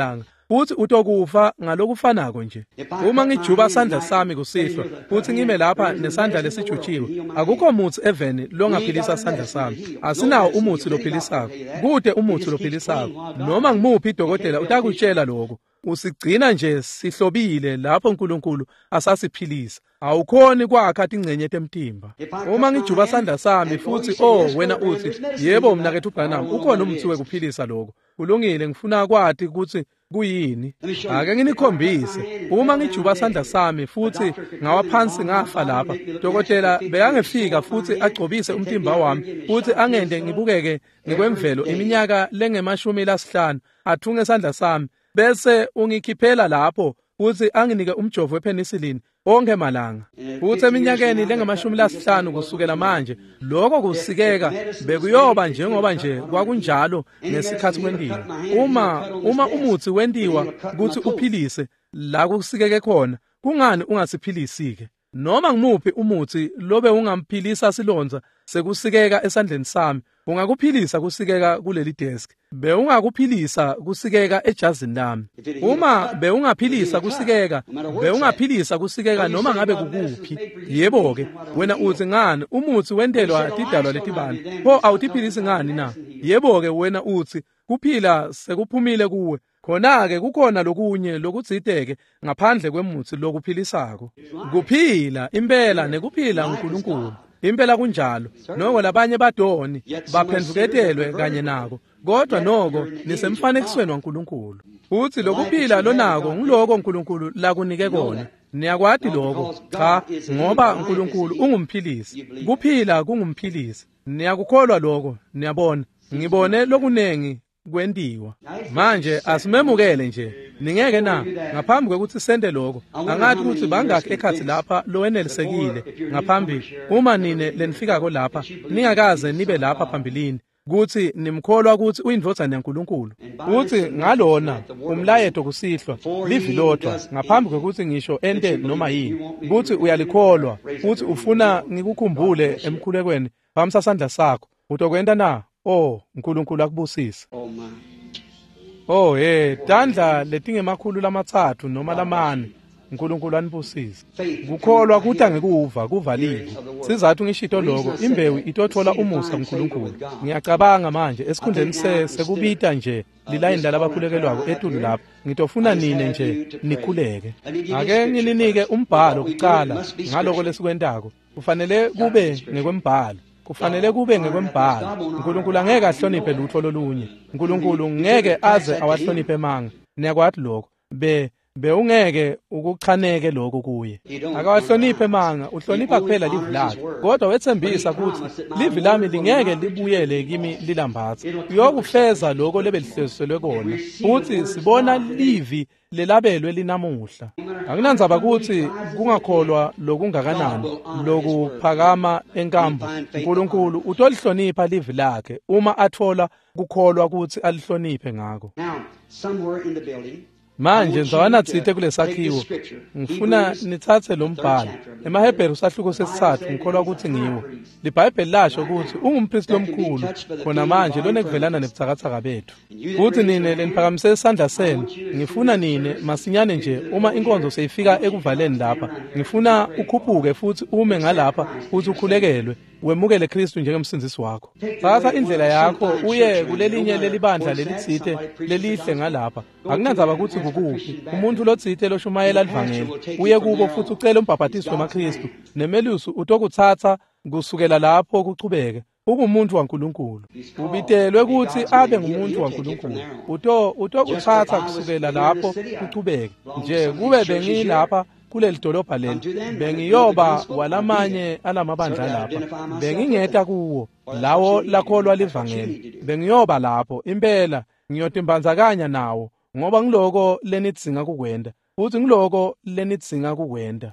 S1: futhi utokufa ngalokufanako nje. Uma ngijuba isandla sami kusihlwa futhi ngime lapha nesandla lesijutshiwe, akukho muthi eveni longaphilisa isandla sami. Asinawo umuthi lophilisako, kude umuthi lophilisako. Noma ngimuphi idokotela utakutshela lokho. Usigcina nje sihlobile lapho uNkulunkulu asasiphilisa. Awukhoni kwakha ingcenye temtimba. Uma ngijuba isandla sami futhi wena uthi yebo mina kethu Branham ukhona umuthi wekuphilisa lokho. Kulungile, ngifuna kwathi ukuthi kuyini. Ake nginikhombise. Uma ngijuba isandla sami futhi ngawaphansi ngafa lapha, dokotela bekangefika futhi agcobise umtimba wami futhi angende ngibukeke ngekwemvelo iminyaka lenge-50 athunge isandla sami bese ungikhiphela lapho futhi anginike umjovo wepenicillin onke malanga. Futhi eminyakeni lenge-50 kusukela manje lokho kusikeka bekuyoba njengoba nje kwakunjalo ngesikhathi kwendiwa. Uma umuthi wendiwa kuthi uphilise la kusikeke khona, kungani ungasiphilisike? Noma ngimuphi umuthi lobe ungamphilisa silonza sekusikeka esandleni sami, ungakuphilisa kusikeka kuleli desk. Beungakuphilisa kusikeka ejazini lami. Uma beungaphilisa kusikeka, beungaphilisa kusikeka noma ngabe kukuphi. Yebo ke, wena uthi ngani umuthi wendelwa tidalwa letibani. Pho awutiphilisi ngani na? Yebo ke, wena uthi kuphila sekuphumile kuwe. Khona ke kukhona lokunye lokudzideke ngaphandle kwemuthi lokuphilisako. Kuphila impela nekuphila uNkulunkulu. Impela kunjalo. Noko labanye badoni baphenduketelwe kanye nako. Kodwa noko nisemfanekisweni waNkulunkulu. Uthi lokuphila lonako ngiloko uNkulunkulu lakunike kona. Niyakwadi lokho? Cha, ngoba uNkulunkulu ungumphilisi. Kuphila kungumphilisi. Niyakukholwa lokho? Niyabona. Ngibone lokunengi kwendiwa. Manje asimemukele nje. Ningeke na ngaphambi kwekuthi sende lokho. Angathi ukuthi bangakho ekhathi lapha lowenelisekile ngaphambi uma nine lenifika lapha ningakaze nibe lapha phambilini kuthi nimkholwa ukuthi uyindvodana yaNkulunkulu. Uthi ngalona umlayeto kusihlwa livilodwa ngaphambi kwekuthi ngisho ente noma yini. Kuthi uyalikholwa futhi ufuna ngikukhumbule emkhulekweni bamsasandla sakho. Utokwenda na? uNkulunkulu akubusise. Dandla letingemakhulu lamatsathu noma lamane. uNkulunkulu anibusise. Kukholwa kuthi angikuva kuvalile. Sizathu ngishito lokho imbewu itothola umusa uNkulunkulu. Ngiyacabanga manje esikhundleni sekubita nje lilayini labakhulekelwako etulu lapha. Ngitofuna nine nje nikhuleke. Ake ngilinike umbhalo kuqala ngaloko lesikwendako. Kufanele kube ngekwembhalo. Kufanele kube ngekwembhalo. uNkulunkulu angeke ahloniphe lutho lolunye. uNkulunkulu ngeke aze awahloniphe manga. Niyakwathi lokho. Beungeke ukuchaneke lokho kuye. Akawahloniphe manga, uhlonipha kuphela livi lakhe. Kodwa wethembisa ukuthi livi lami lingeke libuyele kimi lilambatha. Uyokufeza lokho lebelihleziselwe kona. Futhi sibona livi lelabelwe linamuhla. Anginandzaba ukuthi kungakholwa lokungakanani lokuphakama enkambo. uNkulunkulu utolihlonipha livi lakhe uma athola kukholwa ukuthi alihloniphe ngako. Manje ngizawana tsite kulesakhiwo. Ngifuna nithathe lo mbhalo. EmaHebheru sahluko sesithathu ngikholwa ukuthi ngiwo. LiBhayibheli lasho ukuthi ungumpristi omkhulu khona manje lonekuvelana nebuthakathaka bethu. Futhi nine leniphakamise isandla senu. Ngifuna nine masinyane nje uma inkonzo seyifika ekuvaleni lapha. Ngifuna ukhuphuke futhi ume ngalapha futhi ukhulekelwe. Wemukele Kristu njengemsindisi wakho. Thatha indlela yakho uye kulelinye lelibandla lelitsite lelihle ngalapha. Akunandzaba ukuthi kukuphi. Umuntu lotsite loshumayela livangeli uye kubo futhi ucele umbhabhatiso wamaKristu. Nemelusi utokuthatha kusukela lapho kuchubeke. Ungumuntu waNkulunkulu. Ubitelwe ukuthi abe ngumuntu waNkulunkulu. Utokuthatha kusukela lapho kuchubeke. Nje kube bengilapha kuleli dolobha leli bengiyoba walamanye alamabandla lapha bengingeta kuwo lawo lakholwa livangeli bengiyoba lapho impela ngiyotimbandzakanya nawo ngoba ngiloko lenidzinga kukwenda futhi ngiloko lenidzinga kukwenda.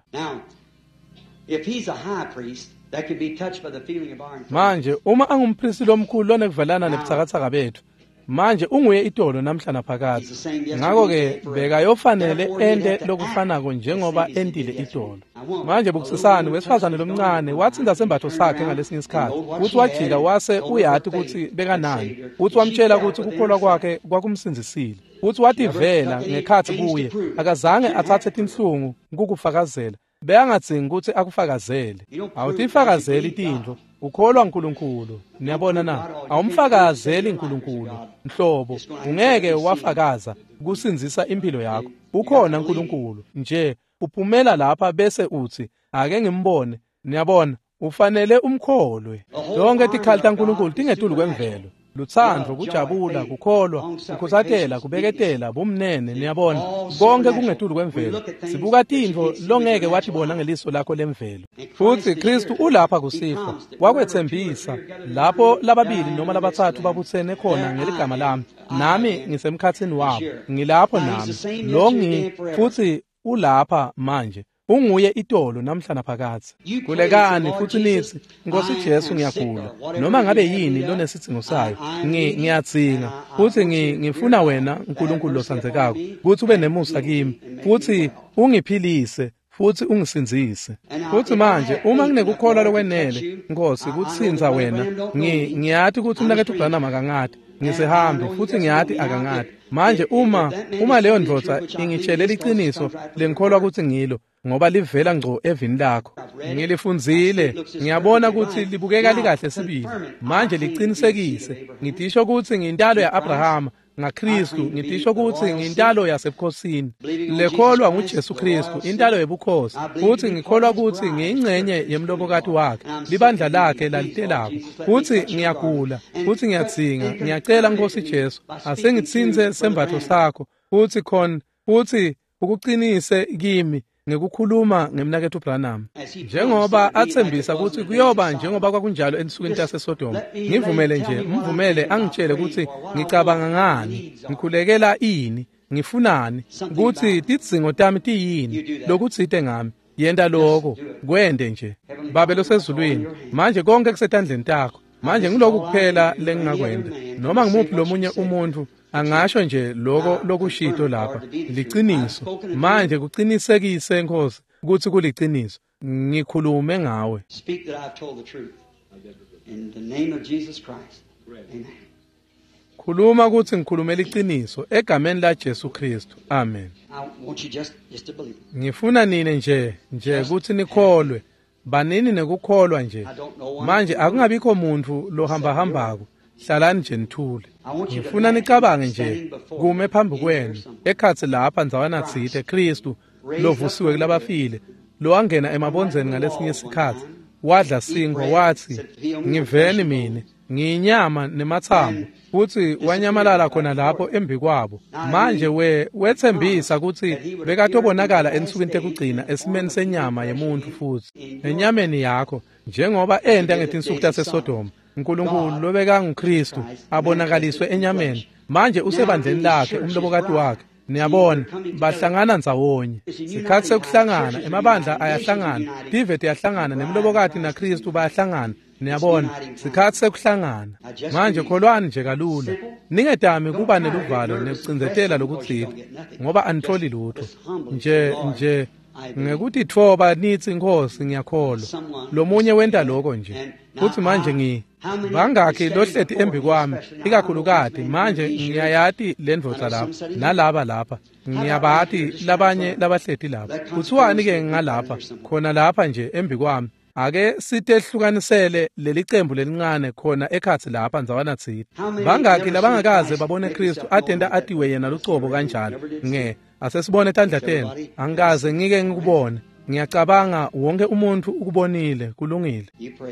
S1: Manje uma angumpristi lomkhulu lonekuvelana nebuthakathaka bethu manje unguye idolo namhla naphakade. Ngakho-ke bekayofanele ende lokufanako njengoba endile idolo. Manje bukusisani wesifazane lomncane watsinda sembatho sakhe ngalesinye isikhathi uthi wajika wase uyathi ukuthi bekanani, uthi wamtshela ukuthi ukukholwa kwakhe kwakumsinzisile, uthi wathi vela ngekhathi kuye akazange athathe inhlungu ukukufakazela, beyangadzingi ukuthi akufakazele. Awutifakazeli tintfo, ukholwa uNkulunkulu. Niyabona na, awumfakazeli uNkulunkulu nhlobo, ungeke wafakaza kusinzisa impilo yakho. Ukhona uNkulunkulu nje, uphumela lapha bese uthi ake ngimbone. Niyabona, ufanele umkholwe. Zonke tikhali taNkulunkulu tingetulu kwemvelo: luthando, kujabula, kukholwa, ukuthathela, kubeketela, bumnene. Niyabona, konke kungetulu kwemvelo. Sibuka tintfo longeke watibona ngeliso lakho lemvelo. Futhi Kristu ulapha kusihlwa wakwethembisa, lapho lababili noma labathathu babuthene khona ngeligama lami, nami ngisemkhathini wabo, ngilapho nami. Futhi ulapha manje, unguye idolo namhla naphakade. Kulekani futhi nithi, Nkosi Jesu ngiyagula, noma ngabe yini lonesidingo sayo, ngiyadzinga futhi ngifuna wena uNkulunkulu losandzekako ukuthi ube nemusa kimi futhi ungiphilise futhi ungisinzise. Futhi manje uma nginekukholwa lokwenele Nkosi kutsinza wena, ngiyathi ukuthi umnakethu uBranham akangadi, ngisehambe futhi ngiyathi akangadi. Manje uma leyo ndvodza ingitshelela iqiniso lengikholwa ukuthi ngilo, ngoba livela ngco evini lakho, ngilifundzile, ngiyabona ukuthi libukeka likahle sibili. Manje liqinisekise, ngitisho ukuthi ngiyintalo ya-Abrahama ngaKristu, ngitisho ukuthi ngiyintalo yasebukhosini, lekholwa nguJesu Kristu intalo yebukhosi, futhi ngikholwa ukuthi ngiyingcenye yemlobokati wakhe, libandla lakhe lalitelako. Futhi ngiyagula futhi ngiyadzinga, ngiyacela Nkosi Jesu asengitsinze sembatho sakho futhi ukuqinise kimi ngekukhuluma ngemnakethu uBranham, njengoba athembisa ukuthi kuyoba njengoba kwakunjalo ensukwini taseSodoma. Ngivumele nje, mvumele angitshele ukuthi ngicabanga ngani, ngikhulekela ini, ngifunani, ukuthi tidzingo tami tiyini, lokutsite ngami. Yenda lokho, kwende nje. Babe losezulwini, manje konke kusetandleni takho. Manje ngilokhu kuphela lengingakwenda. Noma ngimuphi lomunye umuntu angasho nje lokho lokushito lapha, liqiniso. Manje kuqinisekise Nkosi ukuthi kuliqiniso. Ngikhulume ngawe.
S2: Speak that I've told the truth. In the name of Jesus Christ. Amen.
S1: Khuluma ukuthi ngikhulumela iqiniso egameni la Jesu Kristu. Amen.
S2: I want you just to believe.
S1: Ngifuna nini nje ukuthi nikholwe. Banini nekukholwa nje. Manje akungabikho muntu lohamba hambako. Hlalani nje nithule. Ngifuna nicabange nje kume phambi kwenu ekhathi lapha nzawana tsithe Kristu lovusiwe kulabafile, lo angena emabonzeni ngalesinye isikhathi, wadla singwa wathi, ngiveni mina, ngiyinyama nemathambo, futhi wanyamalala khona lapho embi kwabo. Manje wethembisa ukuthi bekatobonakala ensukwini tekugcina esimeni senyama yemuntu futhi enyameni yakho, njengoba enda ngetinsuku taseSodoma. uNkulunkulu lobeka nguKristu abonakaliswe enyameni, manje usebandleni lakhe umlobokati wakhe. Niyabona, bahlangana ndzawonye. Sikhathi sekuhlangana, emabandla ayahlangana, divet yahlangana, nemlobokati naKristu bayahlangana. Niyabona, sikhathi sekuhlangana. Manje kholwani nje kalula. Ningetami kuba neluvalo nekucinzetela lokutsila, ngoba anitholi lutho. Nje ngekuthi thoba nithi Nkosi ngiyakholwa. Lomunye wenda lokho nje. Futhi manje bangakhi lohlethi embi kwami, ikakhulukati manje ngiyayati lendvodza lapha nalaba lapha, ngiyabati labanye labahlethi lapha. Kuthiwani ke ngalapha khona lapha nje embi kwami? Ake sitehlukanisele leli cembu lelincane khona ekhathi lapha nzawana tsithe. Bangakhi labangakaze babone Kristu atenda atiwe yena lucobo kanjalo? Asesibone tandla tena, angikaze ngike ngikubone. Ngiyacabanga wonke umuntu ukubonile, kulungile.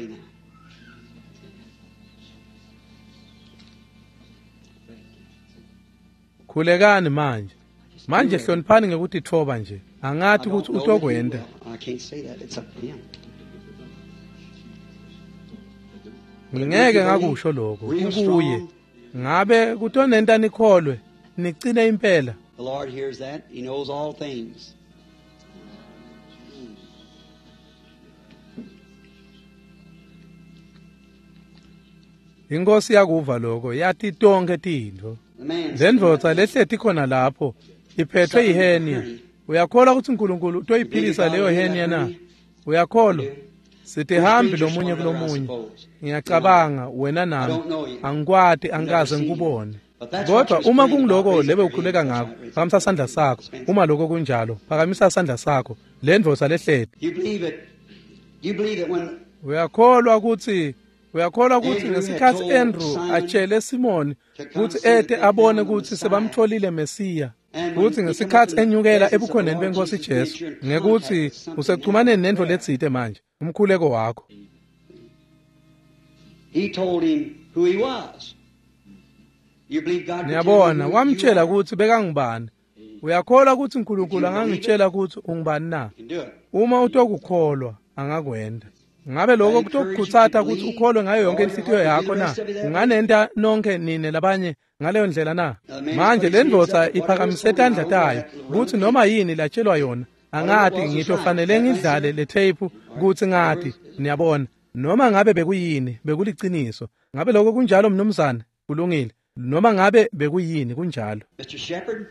S1: Khulekani manje hloniphani ngekuthi thoba nje, angathi ukuthi utokwenda. Ngingeke ngakusho lokho, kuye ngabe kutonenta nikholwe nigcine impela.
S2: The Lord hears that. He knows all things.
S1: Inkosi yakuva lokho yathi tonke tintho. Lendvodza lehleti khona lapho iphethwe ihenia. Uyakholwa ukuthi uNkulunkulu utoyiphilisa leyo henia na? Uyakholwa? Sithi hambi lomunye kulomunye. Ngiyacabanga wena nami angikwati angikaze ngikubone. Kodwa uma kungiloko lebe ukhuleka ngakho, phakamisa isandla sakho. Uma lokho kunjalo, phakamisa isandla sakho. Lendvodza lehleti. Uyakholwa ukuthi ngesikhathi Andrew atshele Simon ukuthi ete abone ukuthi sebamtholile Mesiya, ukuthi ngesikhathi enyukela ebukhoneni benkosi Jesu, ngekuthi usekuxhumaneni nento letsite manje, umkhuleko wakho.
S2: He told him who he was. You believe God?
S1: Niyabona, wamtshela ukuthi bekangibani. Uyakholwa ukuthi uNkulunkulu angangitshela ukuthi ungibani na? Uma utokukholwa angakwenda. Ngabe lokho kutokukhuthatha ukuthi ukholwe ngayo yonke inhliziyo yakho na? Unganenda nonke nine labanye ngaleyo ndlela na? Manje lendvodza iphakamise isandla tayo ukuthi noma yini latshelwa yona, angathi ngitho fanele ngidlale le tape ukuthi ngathi niyabona noma ngabe bekuyini bekuliciniso. Ngabe lokho kunjalo mnumzane kulungile. Noma ngabe bekuyini kunjalo.
S2: Mr. Shepherd,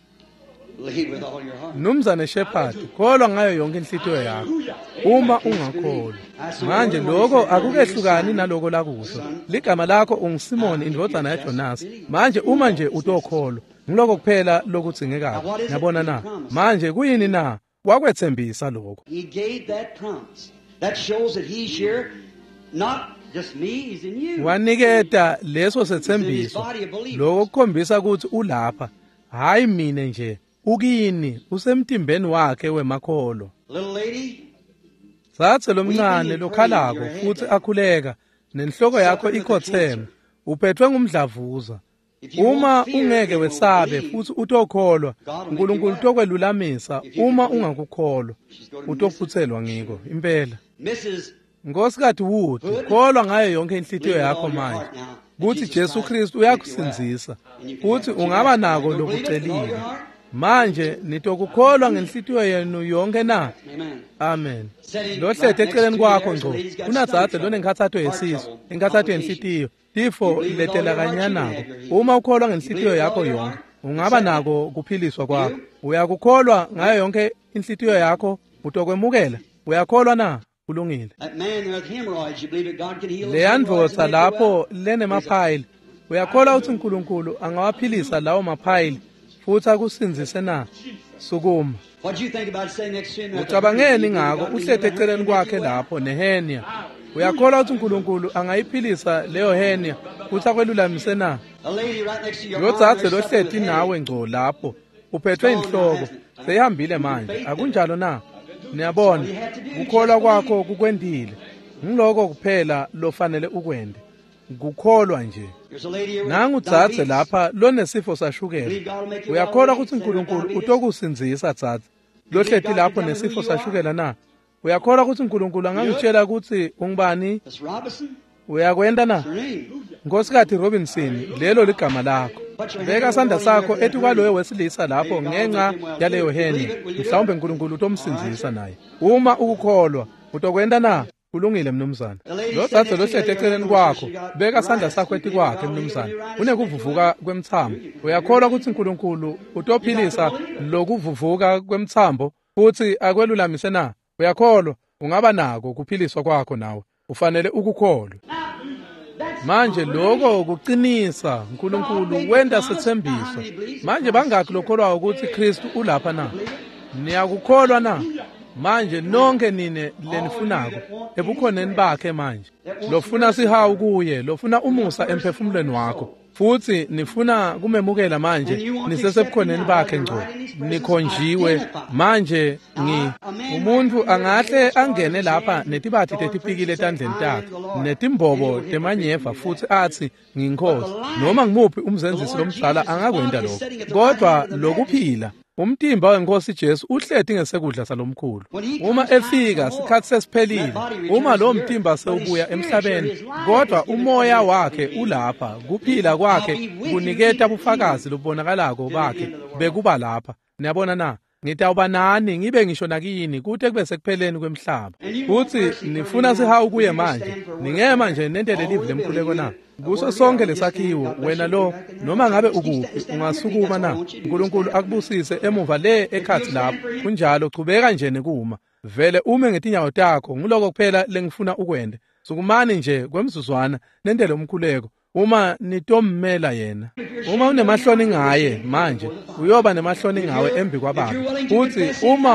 S2: believe with all your heart.
S1: Mnumzane Shepherd, kholwa ngayo yonke inhliziyo yakho. Uma ungakholwa, manje lokho akukehlukani naloko lakusho. Ligama lakho unguSimoni indvodana yaJonas. Manje uma nje utokholwa, ngiloko kuphela lokudzingekako. Yabona na? Manje kuyini na? Wakwethembisa lokho.
S2: He gave that promise. That shows that he's here, not just me, he's in you.
S1: Waniketa leso sethembiso. Lokho kukhombisa ukuthi ulapha, hayi mina nje. Ukini usemtimbeni wakhe wemakholo.
S2: Little lady,
S1: Sathe lomncane lokhalako futhi akhuleka nenhloko yakho ikhotheme uphethwe ngumdlavuza. Uma ungeke wesabe futhi utokholwa, uNkulunkulu utokwelulamisa. Uma ungakukholwa, utophuthelwa ngiko impela.
S2: Mrs.
S1: Nkosikazi Wood, kholwa ngayo yonke inhliziyo yakho manje ukuthi Jesu Kristu uyakusinzisa futhi ungaba nako lokucelile. Manje nitokukholwa ngenhliziyo yenu yonke na? Amen. Lohlete eceleni kwakho ngco. Unazathe lona enkathatho yesizo, enkathatho yenhliziyo. Tifo iletela kanyanako. Uma ukholwa ngenhliziyo yakho yonke, ungaba nako kuphiliswa kwakho. Uyakukholwa ngayo yonke inhliziyo yakho, utokwemukela. Uyakholwa na? Kulungile.
S2: That man there with hemorrhoids, you believe that God can heal?
S1: Leyandvodza lapho lenemaphayili. Uyakholwa ukuthi uNkulunkulu angawaphilisa lawo maphayili futhi akusinzise na? Sukuma.
S2: What do you think about sitting next to him?
S1: Ucabangeni ngako uhlete eceleni kwakhe lapho nehenia. Uyakholwa ukuthi uNkulunkulu angayiphilisa leyo henia futhi akwelulamise na?
S2: A lady right next to your
S1: Lodzathe lohleti nawe ngco lapho uphethwe inhloko seyihambile manje. Akunjalo na? Niyabona ukholwa kwakho kukwendile. Ngiloko kuphela lofanele ukwende. Kukholwa nje. Nangu Dzathe lapha lonesifo sashukela. Uyakholwa ukuthi uNkulunkulu utokusinzisa Dzathe. Lohleti lapho nesifo sashukela na? Uyakholwa ukuthi uNkulunkulu angangitshela ukuthi ungibani? Uyakwenda na? Nkosikazi Robinson, lelo ligama lakho. Beka isandla sakho ethi kwaloyo wesilisa lapho ngenxa yaleyo heni. Mhlawumbe uNkulunkulu utomsinzisa naye. Uma ukukholwa, utokwenda na? Kulungile mnumzane. Lo Dzathe lohlete eceleni kwakho. Beka isandla sakho ethi kwakhe mnumzane. Unekuvuvuka kwemthambo. Uyakholwa ukuthi uNkulunkulu utophilisa lokuvuvuka kwemthambo futhi akwelulamise na? Uyakholwa? Ungaba nako kuphiliswa kwakho nawe. Ufanele ukukholwa. Manje lokho kuqinisa uNkulunkulu wenda sethembiso. Manje bangakho lokholwa ukuthi Kristu ulapha na? Niyakukholwa na? Manje nonke nine lenifunako ebukhoneni bakhe manje. Lofuna sihawu kuye, lofuna umusa emphefumulweni wakho. Futhi nifuna kumemukela manje nisesebukhoneni bakhe ngco. Nikhonjiwe manje umuntu angahle angene lapha netibathi tetipikile etandleni takhe netimbobo temanyeva futhi athi nginkosi noma ngimuphi umzenzisi lomdala angakwenda lokho. Kodwa lokuphila umtimba wenkosi Jesu uhleti ngesekudla salomkhulu. Uma efika sikhathi sesiphelile, uma lo mtimba sewubuya emhlabeni, kodwa umoya wakhe ulapha, kuphila kwakhe kuniketa ubufakazi lobubonakalako bakhe bekuba lapha. Niyabona na? ngitawuba nani ngibe ngisho nakini kuthi kube sekupheleni kwemhlaba. Futhi nifuna sihawu kuye manje, ningema nje nentele live lemkhuleko na. Kuso sonke lesakhiwo wena lo noma ngabe ukuphi ungasukuma na. uNkulunkulu akubusise emuva le ekhathi lapho. Kunjalo chubeka nje nekuma. Vele ume ngetinyawo takho ngiloko kuphela lengifuna ukwende. Sukumani nje kwemzuzwana nentele umkhuleko. Uma nitommela yena, uma unemahloni ngaye manje uyoba nemahloni ngawe embi kwababa. Uthi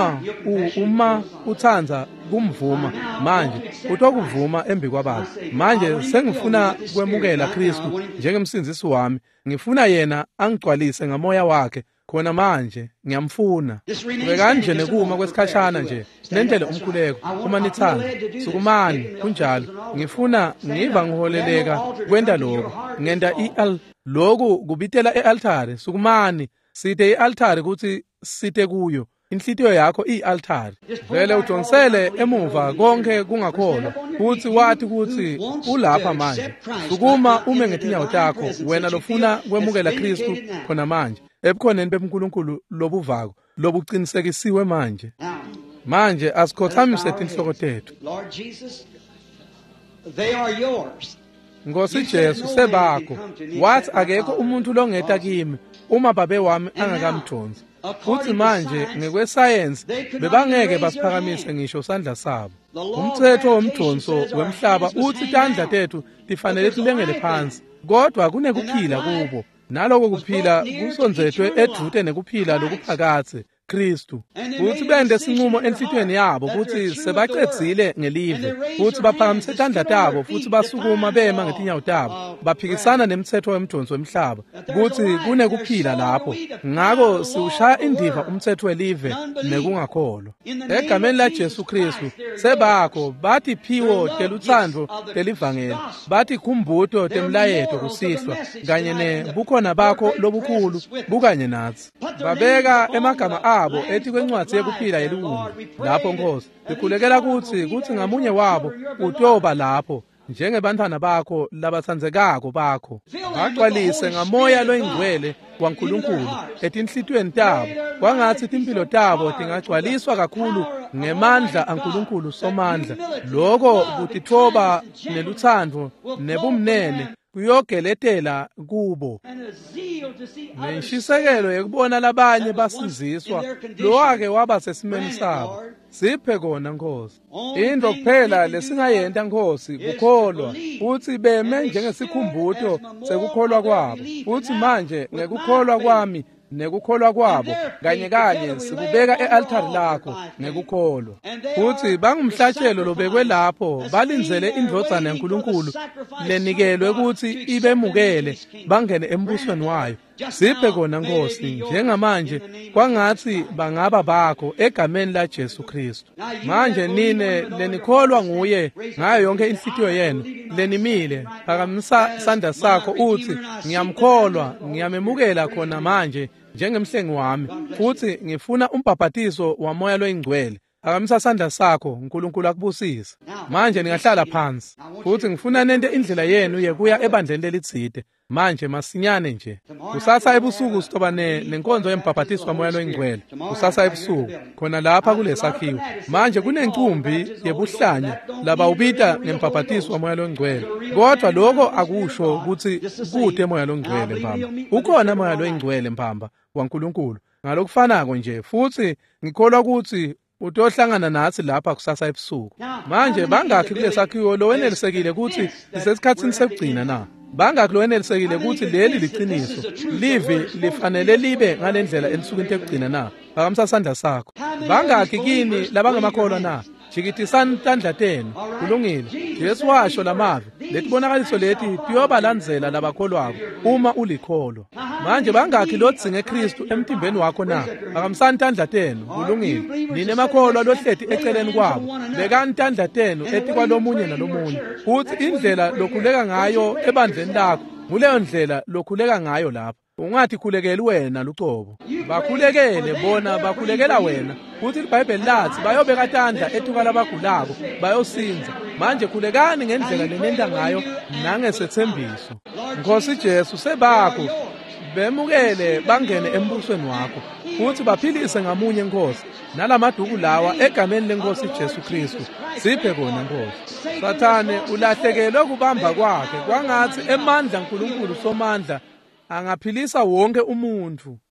S1: uma uthanza kumvuma manje utokuvuma embi kwababa. Manje sengifuna kwemukela Kristu njengemsindisi wami. Ngifuna yena angigcwalise ngamoya wakhe. Khona manje ngiyamfuna. Bekanje nekuma kwesikhashana nje nentele umkhuleko. Uma nithanda sukumani kunjalo. Ngifuna ngiva ngiholeleka kwenda lokho. Ngenda lokhu kubitela ealtare. Sukumani sithe ialtare ukuthi sithe kuyo. Inhlitiyo yakho ialtare. Vele udonsele emuva konke kungakholwa. Uthi wathi ukuthi ulapha manje. Sukuma ume ngetinyawo takho wena lofuna kwemukela Kristu khona manje. Ebukhoneni beNkulunkulu lobuvako lobuqinisekisiwe manje asikhothamise inhloko tethu.
S2: Lord Jesus, they are yours.
S1: Nkosi Jesu sebakho. Wathi akekho umuntu longeta kimi uma babe wami angakamthonzi. Futhi manje ngekwesayensi bebangeke basiphakamise ngisho sandla sabo. Umthetho womthonso wemhlaba uthi tandla tethu tifanele tilengele phansi. Kodwa kunekuphila kubo. Naloko kuphila kusonzethwe edute nekuphila lokuphakathe Kristu. Uthi bende sinqumo enhlithweni yabo ukuthi sebaqedzile ngelive. Futhi baphakamise tandla tabo futhi basukuma bema ngetinyawo tabo. Baphikisana nemthetho wemthonso wemhlaba. Ukuthi kunekuphila lapho. Ngako siushaya indiva umthetho welive nekungakholwa. Egameni la Jesu Kristu sebakho bathi phiwo telutsandvo telivangeli. Bathi khumbuto temlayeto kusihlwa kanye nebukhona bakho lobukhulu bukanye nathi. Babeka emagama abo ethi kwencwadi yekuphila yelungu. Lapho Nkosi sikhulekela ukuthi ngamunye wabo utoba lapho njengebantwana bakho labathandzekako bakho. Bagcwalise ngamoya loyingcwele kwaNkulunkulu etinhlitweni tabo. Kwangathi impilo tabo tingagcwaliswa kakhulu ngemandla aNkulunkulu somandla. Lokho kutithoba neluthando nebumnene kuyogeletela kubo. Nentshisekelo yekubona labanye basiziswa lowake waba sesimeni sabo. Siphe kona Nkosi. Into kuphela lesingayenta Nkosi kukholwa. Uthi beme njengesikhumbuto sekukholwa kwabo. Uthi manje ngekukholwa kwami nekukholwa kwabo kanye sikubeka ealtare lakho nekukholwa. Futhi bangumhlatshelo lobekwe lapho balinzele indlodzana yaNkulunkulu lenikelwe ukuthi ibemukele bangene embusweni wayo. Siphe kona Nkosi njengamanje kwangathi bangaba bakho egameni la Jesu Kristu. Manje nine lenikholwa nguye ngayo yonke inhlitiyo yenu lenimile phakamisa sandla sakho uthi ngiyamkholwa ngiyamemukela khona manje njengemhlengi wami futhi ngifuna umbhaphathiso wamoya loyingcwele. Phakamisa sandla sakho uNkulunkulu akubusise. Manje ningahlala phansi futhi ngifuna nente indlela yenu yekuya ebandleni lelitsite. Manje masinyane nje. Kusasa ebusuku sithoba nenkonzo yembhaphathiso wamoya loyingcwele. Kusasa ebusuku khona lapha kulesakhiwo. Manje kunencumbi yebuhlanya laba ubita ngembhaphathiso wamoya loyingcwele. Kodwa lokho akusho ukuthi kude moya loyingcwele mpamba. Ukhona moya loyingcwele mpamba waNkulunkulu. Ngalokufanako nje futhi ngikholwa ukuthi utohlangana nathi lapha kusasa ebusuku. Manje bangakhi kulesakhiwo lo wenelisekile ukuthi lisesikhatsini sekugcina na. Bangakhi lo wenelisekile ukuthi leli liqiniso live lifanele libe ngalendlela elisukini tekugcina na. Phakamisa sandla sakho. Bangakhi kini labangamakholwa na. Jikithisani tandla tenu. Kulungile. Jesu washo lamave. Letibonakaliso leti tiyobalandzela labakholwako uma ulikholwa. Manje bangakhi lodzinge Kristu emtimbeni wakho na. Phakamisani tandla tenu. Kulungile. Nine makholwa lohleti eceleni kwabo. Bekani tandla tenu eti kwalomunye nalomunye. Uthi indlela lokhuleka ngayo ebandleni lakho kuleyo ndlela lokhuleka ngayo lapha. Ungathi khulekeli wena lucobo. Bakhulekele bona bakhulekela wena. Futhi iBhayibheli lathi bayobeka tandla etuka labagulako bayosinza. Manje khulekani ngendlela lenenda ngayo nangesethembiso. Nkosi Jesu sebakho bemukele bangene embusweni wakho futhi baphilise ngamunye Nkosi nalamaduku lawa egameni leNkosi Jesu Kristu siphe kona Nkosi. Sathane ulahlekelwe kubamba kwakhe kwangathi emandla uNkulunkulu Somandla angaphilisa wonke umuntu.